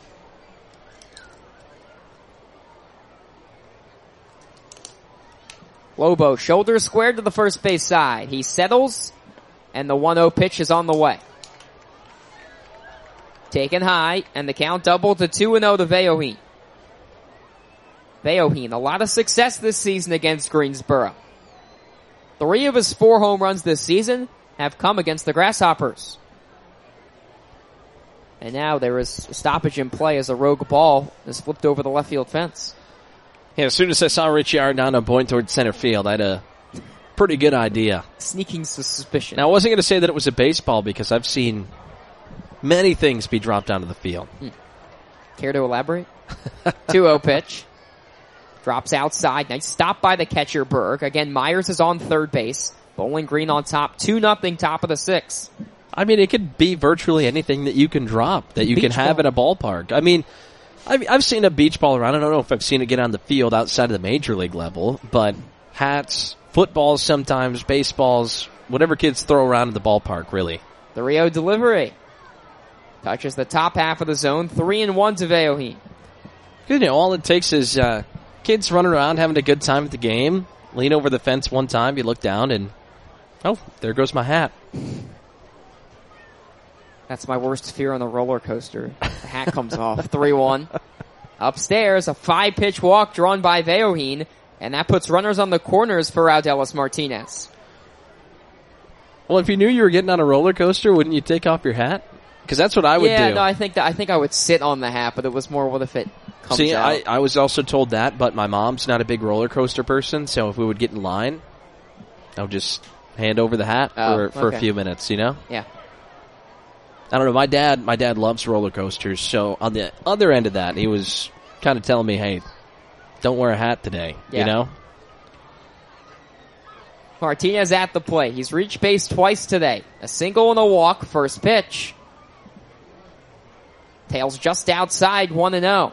Lobo, shoulder squared to the first base side. He settles, and the 1-0 pitch is on the way. Taken high, and the count doubled to 2-0 to Veoheen. Veoheen, a lot of success this season against Greensboro. 3 of his 4 home runs this season have come against the Grasshoppers. And now there is a stoppage in play as a rogue ball is flipped over the left field fence. Yeah, as soon as I saw Richie Arellano point towards center field, I had a pretty good idea. Sneaking suspicion. Now, I wasn't going to say that it was a baseball because I've seen many things be dropped onto the field. Care to elaborate? 2-0 pitch. Drops outside. Nice stop by the catcher, Berg. Again, Myers is on third base. Bowling Green on top. 2-0, top of the 6th. I mean, it could be virtually anything that you can drop, that you can have at a ballpark. I mean, I've seen a beach ball around. I don't know if I've seen it get on the field outside of the major league level, but hats, footballs sometimes, baseballs, whatever kids throw around at the ballpark, really. The Rio delivery. Touches the top half of the zone. 3-1 to Veoheen. All it takes is kids running around having a good time at the game. Lean over the fence one time, you look down, and Oh, there goes my hat. That's my worst fear on the roller coaster. The hat comes off. 3-1. Upstairs, a 5-pitch walk drawn by Veoheen, and that puts runners on the corners for Raudelis Martinez. Well, if you knew you were getting on a roller coaster, wouldn't you take off your hat? Because that's what I would do. Yeah, no, I think I would sit on the hat, but it was more what if it comes out. I was also told that, but my mom's not a big roller coaster person, so if we would get in line, I would just hand over the hat for a few minutes, you know? Yeah. I don't know. My dad loves roller coasters. So on the other end of that, he was kind of telling me, "Hey, don't wear a hat today." Yeah. You know. Martinez at the plate. He's reached base twice today. A single and a walk. First pitch. Tails just outside. 1-0.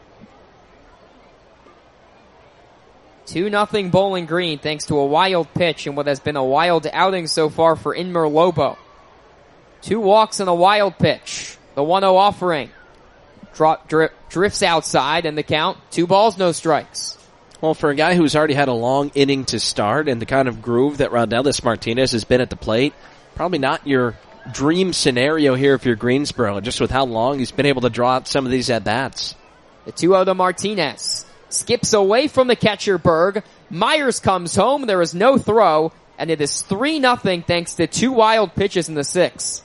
2-0 Bowling Green thanks to a wild pitch in what has been a wild outing so far for Inmer Lobo. 2 walks and a wild pitch. The 1-0 offering. Drifts outside and the count. 2 balls, no strikes. Well, for a guy who's already had a long inning to start and the kind of groove that Raudelis Martinez has been at the plate, probably not your dream scenario here if you're Greensboro, just with how long he's been able to draw out some of these at-bats. The 2-0 to Martinez. Skips away from the catcher Berg. Myers comes home. There is no throw. And it is 3-0 thanks to 2 wild pitches in the 6th.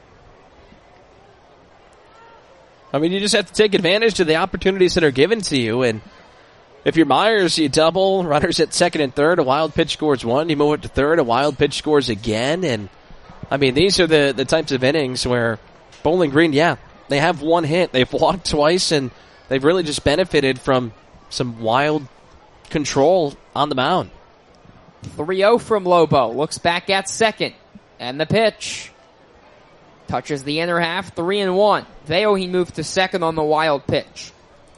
I mean, you just have to take advantage of the opportunities that are given to you. And if you're Myers, you double, runners at second and third, a wild pitch scores 1. You move it to third, a wild pitch scores again. And, I mean, these are the types of innings where Bowling Green, they have 1 hit. They've walked twice, and they've really just benefited from some wild control on the mound. 3-0 from Lobo. Looks back at second. And the pitch. Touches the inner half, 3-1. Veoheen moved to second on the wild pitch.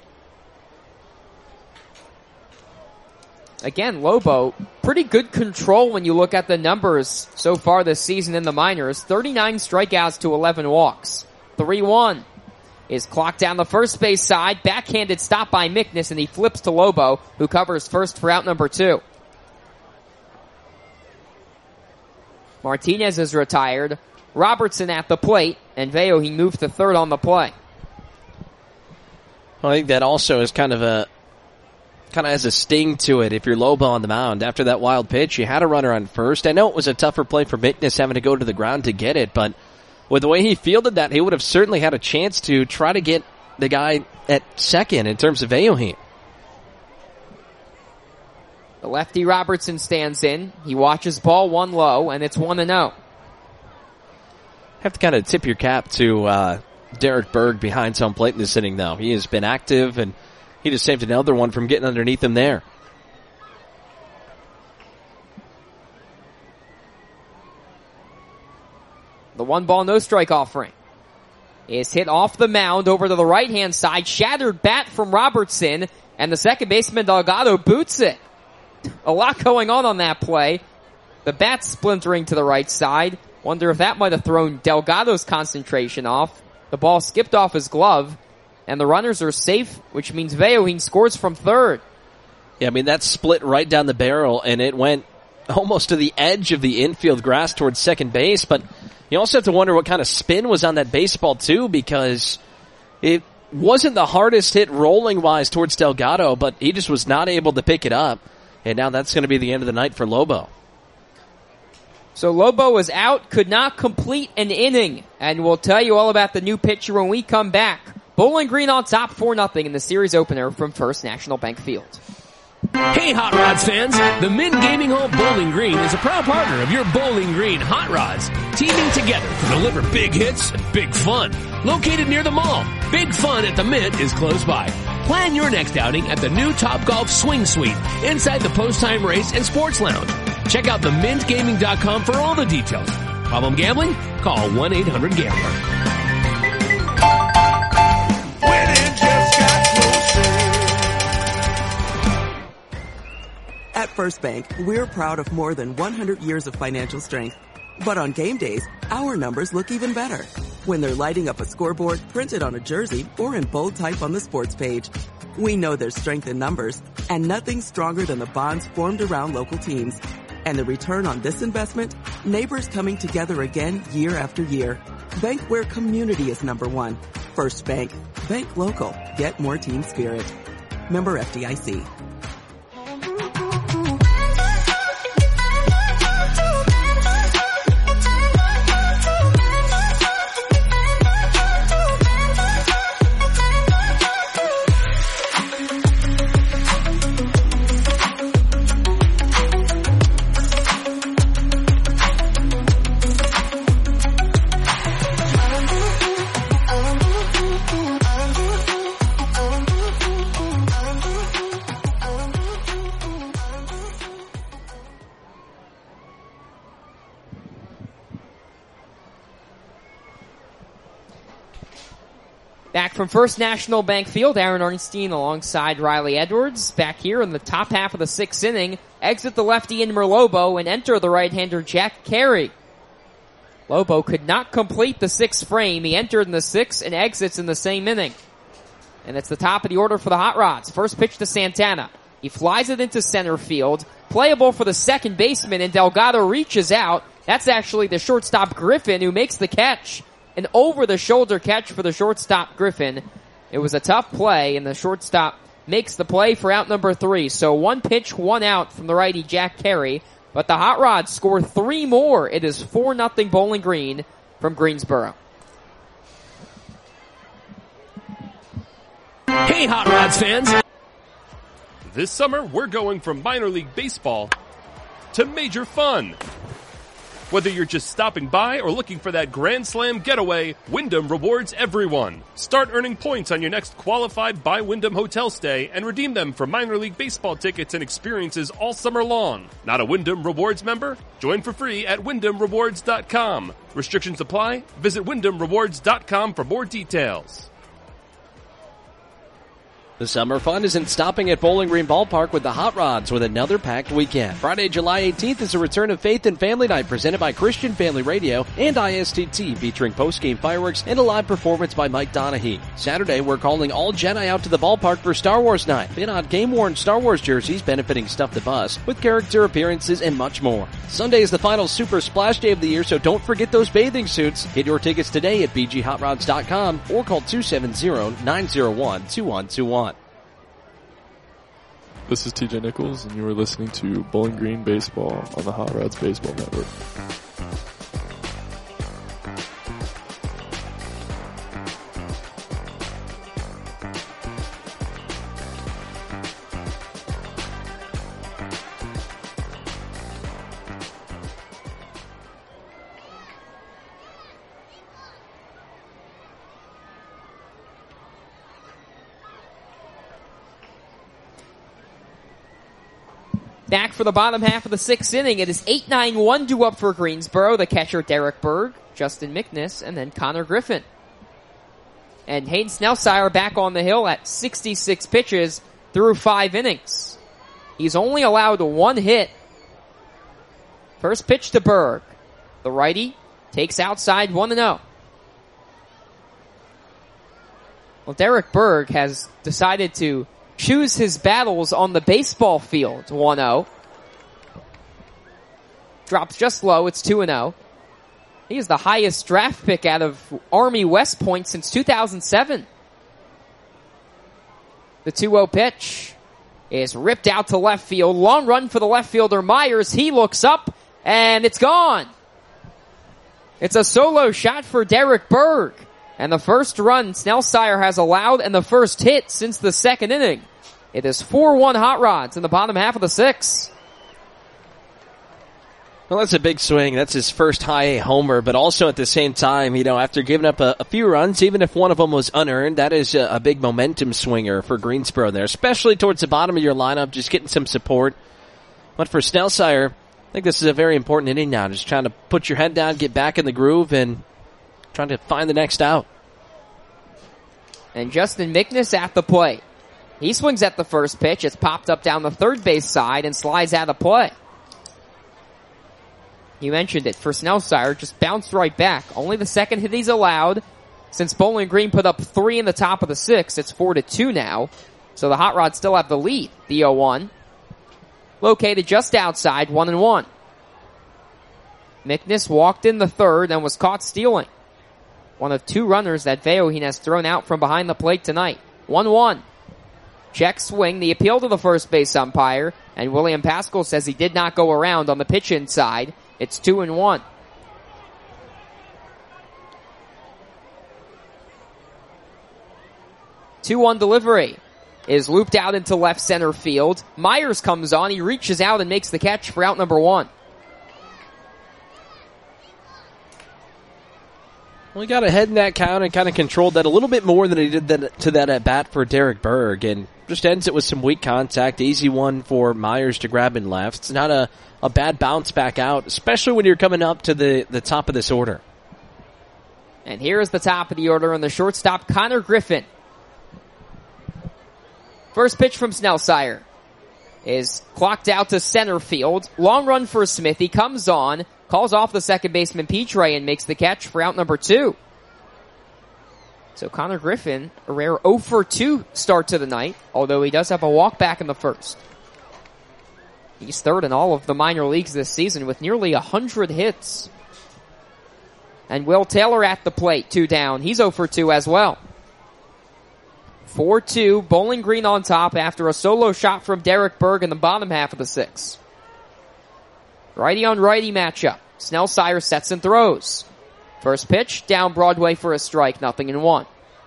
Again, Lobo, pretty good control when you look at the numbers so far this season in the minors. 39 strikeouts to 11 walks. 3-1 is clocked down the first base side. Backhanded stop by Mickness, and he flips to Lobo, who covers first for out number 2. Martinez is retired. Robertson at the plate, and Veoheen moved to third on the play. I think that also is kind of has a sting to it if you're Lobo on the mound. After that wild pitch, you had a runner on first. I know it was a tougher play for Mickness having to go to the ground to get it, but with the way he fielded that, he would have certainly had a chance to try to get the guy at second in terms of Veoheen. The lefty Robertson stands in. He watches ball 1 low, and it's 1-0. Have to kind of tip your cap to Derek Berg behind home plate in this inning, though. He has been active, and he just saved another one from getting underneath him there. The 1-ball, no-strike offering is hit off the mound over to the right-hand side. Shattered bat from Robertson, and the second baseman Delgado boots it. A lot going on that play. The bat splintering to the right side. Wonder if that might have thrown Delgado's concentration off. The ball skipped off his glove, and the runners are safe, which means Veoheen scores from third. Yeah, I mean, that split right down the barrel, and it went almost to the edge of the infield grass towards second base, but you also have to wonder what kind of spin was on that baseball, too, because it wasn't the hardest hit rolling-wise towards Delgado, but he just was not able to pick it up, and now that's going to be the end of the night for Lobo. So Lobo was out, could not complete an inning, and we'll tell you all about the new pitcher when we come back. Bowling Green on top 4-0 in the series opener from First National Bank Field. Hey Hot Rods fans, the Mint Gaming Hall Bowling Green is a proud partner of your Bowling Green Hot Rods, teaming together to deliver big hits and big fun. Located near the mall, Big Fun at the Mint is close by. Plan your next outing at the new Topgolf Swing Suite inside the Post-Time Race and Sports Lounge. Check out themintgaming.com for all the details. Problem gambling? Call 1-800-GAMBLER. At First Bank, we're proud of more than 100 years of financial strength. But on game days, our numbers look even better when they're lighting up a scoreboard printed on a jersey or in bold type on the sports page. We know there's strength in numbers, and nothing stronger than the bonds formed around local teams. And the return on this investment? Neighbors coming together again year after year. Bank where community is number one. First Bank. Bank local. Get more team spirit. Member FDIC. Back from First National Bank Field, Aaron Ornstein alongside Riley Edwards. Back here in the top half of the sixth inning, exit the lefty Inmer Lobo and enter the right-hander Jack Carey. Lobo could not complete the sixth frame. He entered in the sixth and exits in the same inning. And it's the top of the order for the Hot Rods. First pitch to Santana. He flies it into center field. Playable for the second baseman, and Delgado reaches out. That's actually the shortstop Griffin who makes the catch. An over-the-shoulder catch for the shortstop Griffin. It was a tough play, and the shortstop makes the play for out number 3. So 1 pitch, 1 out from the righty Jack Carey. But the Hot Rods score 3 more. It is 4-0 Bowling Green from Greensboro. Hey, Hot Rods fans! This summer, we're going from minor league baseball to major fun. Whether you're just stopping by or looking for that Grand Slam getaway, Wyndham rewards everyone. Start earning points on your next qualified by Wyndham hotel stay and redeem them for minor league baseball tickets and experiences all summer long. Not a Wyndham Rewards member? Join for free at WyndhamRewards.com. Restrictions apply. Visit WyndhamRewards.com for more details. The summer fun isn't stopping at Bowling Green Ballpark with the Hot Rods with another packed weekend. Friday, July 18th is a return of Faith and Family Night presented by Christian Family Radio and ISTT, featuring post-game fireworks and a live performance by Mike Donahue. Saturday, we're calling all Jedi out to the ballpark for Star Wars Night. Bid on game-worn Star Wars jerseys benefiting Stuff the Bus with character appearances and much more. Sunday is the final Super Splash Day of the year, so don't forget those bathing suits. Get your tickets today at bghotrods.com or call 270-901-2121. This is TJ Nichols, and you are listening to Bowling Green Baseball on the Hot Rods Baseball Network. Back for the bottom half of the sixth inning. It is 8-9-1 due up for Greensboro. The catcher Derek Berg, Justin McNiss, and then Connor Griffin. And Hayden Snellsire back on the hill at 66 pitches through 5 innings. He's only allowed 1 hit. First pitch to Berg. The righty takes outside 1-0. Well, Derek Berg has decided to choose his battles on the baseball field. 1-0. Drops just low. It's 2-0. He is the highest draft pick out of Army West Point since 2007. The 2-0 pitch is ripped out to left field. Long run for the left fielder Myers. He looks up and it's gone. It's a solo shot for Derek Berg. And the first run Snellsire has allowed and the first hit since the second inning. It is 4-1 Hot Rods in the bottom half of the sixth. Well, that's a big swing. That's his first high A homer, but also at the same time, after giving up a few runs, even if one of them was unearned, that is a big momentum swinger for Greensboro there, especially towards the bottom of your lineup, just getting some support. But for Snellsire, I think this is a very important inning now, just trying to put your head down, get back in the groove, and trying to find the next out. And Justin McNiss at the plate. He swings at the first pitch. It's popped up down the third base side and slides out of play. You mentioned it. For Snellsire, just bounced right back. Only the second hit he's allowed. Since Bowling Green put up 3 in the top of the sixth, it's 4-2 now. So the Hot Rods still have the lead. The 0-1. Located just outside, 1-1. Miknes walked in the third and was caught stealing. One of 2 runners that Veohin has thrown out from behind the plate tonight. 1-1. Check swing, the appeal to the first base umpire, and William Pascal says he did not go around on the pitch inside. It's 2-1. Two-one delivery is looped out into left center field. Myers comes on, he reaches out and makes the catch for out number 1. Well, he got ahead in that count and kind of controlled that a little bit more than he did to that at bat for Derek Berg, and just ends it with some weak contact. Easy one for Myers to grab in left. It's not a bad bounce back out, especially when you're coming up to the top of this order. And here is the top of the order on the shortstop, Connor Griffin. First pitch from Snellsire is clocked out to center field. Long run for Smith. He comes on, calls off the second baseman Petray, and makes the catch for out number 2. So Connor Griffin, a rare 0-for-2 start to the night, although he does have a walk back in the first. He's third in all of the minor leagues this season with nearly 100 hits. And Will Taylor at the plate, 2 down. He's 0-for-2 as well. 4-2, Bowling Green on top after a solo shot from Derek Berg in the bottom half of the 6th. Righty on righty matchup. Snellsire sets and throws. First pitch, down Broadway for a strike, 0-1.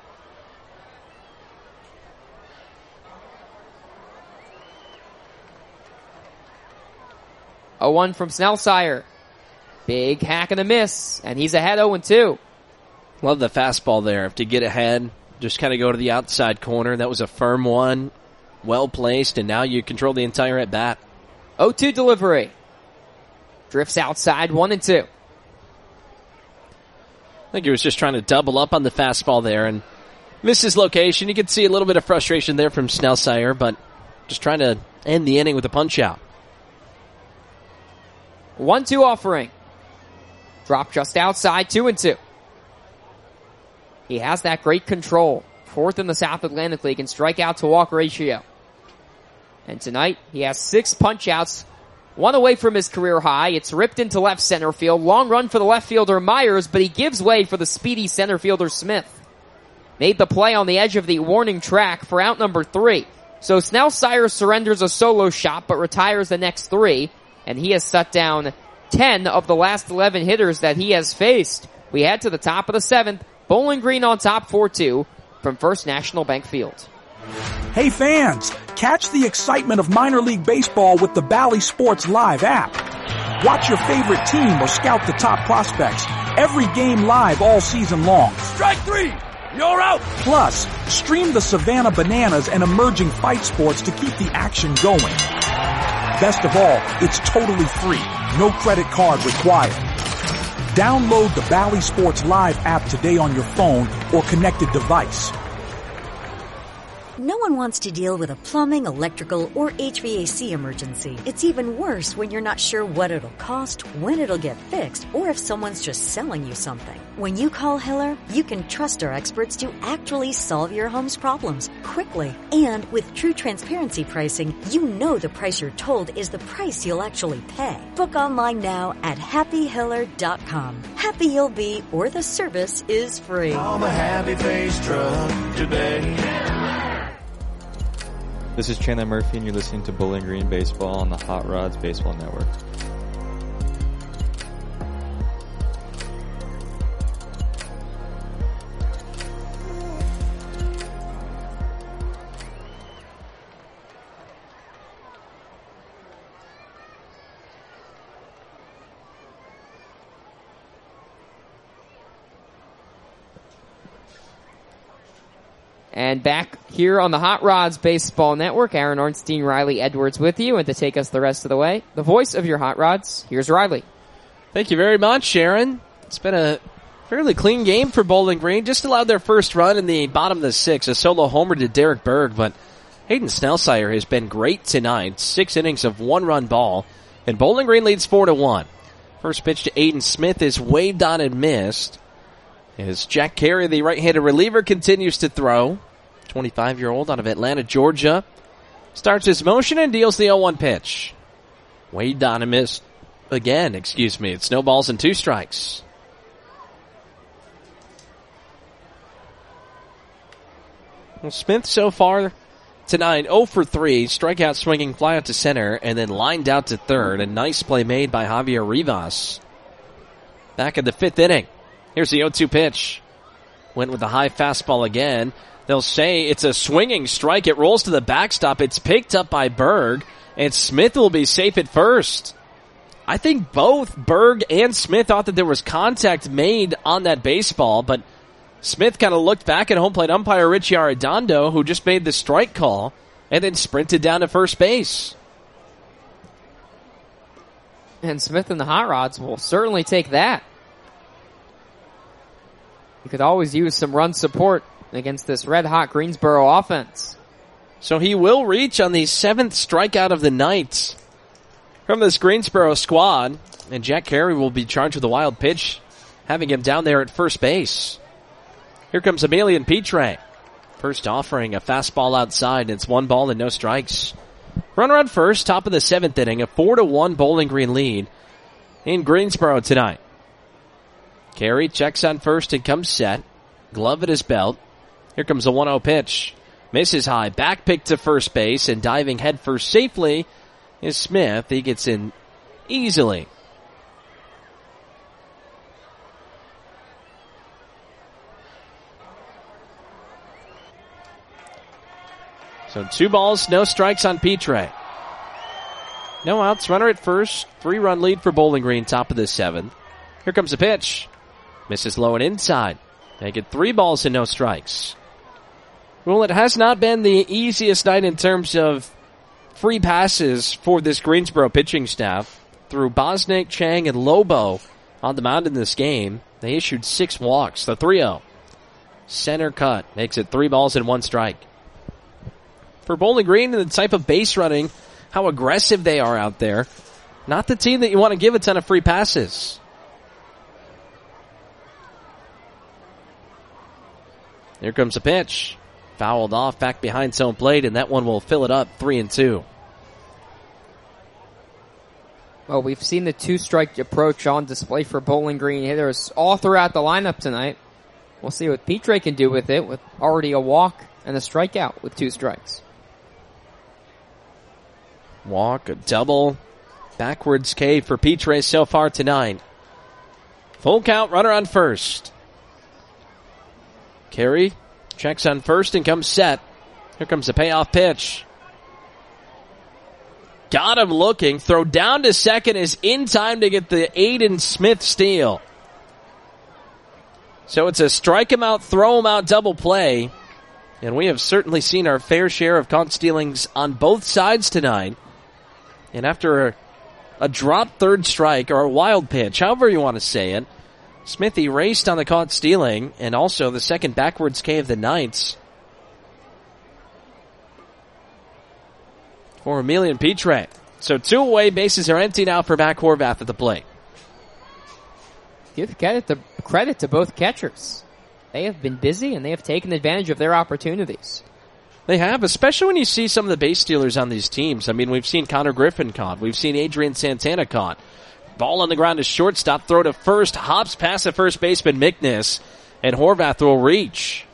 A 1 from Snellsire. Big hack and a miss, and he's ahead 0-2. Love the fastball there. To get ahead, just kind of go to the outside corner. That was a firm one, well placed, and now you control the entire at bat. 0-2 delivery. Drifts outside, 1-2. I think he was just trying to double up on the fastball there and miss his location. You could see a little bit of frustration there from Snellsire, but just trying to end the inning with a punch out. 1-2 offering. Drop just outside, 2-2. He has that great control. 4th in the South Atlantic League in strikeout to walk ratio. And tonight, he has 6 punch-outs. 1 away from his career high. It's ripped into left center field. Long run for the left fielder Myers, but he gives way for the speedy center fielder Smith. Made the play on the edge of the warning track for out number 3. So Snellsire surrenders a solo shot, but retires the next 3. And he has shut down 10 of the last 11 hitters that he has faced. We head to the top of the 7th. Bowling Green on top 4-2 from First National Bank Field. Hey fans, catch the excitement of minor league baseball with the Bally Sports Live app. Watch your favorite team or scout the top prospects. Every game live all season long. Strike 3! You're out! Plus, stream the Savannah Bananas and emerging fight sports to keep the action going. Best of all, it's totally free. No credit card required. Download the Bally Sports Live app today on your phone or connected device. No one wants to deal with a plumbing, electrical, or HVAC emergency. It's even worse when you're not sure what it'll cost, when it'll get fixed, or if someone's just selling you something. When you call Hiller, you can trust our experts to actually solve your home's problems quickly. And with true transparency pricing, you know the price you're told is the price you'll actually pay. Book online now at happyhiller.com. Happy you'll be, or the service is free. Call the Happy Face Truck today. This is Chandler Murphy, and you're listening to Bowling Green Baseball on the Hot Rods Baseball Network. And back here on the Hot Rods Baseball Network, Aaron Ornstein, Riley Edwards with you. And to take us the rest of the way, the voice of your Hot Rods, here's Riley. Thank you very much, Aaron. It's been a fairly clean game for Bowling Green. Just allowed their first run in the bottom of the 6th. A solo homer to Derek Berg, but Hayden Snellsire has been great tonight. 6 innings of 1-run ball. And Bowling Green leads 4-1. First pitch to Aiden Smith is waved on and missed. As Jack Carey, the right-handed reliever, continues to throw. 25-year-old out of Atlanta, Georgia. Starts his motion and deals the 0-1 pitch. Wade Donomus again. It's no balls and 2 strikes. Well, Smith so far tonight, 0 for 3, strikeout swinging, fly out to center, and then lined out to third. A nice play made by Javier Rivas. Back in the 5th inning. Here's the 0-2 pitch. Went with the high fastball again. They'll say it's a swinging strike. It rolls to the backstop. It's picked up by Berg, and Smith will be safe at first. I think both Berg and Smith thought that there was contact made on that baseball, but Smith kind of looked back at home plate umpire Richie Arredondo, who just made the strike call, and then sprinted down to first base. And Smith and the Hot Rods will certainly take that. You could always use some run support against this red-hot Greensboro offense. So he will reach on the 7th strikeout of the night from this Greensboro squad, and Jack Carey will be charged with a wild pitch, having him down there at first base. Here comes Emilian Pitre. First offering, a fastball outside, and it's 1 ball and no strikes. Runner on first, top of the 7th inning, a 4-1 Bowling Green lead in Greensboro tonight. Carey checks on first and comes set. Glove at his belt. Here comes a 1-0 pitch. Misses high, back pick to first base, and diving headfirst safely is Smith. He gets in easily. So 2 balls, no strikes on Pitre. No outs, runner at first. 3-run lead for Bowling Green, top of the 7th. Here comes a pitch. Misses low and inside. They get 3 balls and no strikes. Well, it has not been the easiest night in terms of free passes for this Greensboro pitching staff. Through Bosniak, Chang, and Lobo on the mound in this game, they issued 6 walks. The 3-0. Center cut makes it 3 balls and 1 strike. For Bowling Green and the type of base running, how aggressive they are out there, not the team that you want to give a ton of free passes. Here comes a pitch. Fouled off back behind his own plate, and that one will fill it up 3-2. Well, we've seen the 2-strike approach on display for Bowling Green hitters all throughout the lineup tonight. We'll see what Pitre can do with it, with already a walk and a strikeout with 2 strikes. Walk, a double, backwards K for Pitre so far tonight. Full count, runner on first. Carey checks on first and comes set. Here comes the payoff pitch. Got him looking. Throw down to second is in time to get the Aiden Smith steal. So it's a strike him out, throw him out double play. And we have certainly seen our fair share of caught stealings on both sides tonight. And after a drop third strike or a wild pitch, however you want to say it, Smith erased on the caught stealing and also the second backwards K of the night for Emilian Pitre. So 2 away, bases are empty now for Mac Horvath at the plate. Give credit to both catchers. They have been busy and they have taken advantage of their opportunities. They have, especially when you see some of the base stealers on these teams. I mean, we've seen Connor Griffin caught. We've seen Adrian Santana caught. Ball on the ground to shortstop, throw to first, hops past the first baseman Mickness, and Horvath will reach.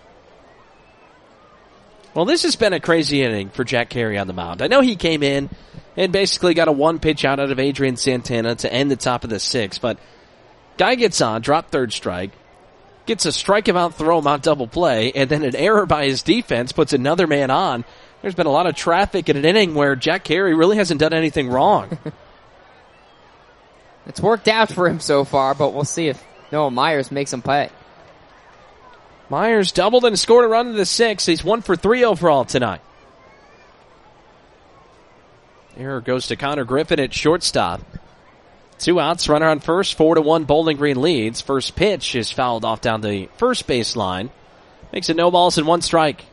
Well, this has been a crazy inning for Jack Carey on the mound. I know he came in and basically got a 1-pitch out of Adrian Santana to end the top of the 6th, but guy gets on, drop third strike, gets a strike him out, throw him out double play, and then an error by his defense puts another man on. There's been a lot of traffic in an inning where Jack Carey really hasn't done anything wrong. It's worked out for him so far, but we'll see if Noah Myers makes him pay. Myers doubled and scored a run in the 6th. He's 1 for 3 overall tonight. Error goes to Connor Griffin at shortstop. 2 outs, runner on first, 4-1 Bowling Green leads. First pitch is fouled off down the first baseline. Makes it no balls and 1 strike.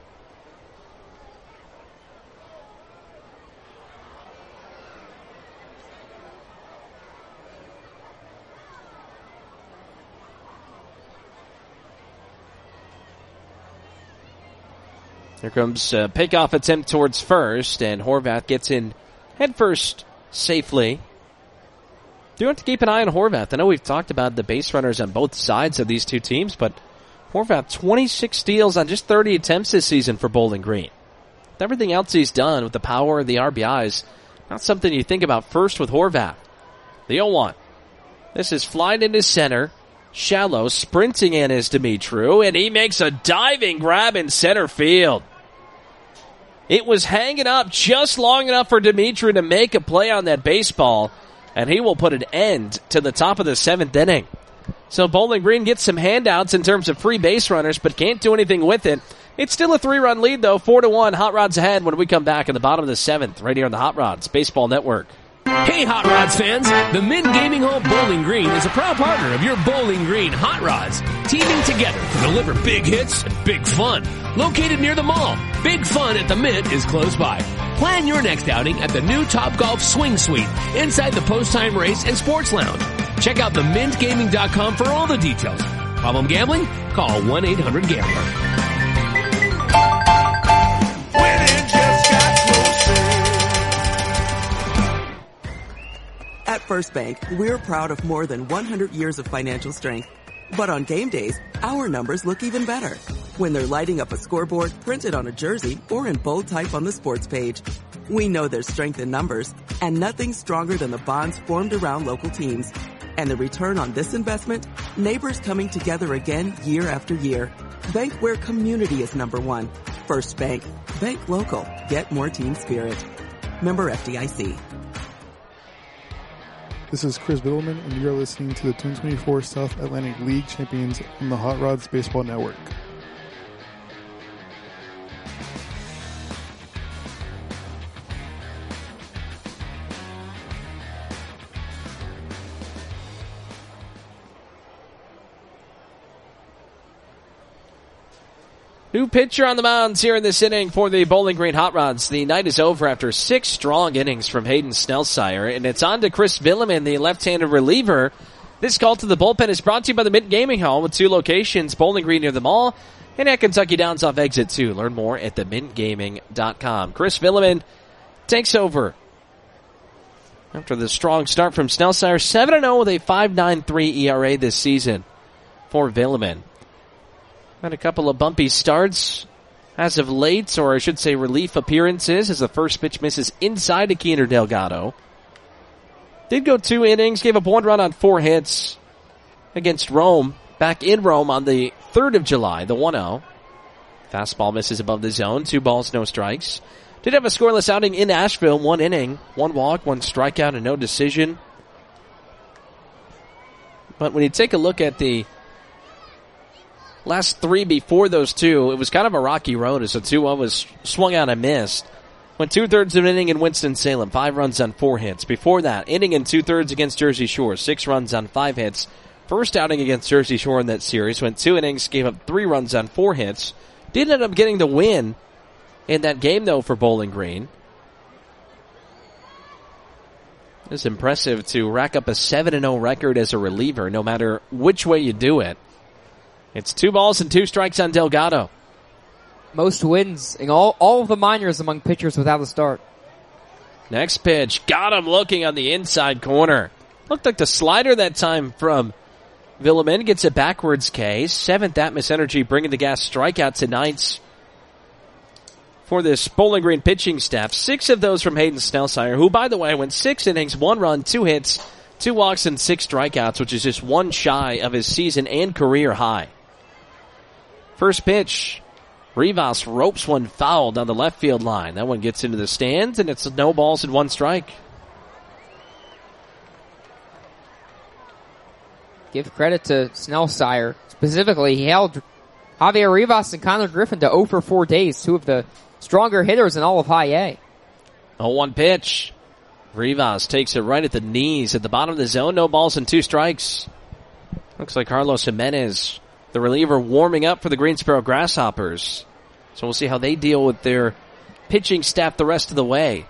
Here comes a pickoff attempt towards first, and Horvath gets in head first safely. Do have to keep an eye on Horvath. I know we've talked about the base runners on both sides of these two teams, but Horvath, 26 steals on just 30 attempts this season for Bowling Green. With everything else he's done with the power and the RBIs, not something you think about first with Horvath. The 0-1. This is flying into center. Shallow sprinting in is Dimitru, and he makes a diving grab in center field. It was hanging up just long enough for Dimitru to make a play on that baseball, and he will put an end to the top of the 7th inning. So Bowling Green gets some handouts in terms of free base runners, but can't do anything with it. It's still a 3-run lead, though, 4-1. Hot Rods ahead when we come back in the bottom of the 7th, right here on the Hot Rods Baseball Network. Hey, Hot Rods fans! The Mint Gaming Hall Bowling Green is a proud partner of your Bowling Green Hot Rods, teaming together to deliver big hits and big fun. Located near the mall, Big Fun at the Mint is close by. Plan your next outing at the new Topgolf Swing Suite inside the Post-Time Race and Sports Lounge. Check out themintgaming.com for all the details. Problem gambling? Call 1-800-GAMBLER. At First Bank, we're proud of more than 100 years of financial strength. But on game days, our numbers look even better when they're lighting up a scoreboard printed on a jersey or in bold type on the sports page. We know there's strength in numbers, and nothing's stronger than the bonds formed around local teams. And the return on this investment? Neighbors coming together again year after year. Bank where community is number one. First Bank. Bank local. Get more team spirit. Member FDIC. This is Chris Biddleman, and you're listening to the 2024 South Atlantic League Champions on the Hot Rods Baseball Network. New pitcher on the mounds here in this inning for the Bowling Green Hot Rods. The night is over after 6 strong innings from Hayden Snellsire, and it's on to Chris Biddleman, the left-handed reliever. This call to the bullpen is brought to you by the Mint Gaming Hall with 2 locations, Bowling Green near the mall and at Kentucky Downs off exit 2. Learn more at themintgaming.com. Chris Biddleman takes over after the strong start from Snellsire. 7-0 with a 5.93 ERA this season for Biddleman. Had a couple of bumpy starts as of late, or I should say relief appearances, as the first pitch misses inside to Keener Delgado. Did go 2 innings, gave up 1 run on 4 hits against Rome, back in Rome on the 3rd of July, the 1-0. Fastball misses above the zone, 2 balls, no strikes. Did have a scoreless outing in Asheville, 1 inning, 1 walk, 1 strikeout, and no decision. But when you take a look at the last 3 before those 2, it was kind of a rocky road as the 2-1 was swung out and missed. Went 2/3 of an inning in Winston-Salem, 5 runs on 4 hits. Before that, inning and 2/3 against Jersey Shore, 6 runs on 5 hits. First outing against Jersey Shore in that series, went 2 innings, gave up 3 runs on 4 hits. Did end up getting the win in that game, though, for Bowling Green. It's impressive to rack up a 7-0 record as a reliever, no matter which way you do it. It's 2 balls and 2 strikes on Delgado. Most wins in all of the minors among pitchers without a start. Next pitch. Got him looking on the inside corner. Looked like the slider that time from Biddleman. Gets a backwards K. 7th Atmos Energy bringing the gas strikeout tonight for this Bowling Green pitching staff. 6 of those from Hayden Snellsire, who, by the way, went 6 innings, 1 run, 2 hits, 2 walks, and 6 strikeouts, which is just 1 shy of his season and career high. First pitch, Rivas ropes one foul down the left field line. That one gets into the stands, and it's no balls and 1 strike. Give credit to Snellsire. Specifically, he held Javier Rivas and Connor Griffin to 0 for 4 days, 2 of the stronger hitters in all of high A. 0-1 pitch. Rivas takes it right at the knees at the bottom of the zone. No balls and 2 strikes. Looks like Carlos Jimenez, the reliever, warming up for the Greensboro Grasshoppers. So we'll see how they deal with their pitching staff the rest of the way.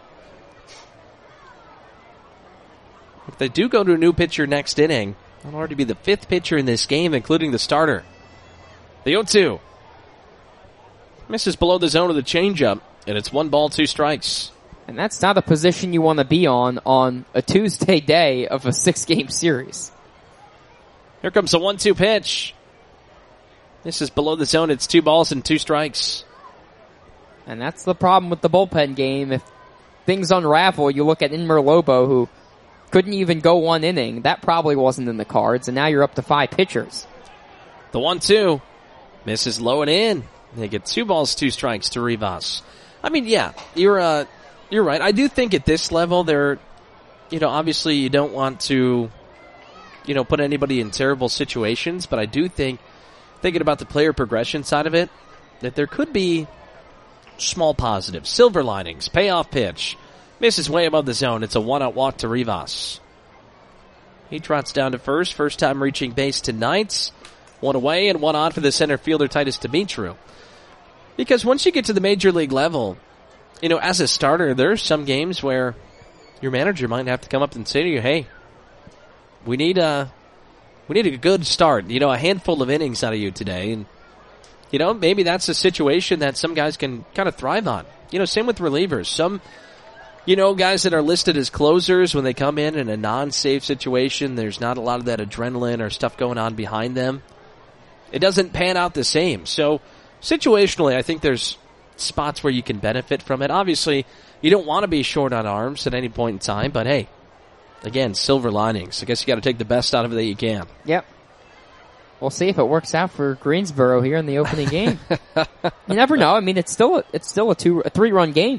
If they do go to a new pitcher next inning, that'll already be the 5th pitcher in this game, including the starter. The 0-2. Misses below the zone of the changeup, and it's 1 ball, 2 strikes. And that's not a position you want to be on a Tuesday day of a 6-game series. Here comes a 1-2 pitch. This is below the zone. It's 2 balls and 2 strikes. And that's the problem with the bullpen game. If things unravel, you look at Inmer Lobo, who couldn't even go 1 inning. That probably wasn't in the cards, and now you're up to 5 pitchers. The 1-2 misses low and in. They get 2 balls, 2 strikes to Rivas. I mean, yeah, you're right. I do think at this level, obviously you don't want to, put anybody in terrible situations, but I do think, thinking about the player progression side of it, that there could be small positives, silver linings, payoff pitch. Misses way above the zone. It's a 1-out walk to Rivas. He trots down to first time reaching base tonight. 1 away and 1 on for the center fielder Titus Dimitru. Because once you get to the major league level, as a starter, there's some games where your manager might have to come up and say to you, hey, we need a good start, a handful of innings out of you today. And, maybe that's a situation that some guys can kind of thrive on. Same with relievers. Some, guys that are listed as closers, when they come in a non-safe situation, there's not a lot of that adrenaline or stuff going on behind them. It doesn't pan out the same. So, situationally, I think there's spots where you can benefit from it. Obviously, you don't want to be short on arms at any point in time, but hey, again, silver linings. I guess you got to take the best out of it that you can. Yep. We'll see if it works out for Greensboro here in the opening game. You never know. I mean, it's still a 3-run game.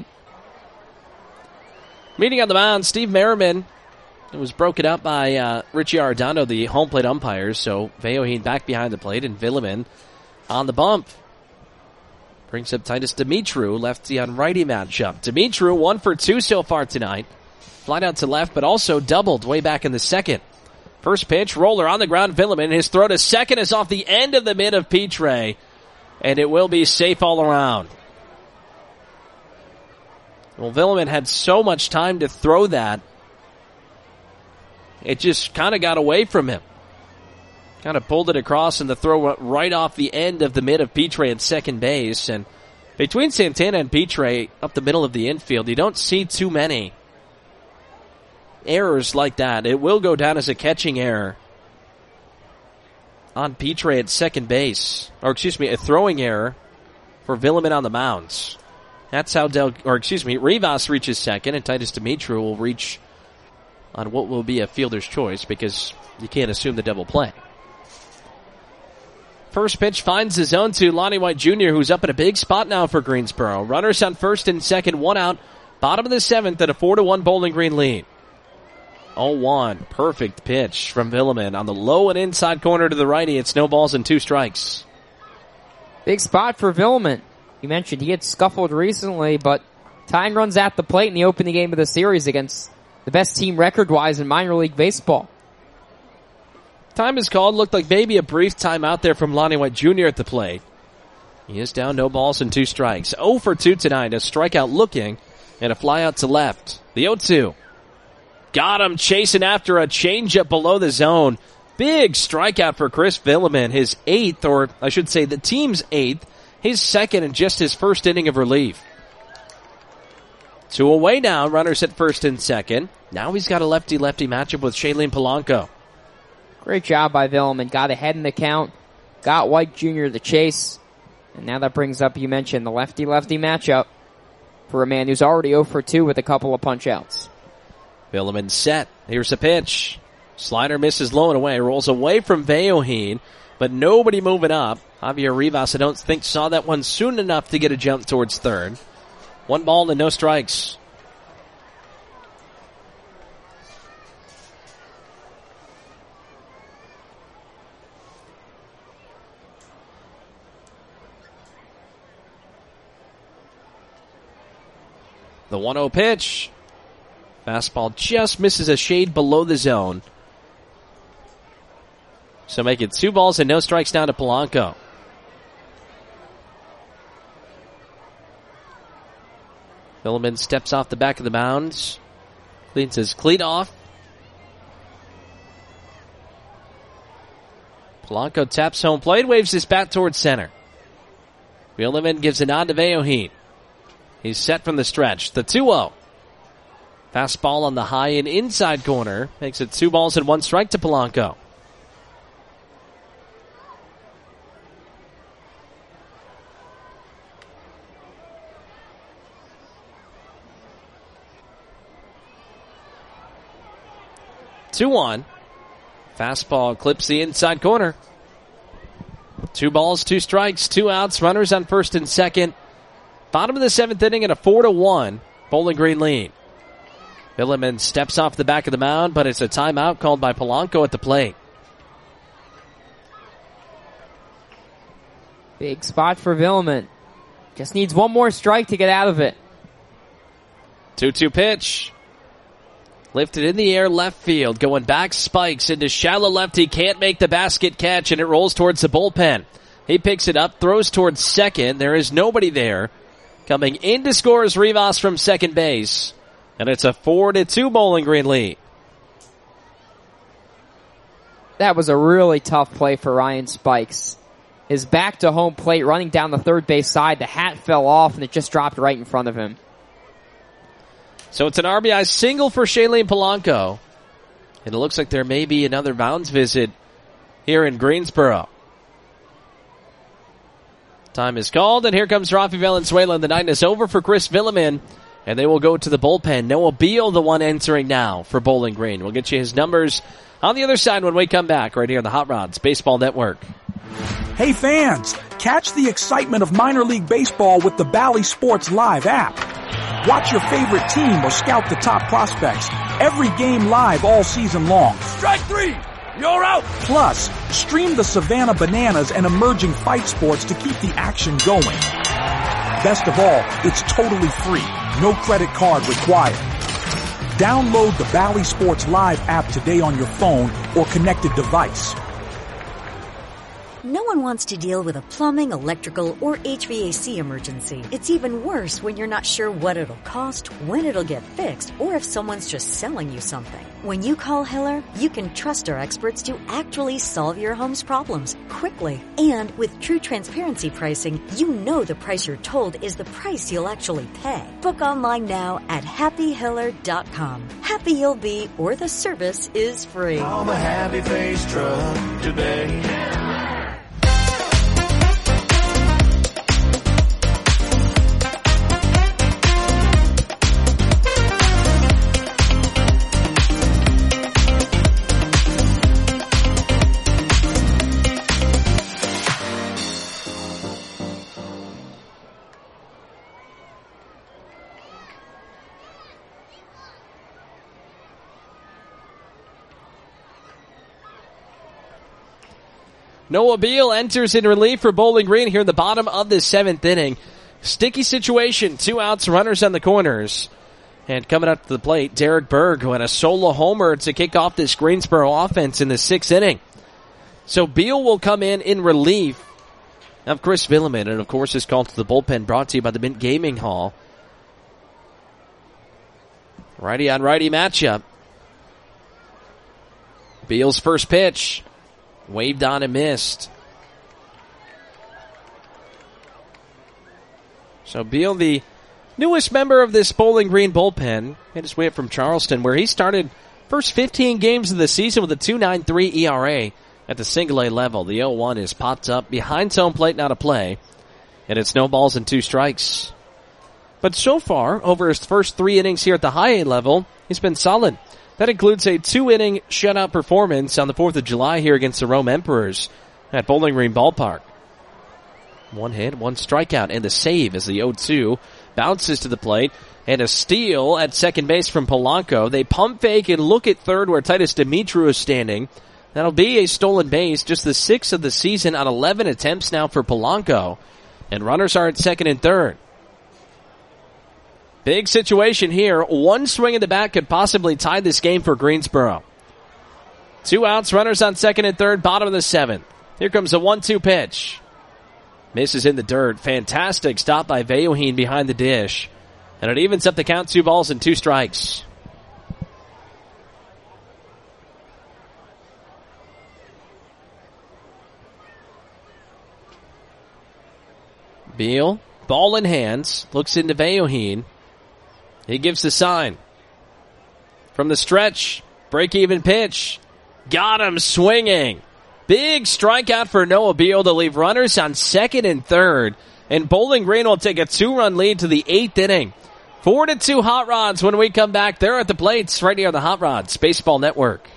Meeting on the mound, Steve Merriman. It was broken up by Richie Arredondo, the home plate umpire. So Veoheen back behind the plate and Villeman on the bump. Brings up Titus Dimitru, lefty on righty matchup. Dimitru 1 for 2 so far tonight. Flied out to left, but also doubled way back in the second. First pitch, roller on the ground, Villeman. His throw to second is off the end of the mid of Pitre, and it will be safe all around. Well, Villeman had so much time to throw that, it just kind of got away from him. Kind of pulled it across, and the throw went right off the end of the mid of Pitre at second base. And between Santana and Pitre, up the middle of the infield, you don't see too many errors like that. It will go down as a catching error on Pitre at second base. A throwing error for Villeman on the mounds. That's how Rivas reaches second, and Titus Dimitru will reach on what will be a fielder's choice because you can't assume the double play. First pitch finds the zone to Lonnie White Jr., who's up in a big spot now for Greensboro. Runners on first and second, 1 out. Bottom of the 7th at a 4-1 Bowling Green lead. 0-1. Perfect pitch from Villeman on the low and inside corner to the righty. It's no balls and 2 strikes. Big spot for Villeman. You mentioned he had scuffled recently, but tying runs at the plate in the opening game of the series against the best team record-wise in minor league baseball. Time is called. Looked like maybe a brief time out there from Lonnie White Jr. at the plate. He is down, no balls and 2 strikes. 0 for 2 tonight. A strikeout looking and a fly out to left. The 0-2. Got him chasing after a changeup below the zone. Big strikeout for Chris Villeman. His 8th, or I should say the team's 8th. His 2nd and just his first inning of relief. 2 away now. Runners at first and second. Now he's got a lefty-lefty matchup with Shailene Polanco. Great job by Villeman. Got ahead in the count. Got White Jr. the chase. And now that brings up, you mentioned, the lefty-lefty matchup for a man who's already 0 for 2 with a couple of punch-outs. Villeman set. Here's the pitch. Slider misses low and away. Rolls away from Veoheen, but nobody moving up. Javier Rivas, I don't think, saw that one soon enough to get a jump towards third. 1 ball and no strikes. The 1-0 pitch. Fastball just misses a shade below the zone. So make it 2 balls and no strikes down to Polanco. Villeman steps off the back of the mound. Cleans his cleat off. Polanco taps home plate, waves his bat towards center. Villeman gives a nod to Veoheen. He's set from the stretch. The 2-0. Fastball on the high and inside corner. Makes it 2 balls and 1 strike to Polanco. Two on. Fastball clips the inside corner. 2 balls, 2 strikes, 2 outs, runners on first and second. Bottom of the 7th inning and a 4-1 Bowling Green lead. Villeman steps off the back of the mound, but it's a timeout called by Polanco at the plate. Big spot for Villeman. Just needs one more strike to get out of it. 2-2 pitch. Lifted in the air, left field. Going back, spikes into shallow left. He can't make the basket catch, and it rolls towards the bullpen. He picks it up, throws towards second. There is nobody there. Coming in to score is Rivas from second base. And it's a 4-2 Bowling Green lead. That was a really tough play for Ryan Spikes. His back to home plate, running down the third base side. The hat fell off, and it just dropped right in front of him. So it's an RBI single for Shailene Polanco. And it looks like there may be another bounds visit here in Greensboro. Time is called, and here comes Rafi Valenzuela. The night is over for Chris Villeman, and they will go to the bullpen. Noah Beal, the one entering now for Bowling Green. We'll get you his numbers on the other side when we come back right here on the Hot Rods Baseball Network. Hey fans, catch the excitement of minor league baseball with the Bally Sports Live app. Watch your favorite team or scout the top prospects. Every game live all season long. Strike 3! You're out! Plus, stream the Savannah Bananas and emerging fight sports to keep the action going. Best of all, it's totally free. No credit card required. Download the Bally Sports Live app today on your phone or connected device. No one wants to deal with a plumbing, electrical, or HVAC emergency. It's even worse when you're not sure what it'll cost, when it'll get fixed, or if someone's just selling you something. When you call Hiller, you can trust our experts to actually solve your home's problems quickly. And with true transparency pricing, you know the price you're told is the price you'll actually pay. Book online now at happyhiller.com. Happy you'll be, or the service is free. Call the Happy Face Truck today. Noah Beal enters in relief for Bowling Green here in the bottom of the 7th inning. Sticky situation, 2 outs, runners on the corners. And coming up to the plate, Derek Berg, who had a solo homer to kick off this Greensboro offense in the 6th inning. So Beal will come in relief of Chris Villeman, and of course his call to the bullpen brought to you by the Mint Gaming Hall. Righty on righty matchup. Beal's first pitch. Waved on and missed. So Beal, the newest member of this Bowling Green bullpen, made his way up from Charleston, where he started first 15 games of the season with a 2.93 ERA at the single-A level. The 0-1 is popped up behind home plate, not a play, and it's no balls and 2 strikes. But so far, over his first 3 innings here at the high A level, he's been solid. That includes a 2-inning shutout performance on the 4th of July here against the Rome Emperors at Bowling Green Ballpark. 1 hit, 1 strikeout, and the save as the 0-2 bounces to the plate. And a steal at second base from Polanco. They pump fake and look at third where Titus Dimitru is standing. That'll be a stolen base, just the 6th of the season on 11 attempts now for Polanco. And runners are at second and third. Big situation here. 1 swing in the bat could possibly tie this game for Greensboro. 2 outs, runners on second and third, bottom of the 7th. Here comes a 1-2 pitch. Misses in the dirt. Fantastic stop by Veoheen behind the dish. And it evens up the count, 2 balls and 2 strikes. Beal, ball in hands, looks into Veoheen. He gives the sign. From the stretch, break-even pitch. Got him swinging. Big strikeout for Noah Beal to leave runners on second and third. And Bowling Green will take a 2-run lead to the 8th inning. 4-2 Hot Rods when we come back. They're at the plates right here on the Hot Rods Baseball Network.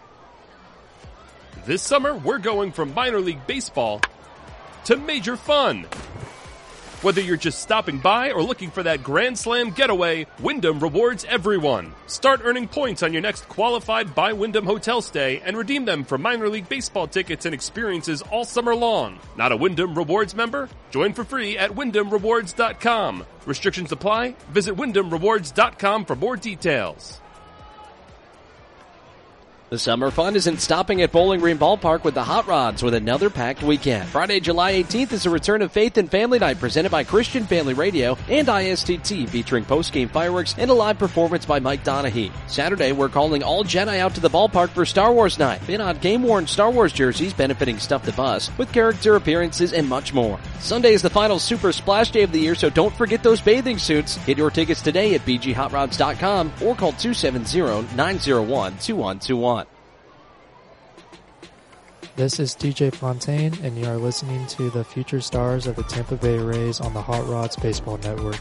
This summer, we're going from minor league baseball to major fun. Whether you're just stopping by or looking for that Grand Slam getaway, Wyndham rewards everyone. Start earning points on your next qualified by Wyndham hotel stay and redeem them for minor league baseball tickets and experiences all summer long. Not a Wyndham Rewards member? Join for free at WyndhamRewards.com. Restrictions apply. Visit WyndhamRewards.com for more details. The summer fun isn't stopping at Bowling Green Ballpark with the Hot Rods with another packed weekend. Friday, July 18th is a return of Faith and Family Night presented by Christian Family Radio and ISTT, featuring post-game fireworks and a live performance by Mike Donahue. Saturday, we're calling all Jedi out to the ballpark for Star Wars Night. Bid on game-worn Star Wars jerseys benefiting Stuff the Bus with character appearances and much more. Sunday is the final Super Splash Day of the year, so don't forget those bathing suits. Get your tickets today at bghotrods.com or call 270-901-2121. This is DJ Fontaine, and you are listening to the Future Stars of the Tampa Bay Rays on the Hot Rods Baseball Network.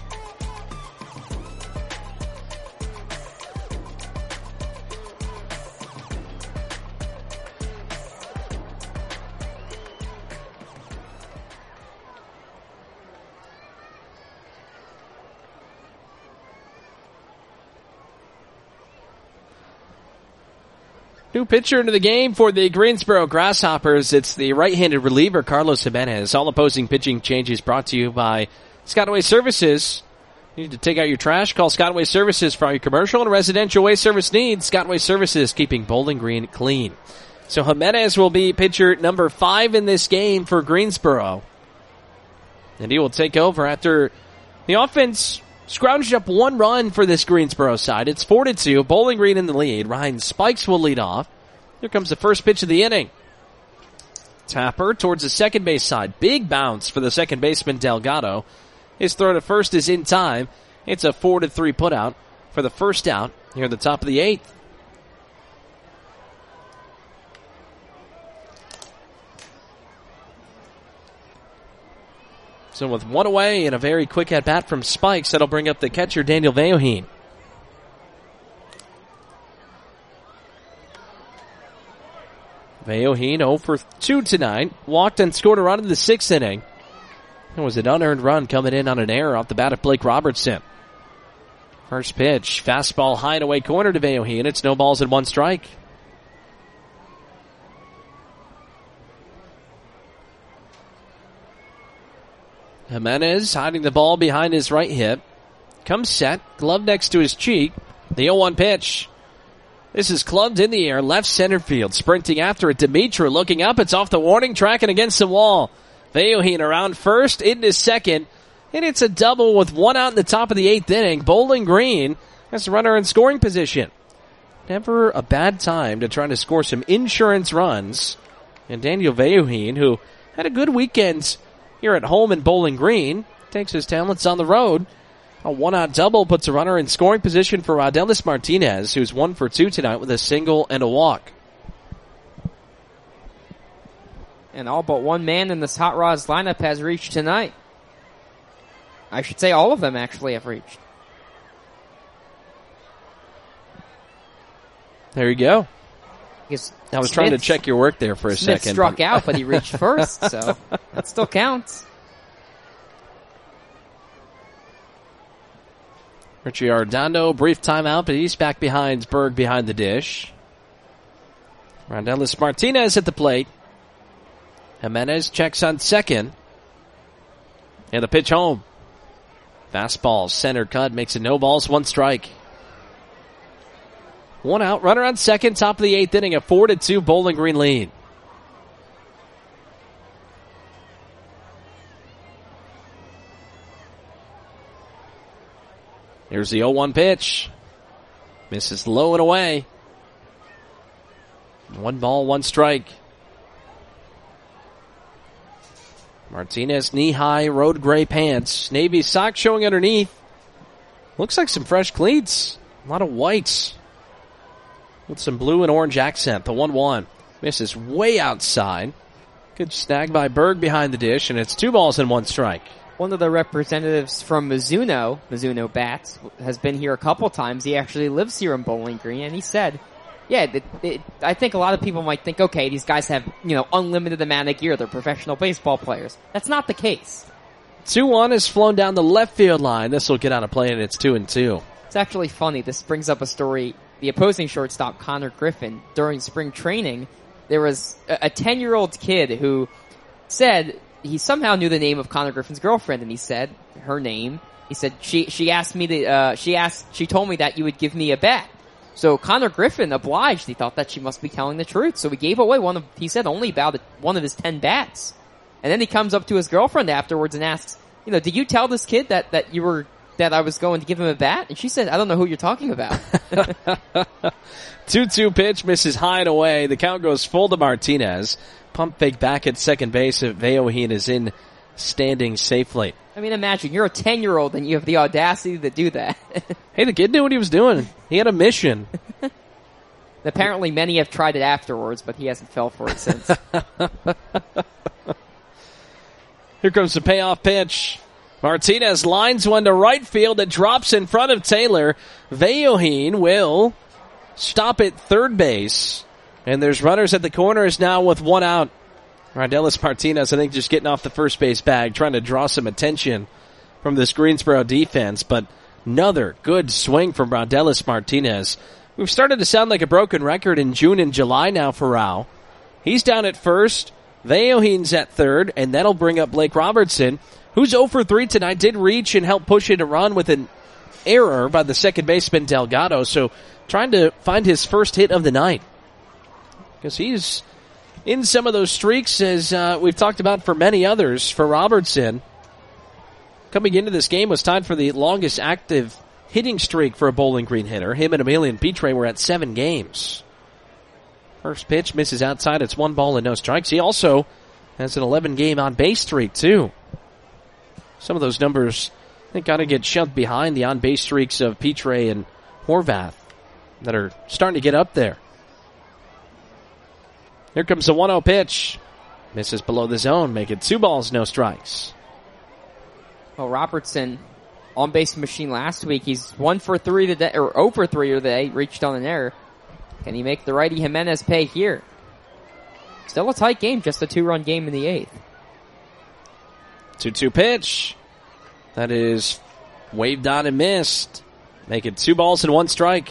New pitcher into the game for the Greensboro Grasshoppers. It's the right-handed reliever, Carlos Jimenez. All opposing pitching changes brought to you by Scott-Away Services. You need to take out your trash? Call Scott-Away Services for all your commercial and residential waste service needs. Scott-Away Services, keeping Bowling Green clean. So Jimenez will be pitcher number 5 in this game for Greensboro. And he will take over after the offense scrounged up 1 run for this Greensboro side. It's 4-2. Bowling Green in the lead. Ryan Spikes will lead off. Here comes the first pitch of the inning. Tapper towards the second base side. Big bounce for the second baseman, Delgado. His throw to first is in time. It's a 4-3 putout for the first out here at the top of the 8th. So with 1 away and a very quick at-bat from Spikes, that'll bring up the catcher, Daniel Veoheen. Veoheen 0 for 2 tonight. Walked and scored a run in the 6th inning. It was an unearned run coming in on an error off the bat of Blake Robertson. First pitch, fastball high and away corner to Veoheen. It's no balls and 1 strike. Jimenez hiding the ball behind his right hip. Comes set, glove next to his cheek. The 0-1 pitch. This is clubbed in the air, left center field. Sprinting after it, Dimitra looking up. It's off the warning track and against the wall. Veoheen around first, into second. And it's a double with 1 out in the top of the 8th inning. Bowling Green has a runner in scoring position. Never a bad time to try to score some insurance runs. And Daniel Veoheen, who had a good weekend here at home in Bowling Green, takes his talents on the road. A 1-out double puts a runner in scoring position for Rodelis Martinez, who's 1 for 2 tonight with a single and a walk. And all but 1 man in this Hot Rods lineup has reached tonight. I should say all of them actually have reached. There you go. I was trying to check your work there for a Smith second. Struck out, but he reached first, so that still counts. Richie Arredondo, brief timeout, but he's back behind Berg behind the dish. Rodelis Martinez at the plate. Jimenez checks on second. And the pitch home. Fastball, center cut, makes it no balls, 1 strike. 1 out, runner on second, top of the 8th inning, a 4-2 Bowling Green lead. Here's the 0-1 pitch. Misses low and away. 1 ball, 1 strike. Martinez, knee-high, road gray pants. Navy socks showing underneath. Looks like some fresh cleats. A lot of whites with some blue and orange accent. The 1-1 misses way outside. Good snag by Berg behind the dish, and it's 2 balls and 1 strike. One of the representatives from Mizuno Bats, has been here a couple times. He actually lives here in Bowling Green, and he said, yeah, I think a lot of people might think, okay, these guys have, unlimited amount of gear. They're professional baseball players. That's not the case. 2-1 has flown down the left field line. This will get out of play, and it's 2-2. It's actually funny. This brings up a story. The opposing shortstop, Connor Griffin, during spring training, there was a 10-year-old kid who said he somehow knew the name of Connor Griffin's girlfriend, and he said her name. He said she asked me to she told me that you would give me a bat. So Connor Griffin obliged. He thought that she must be telling the truth, so he gave away he said only about one of his 10 bats. And then he comes up to his girlfriend afterwards and asks, did you tell this kid that I was going to give him a bat? And she said, I don't know who you're talking about. 2-2 pitch misses high and away. The count goes full to Martinez. Pump fake back at second base. Veohin is in standing safely. I mean, imagine you're a 10-year-old and you have the audacity to do that. Hey, the kid knew what he was doing. He had a mission. Apparently many have tried it afterwards, but he hasn't fell for it since. Here comes the payoff pitch. Martinez lines one to right field. It drops in front of Taylor. Veohin will stop at third base. And there's runners at the corners now with 1 out. Rodelis Martinez, I think, just getting off the first base bag, trying to draw some attention from this Greensboro defense. But another good swing from Rodelis Martinez. We've started to sound like a broken record in June and July now for Rao. He's down at first. Veohin's at third, and that'll bring up Blake Robertson, who's 0 for 3 tonight, did reach and help push it a run with an error by the second baseman Delgado. So trying to find his first hit of the night, because he's in some of those streaks, as we've talked about for many others. For Robertson, coming into this game, was tied for the longest active hitting streak for a Bowling Green hitter. Him and Emilian Pitre were at 7 games. First pitch misses outside. It's 1 ball and no strikes. He also has an 11-game on-base streak, too. Some of those numbers, I think, got to get shoved behind the on-base streaks of Pitre and Horvath that are starting to get up there. Here comes the 1-0 pitch. Misses below the zone. Make it 2 balls, no strikes. Well, Robertson, on-base machine last week. He's 1 for 3 today, or 0 for 3 today. Reached on an error. Can he make the righty Jimenez pay here? Still a tight game, just a 2-run game in the 8th. 2-2 pitch. That is waved on and missed. Make it 2 balls and 1 strike.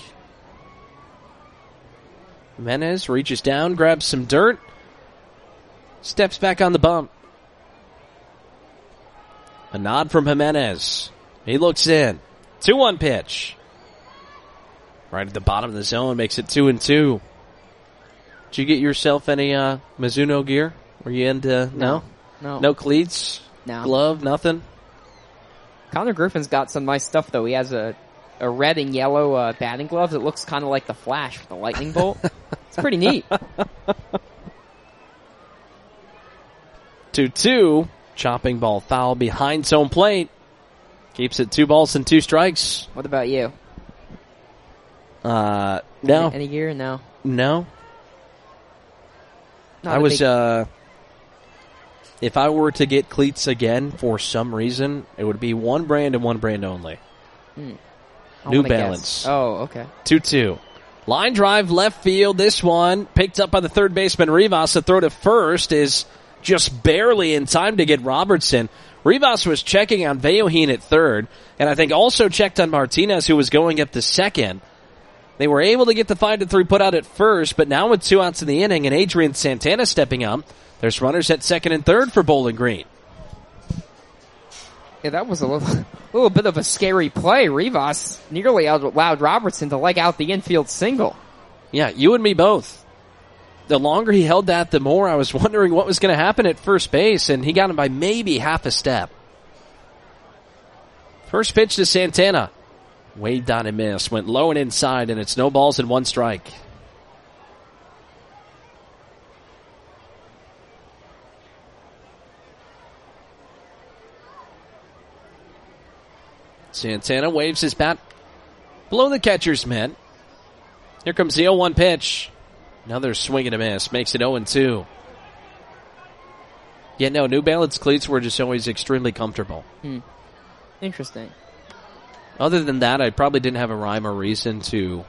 Jimenez reaches down, grabs some dirt, steps back on the bump. A nod from Jimenez. He looks in. 2-1 pitch. Right at the bottom of the zone, makes it 2-2. Did you get yourself any Mizuno gear? Were you into no? No cleats? No. Glove? Nothing? Connor Griffin's got some nice stuff, though. He has a red and yellow batting glove that looks kind of like the Flash with the lightning bolt. It's pretty neat. 2-2. Chopping ball foul behind home plate. Keeps it 2 balls and 2 strikes. What about you? No. Any gear? No. No. I was, if I were to get cleats again for some reason, it would be 1 brand and 1 brand only. New Balance. Guess. Oh, okay. 2-2. Line drive left field. This one picked up by the third baseman Rivas. The throw to first is just barely in time to get Robertson. Rivas was checking on Veohin at third, and I think also checked on Martinez, who was going up to second. They were able to get the 5-3 put out at first, but now with 2 outs in the inning and Adrian Santana stepping up, there's runners at second and third for Bowling Green. Yeah, that was a little bit of a scary play. Rivas nearly allowed Robertson to leg out the infield single. Yeah, you and me both. The longer he held that, the more I was wondering what was going to happen at first base, and he got him by maybe half a step. First pitch to Santana. Waved on and missed. Went low and inside, and it's no balls and 1 strike. Santana waves his bat below the catcher's mitt. Here comes the 0-1 pitch. Another swing and a miss. Makes it 0-2. Yeah, no, New Balance cleats were just always extremely comfortable. Interesting. Other than that, I probably didn't have a rhyme or reason to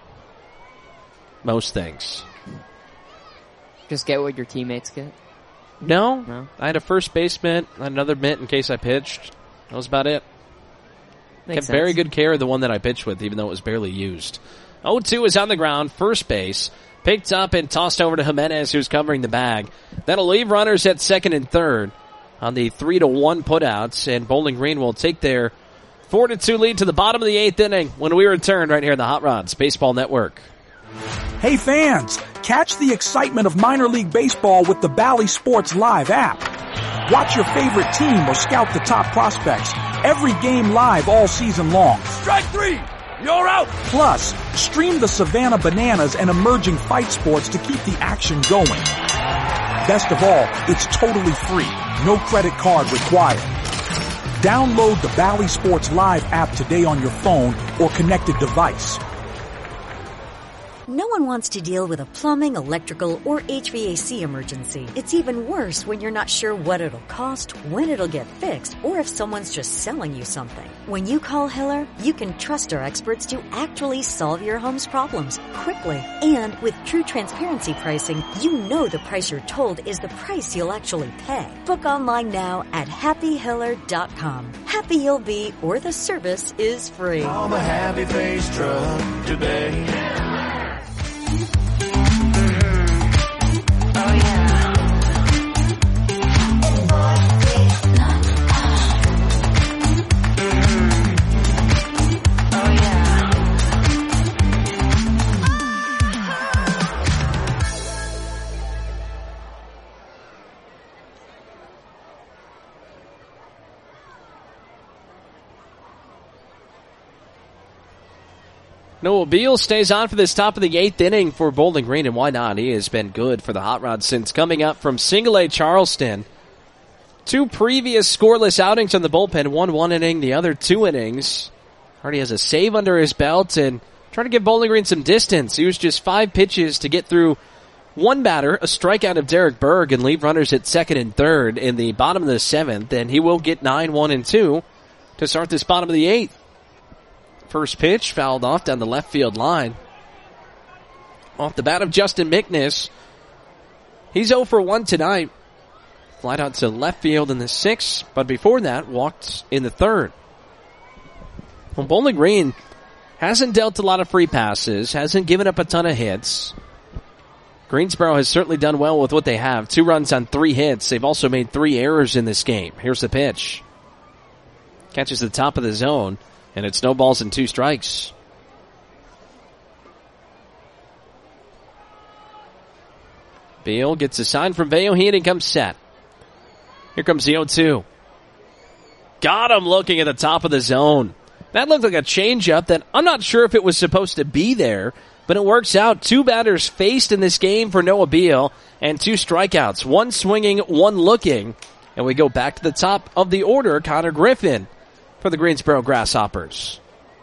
most things. Just get what your teammates get? No. I had a first base mitt, another mitt in case I pitched. That was about it. Makes Kept very sense. good care of the one that I pitched with, even though it was barely used. 0-2 is on the ground, first base. Picked up and tossed over to Jimenez, who's covering the bag. That'll leave runners at second and third on the 3-1 putouts, and Bowling Green will take their 4-2 lead to the bottom of the 8th inning when we return right here in the Hot Rods Baseball Network. Hey fans, catch the excitement of minor league baseball with the Bally Sports Live app. Watch your favorite team or scout the top prospects. Every game live all season long. Strike three! You're out! Plus, stream the Savannah Bananas and emerging fight sports to keep the action going. Best of all, it's totally free. No credit card required. Download the Bally Sports Live app today on your phone or connected device. No one wants to deal with a plumbing, electrical, or HVAC emergency. It's even worse when you're not sure what it'll cost, when it'll get fixed, or if someone's just selling you something. When you call Hiller, you can trust our experts to actually solve your home's problems quickly. And with true transparency pricing, you know the price you're told is the price you'll actually pay. Book online now at happyhiller.com. Happy you'll be, or the service is free. Call the Happy Face Truck today. Noah Beal stays on for this top of the 8th inning for Bowling Green, and why not? He has been good for the Hot Rods since coming up from Single A Charleston. 2 previous scoreless outings on the bullpen, one inning, the other 2 innings. Already has a save under his belt and trying to give Bowling Green some distance. He was just 5 pitches to get through 1 batter, a strikeout of Derek Berg, and leave runners at second and third in the bottom of the 7th, and he will get 9-1-2 to start this bottom of the 8th. First pitch fouled off down the left field line. Off the bat of Justin Mickness. He's 0 for 1 tonight. Flied out to left field in the 6th, but before that, walked in the 3rd. Well, Bowling Green hasn't dealt a lot of free passes, hasn't given up a ton of hits. Greensboro has certainly done well with what they have. 2 runs on 3 hits. They've also made 3 errors in this game. Here's the pitch. Catches the top of the zone. And it's no balls and 2 strikes. Beal gets a sign from Veoheen and comes set. Here comes the 0-2. Got him looking at the top of the zone. That looked like a changeup that I'm not sure if it was supposed to be there, but it works out. 2 batters faced in this game for Noah Beal and 2 strikeouts. 1 swinging, 1 looking. And we go back to the top of the order, Connor Griffin for the Greensboro Grasshoppers.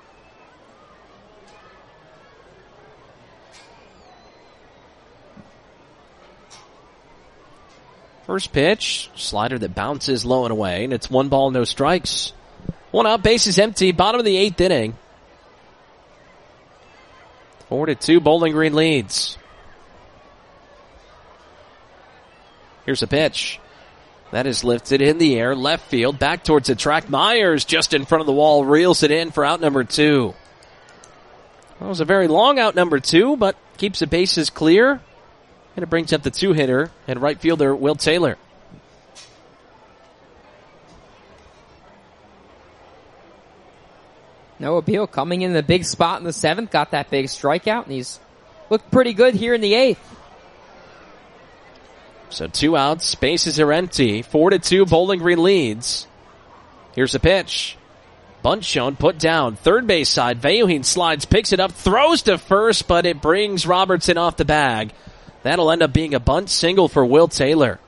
First pitch, slider that bounces low and away, and it's 1 ball, no strikes. 1 out, base is empty, bottom of the 8th inning. 4-2, Bowling Green leads. Here's a pitch. That is lifted in the air, left field, back towards the track. Myers just in front of the wall, reels it in for out number 2. That was a very long out number 2, but keeps the bases clear. And it brings up the 2-hitter and right fielder Will Taylor. Noah Beal coming in the big spot in the 7th, got that big strikeout, and he's looked pretty good here in the 8th. So 2 outs, bases are empty. 4-2, Bowling Green leads. Here's the pitch. Bunt shown, put down. Third base side, Veoheen slides, picks it up, throws to first, but it brings Robertson off the bag. That'll end up being a bunt single for Will Taylor.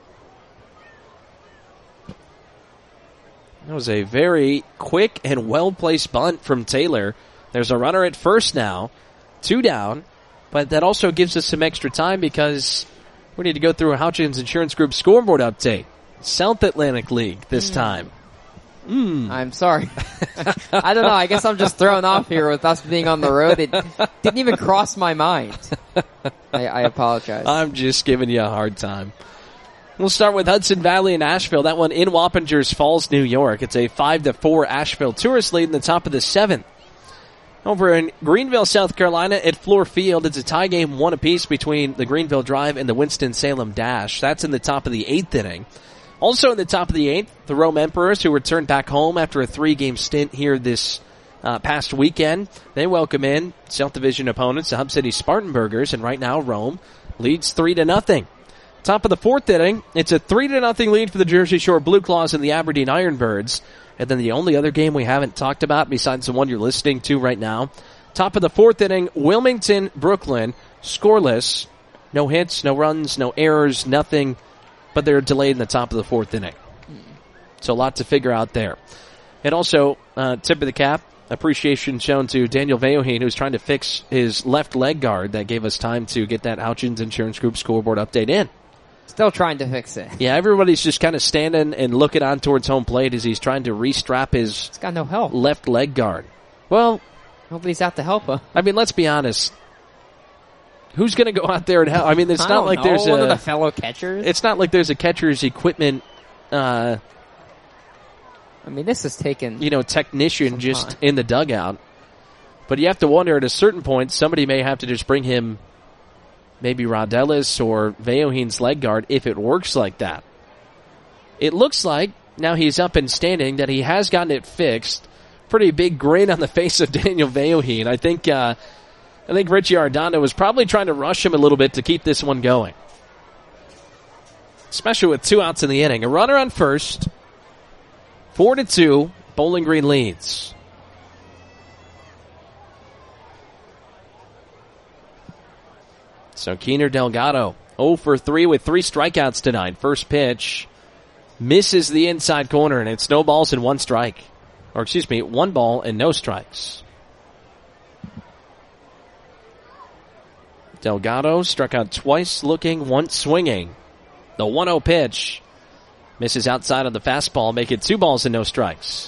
That was a very quick and well-placed bunt from Taylor. There's a runner at first now. 2 down. But that also gives us some extra time because we need to go through a Houchins Insurance Group scoreboard update. South Atlantic League this time. I'm sorry. I don't know. I guess I'm just thrown off here with us being on the road. It didn't even cross my mind. I apologize. I'm just giving you a hard time. We'll start with Hudson Valley and Asheville. That one in Wappingers Falls, New York. It's a 5-4 Asheville Tourist lead in the top of the 7th. Over in Greenville, South Carolina at Fluor Field, it's a tie game 1 apiece between the Greenville Drive and the Winston-Salem Dash. That's in the top of the 8th inning. Also in the top of the 8th, the Rome Emperors, who returned back home after a 3-game stint here this past weekend. They welcome in South Division opponents, the Hub City Spartanburgers, and right now Rome leads 3-0. Top of the 4th inning, it's a 3-0 lead for the Jersey Shore Blue Claws and the Aberdeen Ironbirds. And then the only other game we haven't talked about besides the one you're listening to right now, top of the 4th inning, Wilmington, Brooklyn, scoreless. No hits, no runs, no errors, nothing, but they're delayed in the top of the 4th inning. So a lot to figure out there. And also, tip of the cap, appreciation shown to Daniel Veoheen, who's trying to fix his left leg guard. That gave us time to get that Houchins Insurance Group scoreboard update in. Still trying to fix it. Yeah, everybody's just kind of standing and looking on towards home plate as he's trying to restrap his He's got no help. left leg guard. Well, nobody's out to help him. I mean, let's be honest. Who's going to go out there and help? I mean, it's not like there's one of the fellow catchers. It's not like there's a catcher's equipment. I mean, this is taken. Technician just in the dugout. But you have to wonder at a certain point, somebody may have to just bring him. Maybe Rodellis or Veoheen's leg guard if it works like that. It looks like, now he's up and standing, that he has gotten it fixed. Pretty big grin on the face of Daniel Veoheen. I think Richie Ardondo was probably trying to rush him a little bit to keep this one going. Especially with 2 outs in the inning. A runner on first. 4-2, Bowling Green leads. So Keener Delgado, 0 for 3 with 3 strikeouts tonight. First pitch misses the inside corner, and it's no balls and 1 strike. Or 1 ball and no strikes. Delgado struck out twice, looking, once swinging. The 1-0 pitch misses outside of the fastball, make it 2 balls and no strikes.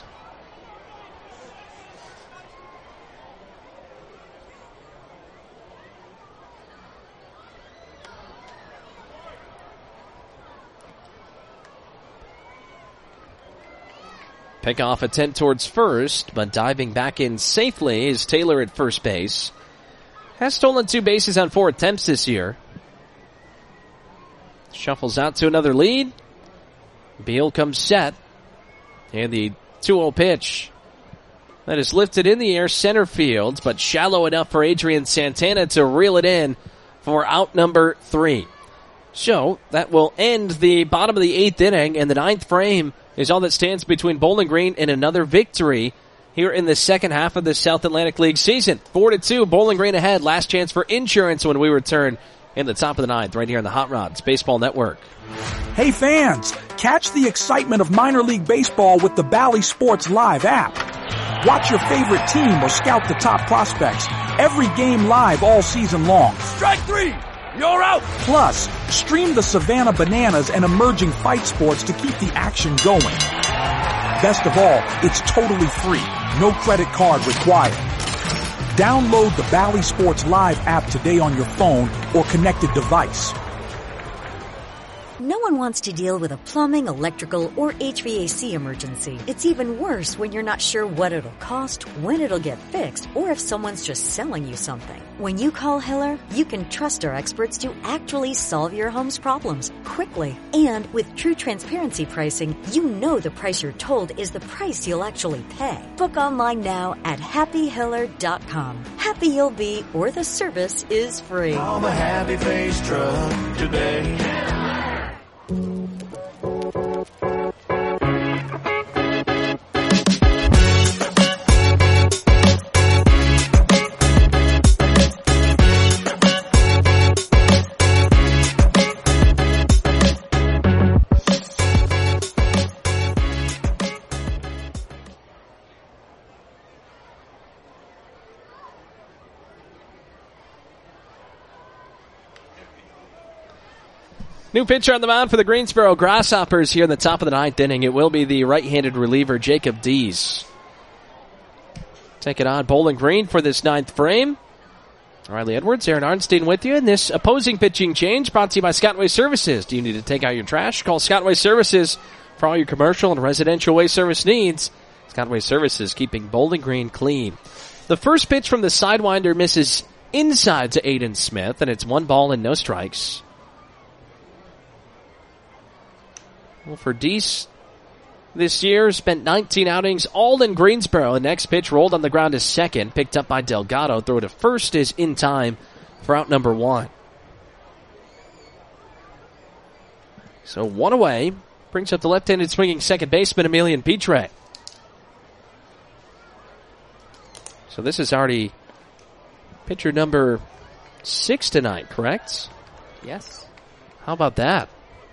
Pickoff attempt towards first, but diving back in safely is Taylor at first base. Has stolen 2 bases on 4 attempts this year. Shuffles out to another lead. Beal comes set. And the 2-0 pitch that is lifted in the air center field, but shallow enough for Adrian Santana to reel it in for out number 3. So that will end the bottom of the 8th inning, and the 9th frame is all that stands between Bowling Green and another victory here in the second half of the South Atlantic League season. 4-2, Bowling Green ahead. Last chance for insurance when we return in the top of the 9th right here on the Hot Rods Baseball Network. Hey fans, catch the excitement of minor league baseball with the Bally Sports Live app. Watch your favorite team or scout the top prospects. Every game live all season long. Strike 3! You're out! Plus, stream the Savannah Bananas and emerging fight sports to keep the action going. Best of all, it's totally free. No credit card required. Download the Bally Sports Live app today on your phone or connected device. No one wants to deal with a plumbing, electrical, or HVAC emergency. It's even worse when you're not sure what it'll cost, when it'll get fixed, or if someone's just selling you something. When you call Hiller, you can trust our experts to actually solve your home's problems quickly. And with true transparency pricing, you know the price you're told is the price you'll actually pay. Book online now at happyhiller.com. Happy you'll be, or the service is free. Call the Happy Face Truck today. New pitcher on the mound for the Greensboro Grasshoppers here in the top of the ninth inning. It will be the right-handed reliever, Jacob Dees. Take it on Bowling Green for this ninth frame. Riley Edwards, Aaron Arnstein with you. And this opposing pitching change brought to you by Scott Waste Services. Do you need to take out your trash? Call Scott Waste Services for all your commercial and residential waste service needs. Scott Waste Services, keeping Bowling Green clean. The first pitch from the Sidewinder misses inside to Aiden Smith, and it's 1 ball and no strikes. Well, for Dees this year, spent 19 outings, all in Greensboro. The next pitch rolled on the ground to second, picked up by Delgado. Throw to first is in time for out number 1. So 1 away, brings up the left-handed swinging second baseman, Emilian Pitre. So this is already pitcher number 6 tonight, correct? Yes. How about that?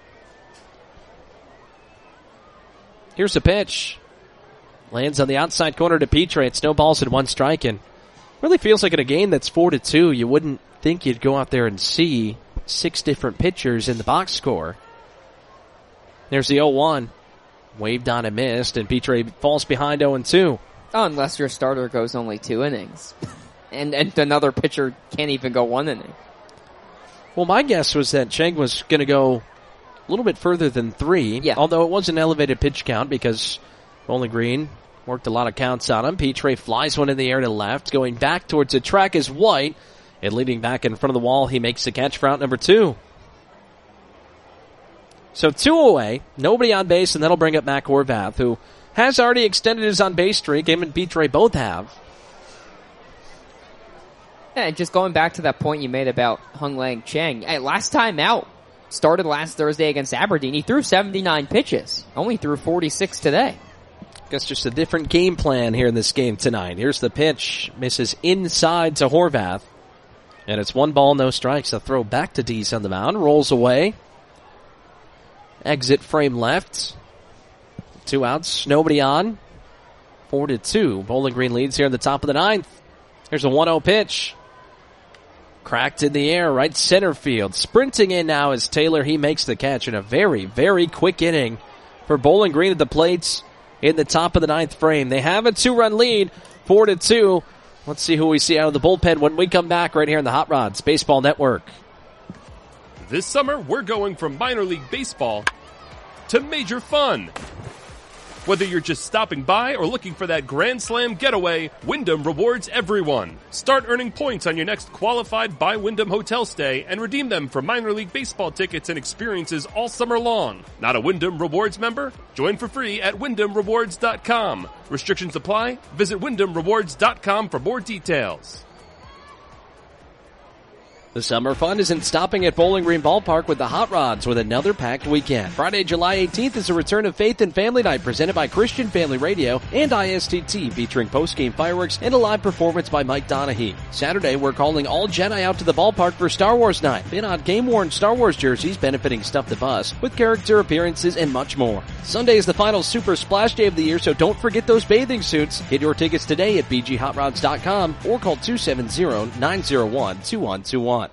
Here's the pitch. Lands on the outside corner to Pitre. It's no balls and 1 strike. And really feels like in a game that's 4-2, you wouldn't think you'd go out there and see 6 different pitchers in the box score. There's the 0-1. Waved on and missed, and Pitre falls behind 0-2. Oh, unless your starter goes only 2 innings. And another pitcher can't even go 1 inning. Well, my guess was that Cheng was going to go a little bit further than 3, although it was an elevated pitch count because Bowling Green worked a lot of counts on him. Pitre flies one in the air to left, going back towards the track is White, and leading back in front of the wall, he makes the catch for out number 2. So 2 away, nobody on base, and that'll bring up Mac Horvath, who has already extended his on-base streak. Him and Pitre both have. Yeah, and just going back to that point you made about Hung Lang Cheng, last time out, started last Thursday against Aberdeen. He threw 79 pitches. Only threw 46 today. Guess just a different game plan here in this game tonight. Here's the pitch. Misses inside to Horvath. And it's 1 ball, no strikes. A throw back to Dees on the mound. Rolls away. Exit frame left. 2 outs. Nobody on. 4-2. Bowling Green leads here in the top of the ninth. Here's a 1-0 pitch. Cracked in the air, right center field. Sprinting in now is Taylor. He makes the catch in a very, very quick inning for Bowling Green at the plates in the top of the ninth frame. They have a 2-run lead, 4-2. Let's see who we see out of the bullpen when we come back right here in the Hot Rods Baseball Network. This summer, we're going from minor league baseball to major fun. Whether you're just stopping by or looking for that Grand Slam getaway, Wyndham rewards everyone. Start earning points on your next qualified by Wyndham hotel stay and redeem them for minor league baseball tickets and experiences all summer long. Not a Wyndham Rewards member? Join for free at WyndhamRewards.com. Restrictions apply. Visit WyndhamRewards.com for more details. The summer fun isn't stopping at Bowling Green Ballpark with the Hot Rods with another packed weekend. Friday, July 18th is a return of Faith and Family Night presented by Christian Family Radio and ISTT, featuring post-game fireworks and a live performance by Mike Donahue. Saturday, we're calling all Jedi out to the ballpark for Star Wars Night. Bid on game-worn Star Wars jerseys benefiting Stuff the Bus with character appearances and much more. Sunday is the final Super Splash Day of the year, so don't forget those bathing suits. Get your tickets today at bghotrods.com or call 270-901-2121.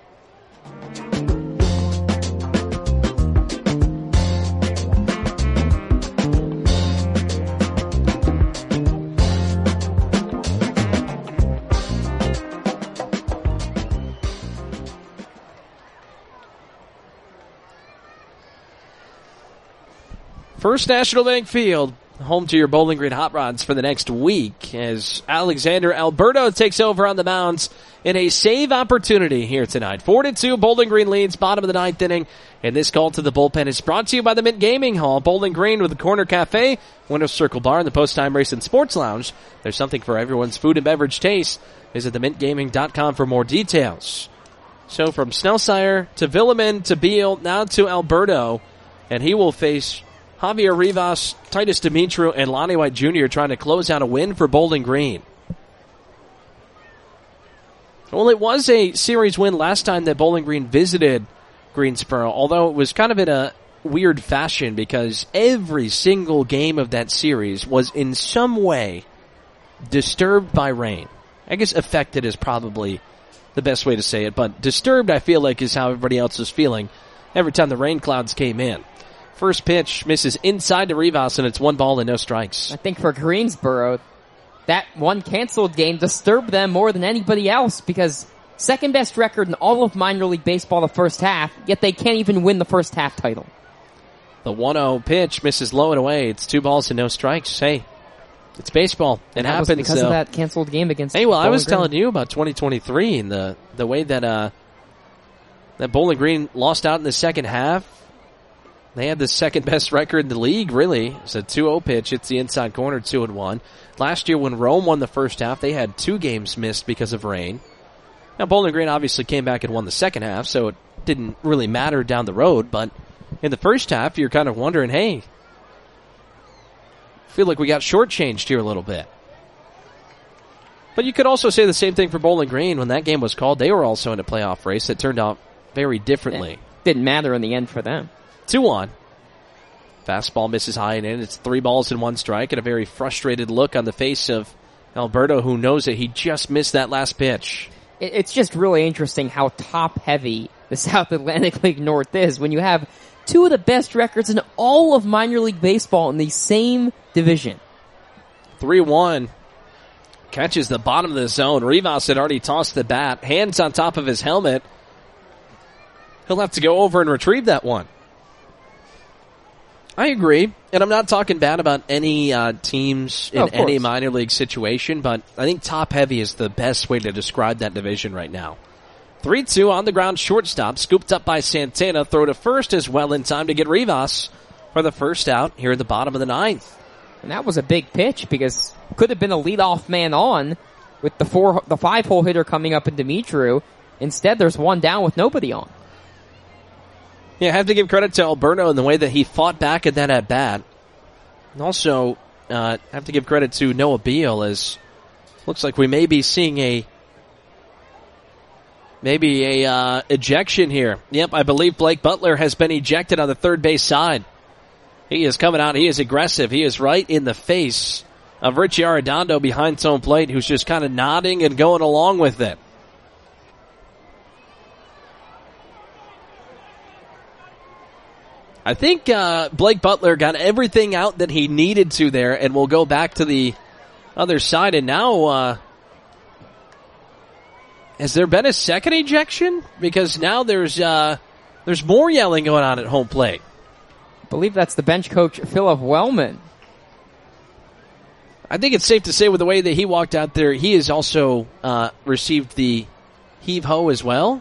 First National Bank Field, home to your Bowling Green Hot Rods for the next week as Alexander Alberto takes over on the mounds in a save opportunity here tonight. 4-2, Bowling Green leads, bottom of the ninth inning, and this call to the bullpen is brought to you by the Mint Gaming Hall. Bowling Green with the Corner Cafe, Winner's Circle Bar, and the Post Time Race and Sports Lounge. There's something for everyone's food and beverage taste. Visit themintgaming.com for more details. So from Snellsire to Villeman to Beal, now to Alberto, and he will face Javier Rivas, Titus Dimitru, and Lonnie White Jr. trying to close out a win for Bowling Green. Well, it was a series win last time that Bowling Green visited Greensboro, although it was kind of in a weird fashion because every single game of that series was in some way disturbed by rain. I guess affected is probably the best way to say it, but disturbed I feel like is how everybody else is feeling every time the rain clouds came in. First pitch misses inside to Rivas, and it's 1 ball and no strikes. I think for Greensboro, that one canceled game disturbed them more than anybody else because second best record in all of minor league baseball the first half, yet they can't even win the first half title. The 1-0 pitch misses low and away. It's 2 balls and no strikes. Hey, it's baseball. It happens. Because of that canceled game against Hey, well, I was Bowling telling you about 2023 and the way that that Bowling Green lost out in the second half. They had the second best record in the league, really. It's a 2-0 pitch. It's the inside corner, 2-1. Last year when Rome won the first half, they had 2 games missed because of rain. Now, Bowling Green obviously came back and won the second half, so it didn't really matter down the road. But in the first half, you're kind of wondering, hey, I feel like we got shortchanged here a little bit. But you could also say the same thing for Bowling Green. When that game was called, they were also in a playoff race that turned out very differently. It didn't matter in the end for them. 2-1. Fastball misses high and in. It's 3 balls and 1 strike, and a very frustrated look on the face of Alberto, who knows that he just missed that last pitch. It's just really interesting how top-heavy the South Atlantic League North is when you have 2 of the best records in all of minor league baseball in the same division. 3-1. Catches the bottom of the zone. Rivas had already tossed the bat. Hands on top of his helmet. He'll have to go over and retrieve that one. I agree, and I'm not talking bad about any teams in any minor league situation, but I think top-heavy is the best way to describe that division right now. 3-2 on the ground shortstop, scooped up by Santana, throw to first as well in time to get Rivas for the first out here at the bottom of the 9th. And that was a big pitch because could have been a leadoff man on with the 5-hole hitter coming up in Dimitru. Instead, there's one down with nobody on. Yeah, I have to give credit to Alberto in the way that he fought back at that at-bat. And also, have to give credit to Noah Beal as looks like we may be seeing a ejection here. Yep, I believe Blake Butler has been ejected on the third base side. He is coming out. He is aggressive. He is right in the face of Richie Arredondo behind home plate, who's just kind of nodding and going along with it. I think Blake Butler got everything out that he needed to there, and we'll go back to the other side. And now, has there been a second ejection? Because now there's more yelling going on at home plate. I believe that's the bench coach, Philip Wellman. I think it's safe to say with the way that he walked out there, he has also received the heave-ho as well.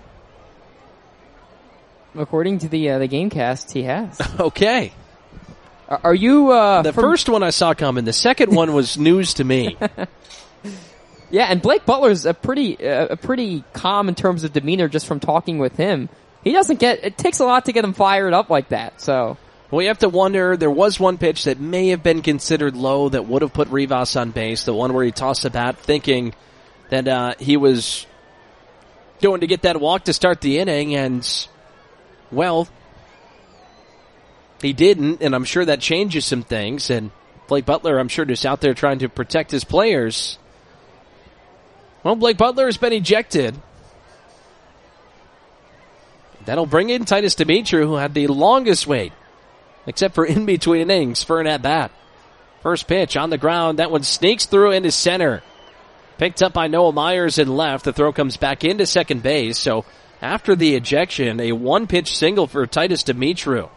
According to the Gamecast, he has. Okay. Are you the first one I saw coming? The second one was news to me. Yeah, and Blake Butler's a pretty calm in terms of demeanor just from talking with him. It takes a lot to get him fired up like that. So we have to wonder. There was one pitch that may have been considered low that would have put Rivas on base. The one where he tossed the bat, thinking that he was going to get that walk to start the inning, and well, he didn't, and I'm sure that changes some things. And Blake Butler, I'm sure, just out there trying to protect his players. Well, Blake Butler has been ejected. That'll bring in Titus Dimitru, who had the longest wait, except for in between innings, for an at-bat. First pitch on the ground. That one sneaks through into center. Picked up by Noah Myers in left. The throw comes back into second base. So after the ejection, a one-pitch single for Titus Dimitru.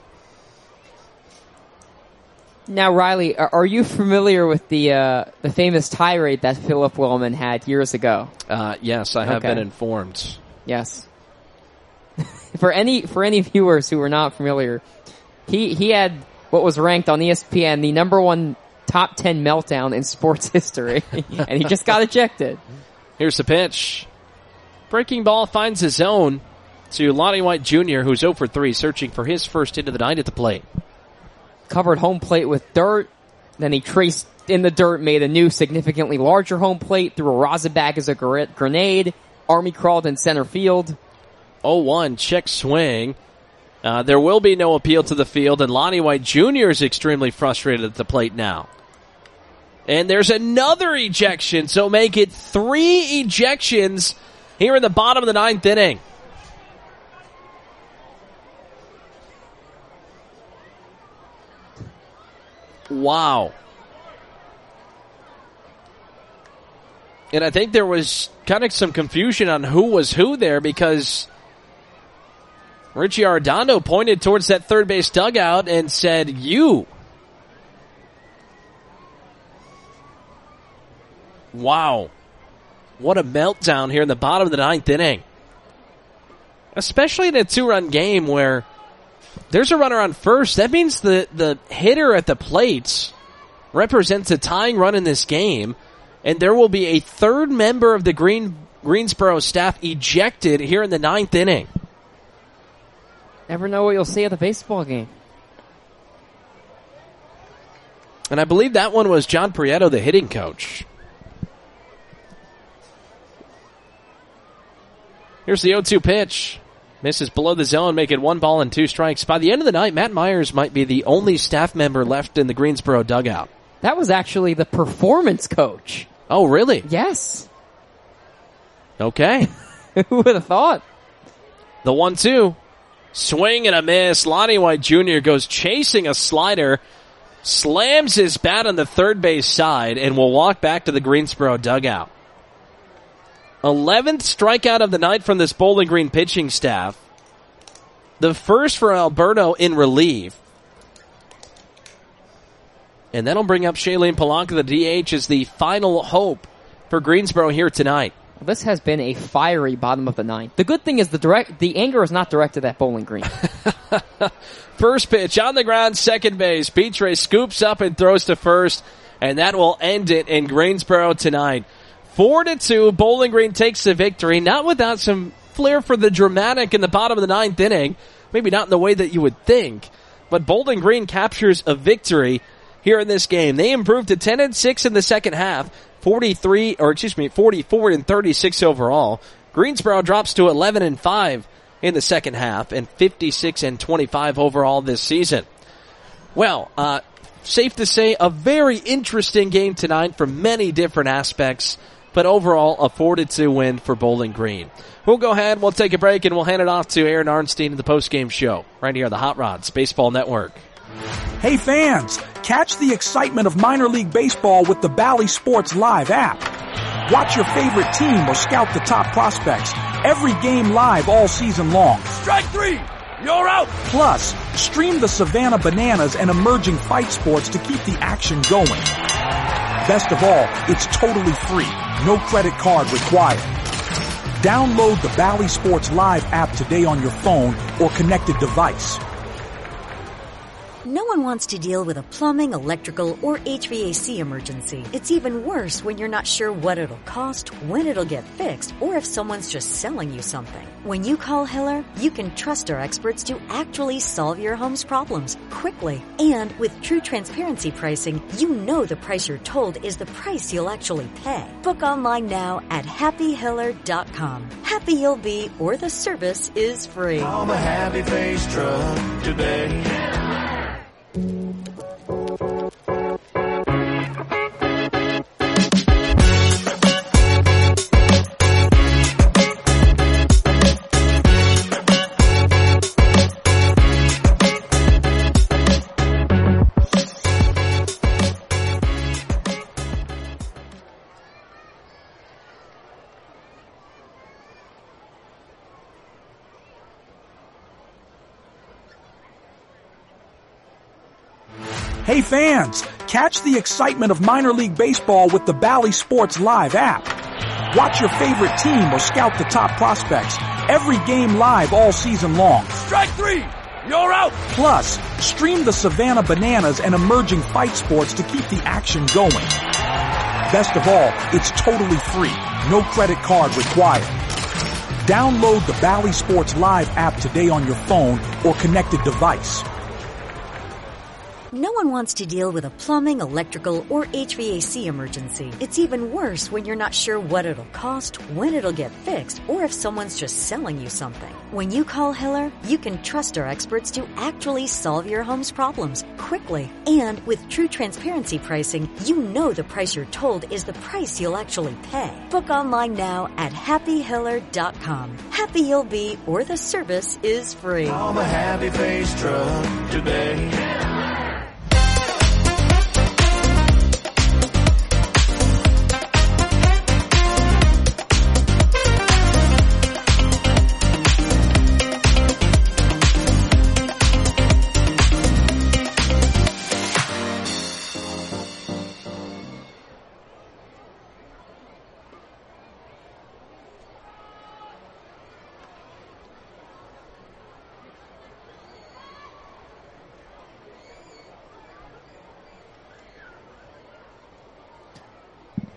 Now, Riley, are you familiar with the famous tirade that Philip Wellman had years ago? Yes, I have been informed. Yes. For any viewers who are not familiar, he had what was ranked on ESPN the number one top 10 meltdown in sports history, and he just got ejected. Here's the pitch. Breaking ball finds his zone to Lonnie White Jr., who's 0 for 3, searching for his first hit of the night at the plate. Covered home plate with dirt. Then he traced in the dirt, made a new significantly larger home plate, threw a rosin bag as a grenade. Army crawled in center field. 0-1, check swing. There will be no appeal to the field, and Lonnie White Jr. is extremely frustrated at the plate now. And there's another ejection, so make it 3 ejections here in the bottom of the 9th inning. Wow. And I think there was kind of some confusion on who was who there because Richie Arredondo pointed towards that third base dugout and said, "You." Wow. What a meltdown here in the bottom of the ninth inning. Especially in a 2-run game where there's a runner on first. That means the hitter at the plate represents a tying run in this game, and there will be a third member of the Greensboro staff ejected here in the ninth inning. Never know what you'll see at the baseball game. And I believe that one was John Prieto, the hitting coach. Here's the 0-2 pitch. Misses below the zone, make it 1 ball and 2 strikes. By the end of the night, Matt Myers might be the only staff member left in the Greensboro dugout. That was actually the performance coach. Oh, really? Yes. Okay. Who would have thought? The 1-2. Swing and a miss. Lonnie White Jr. goes chasing a slider, slams his bat on the third base side, and will walk back to the Greensboro dugout. 11th strikeout of the night from this Bowling Green pitching staff. The first for Alberto in relief. And that'll bring up Shailene Polanco, the DH, as the final hope for Greensboro here tonight. This has been a fiery bottom of the ninth. The good thing is the anger is not directed at Bowling Green. First pitch on the ground, second base. Petre scoops up and throws to first, and that will end it in Greensboro tonight. 4-2, Bowling Green takes the victory, not without some flair for the dramatic in the bottom of the ninth inning. Maybe not in the way that you would think, but Bowling Green captures a victory here in this game. They improved to 10-6 in the second half, 44-36 overall. Greensboro drops to 11-5 in the second half and 56-25 overall this season. Well, safe to say a very interesting game tonight from many different aspects, but overall a 4-2 win for Bowling Green. We'll go ahead, we'll take a break, and we'll hand it off to Aaron Arnstein in the postgame show right here on the Hot Rods Baseball Network. Hey fans, catch the excitement of minor league baseball with the Bally Sports Live app. Watch your favorite team or scout the top prospects. Every game live all season long. Strike 3! You're out! Plus, stream the Savannah Bananas and emerging fight sports to keep the action going. Best of all, it's totally free. No credit card required. Download the Bally Sports Live app today on your phone or connected device. No one wants to deal with a plumbing, electrical, or HVAC emergency. It's even worse when you're not sure what it'll cost, when it'll get fixed, or if someone's just selling you something. When you call Hiller, you can trust our experts to actually solve your home's problems quickly. And with true transparency pricing, you know the price you're told is the price you'll actually pay. Book online now at happyhiller.com. Happy you'll be, or the service is free. I'm a happy face truck today. Hey fans, catch the excitement of minor league baseball with the Bally Sports Live app. Watch your favorite team or scout the top prospects. Every game live all season long. Strike 3! You're out! Plus, stream the Savannah Bananas and emerging fight sports to keep the action going. Best of all, it's totally free. No credit card required. Download the Bally Sports Live app today on your phone or connected device. No one wants to deal with a plumbing, electrical, or HVAC emergency. It's even worse when you're not sure what it'll cost, when it'll get fixed, or if someone's just selling you something. When you call Hiller, you can trust our experts to actually solve your home's problems quickly. And with true transparency pricing, you know the price you're told is the price you'll actually pay. Book online now at happyhiller.com. Happy you'll be, or the service is free. I'm a happy face truck today.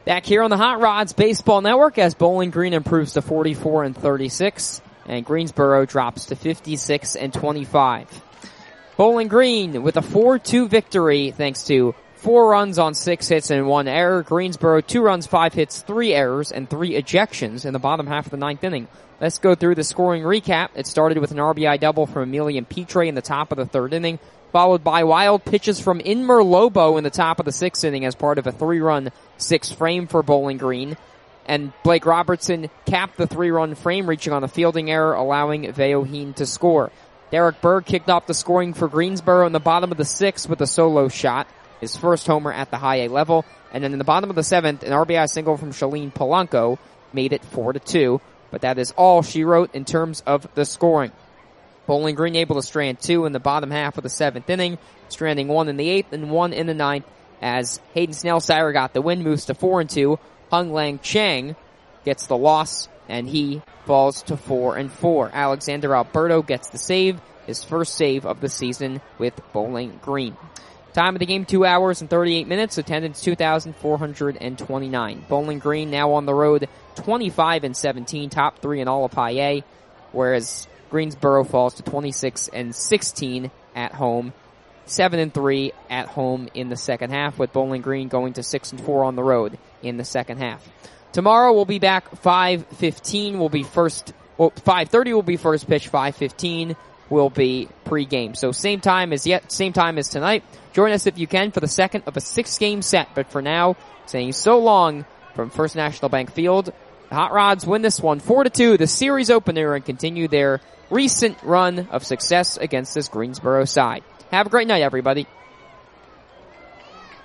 Back here on the Hot Rods Baseball Network as Bowling Green improves to 44-36 and Greensboro drops to 56-25. Bowling Green with a 4-2 victory thanks to 4 runs on 6 hits and 1 error. Greensboro 2 runs, 5 hits, 3 errors, and 3 ejections in the bottom half of the 9th inning. Let's go through the scoring recap. It started with an RBI double from Emilian Petre in the top of the 3rd inning, followed by wild pitches from Inmer Lobo in the top of the 6th inning as part of a 3-run 6th frame for Bowling Green. And Blake Robertson capped the 3-run frame, reaching on a fielding error, allowing Veoheen to score. Derek Berg kicked off the scoring for Greensboro in the bottom of the 6th with a solo shot, his first homer at the high A level. And then in the bottom of the 7th, an RBI single from Shalene Polanco made it 4-2. But that is all she wrote in terms of the scoring. Bowling Green able to strand 2 in the bottom half of the 7th inning, stranding 1 in the 8th and 1 in the 9th as Hayden Snellsire got the win, moves to 4-2. Hung Lang Chang gets the loss and he falls to 4-4. Alexander Alberto gets the save, his first save of the season with Bowling Green. Time of the game 2 hours and 38 minutes, attendance 2,429. Bowling Green now on the road 25-17, top 3 in all of High A, whereas Greensboro falls to 26-16 at home, 7-3 at home in the second half, with Bowling Green going to 6-4 on the road in the second half. Tomorrow we'll be back 5:15 will be first, 5:30 will be first pitch, 5:15 will be pregame. So same time as tonight. Join us if you can for the second of a 6-game set, but for now, saying so long from First National Bank Field. The Hot Rods win this one 4-2, the series opener, and continue their recent run of success against this Greensboro side. Have a great night, everybody.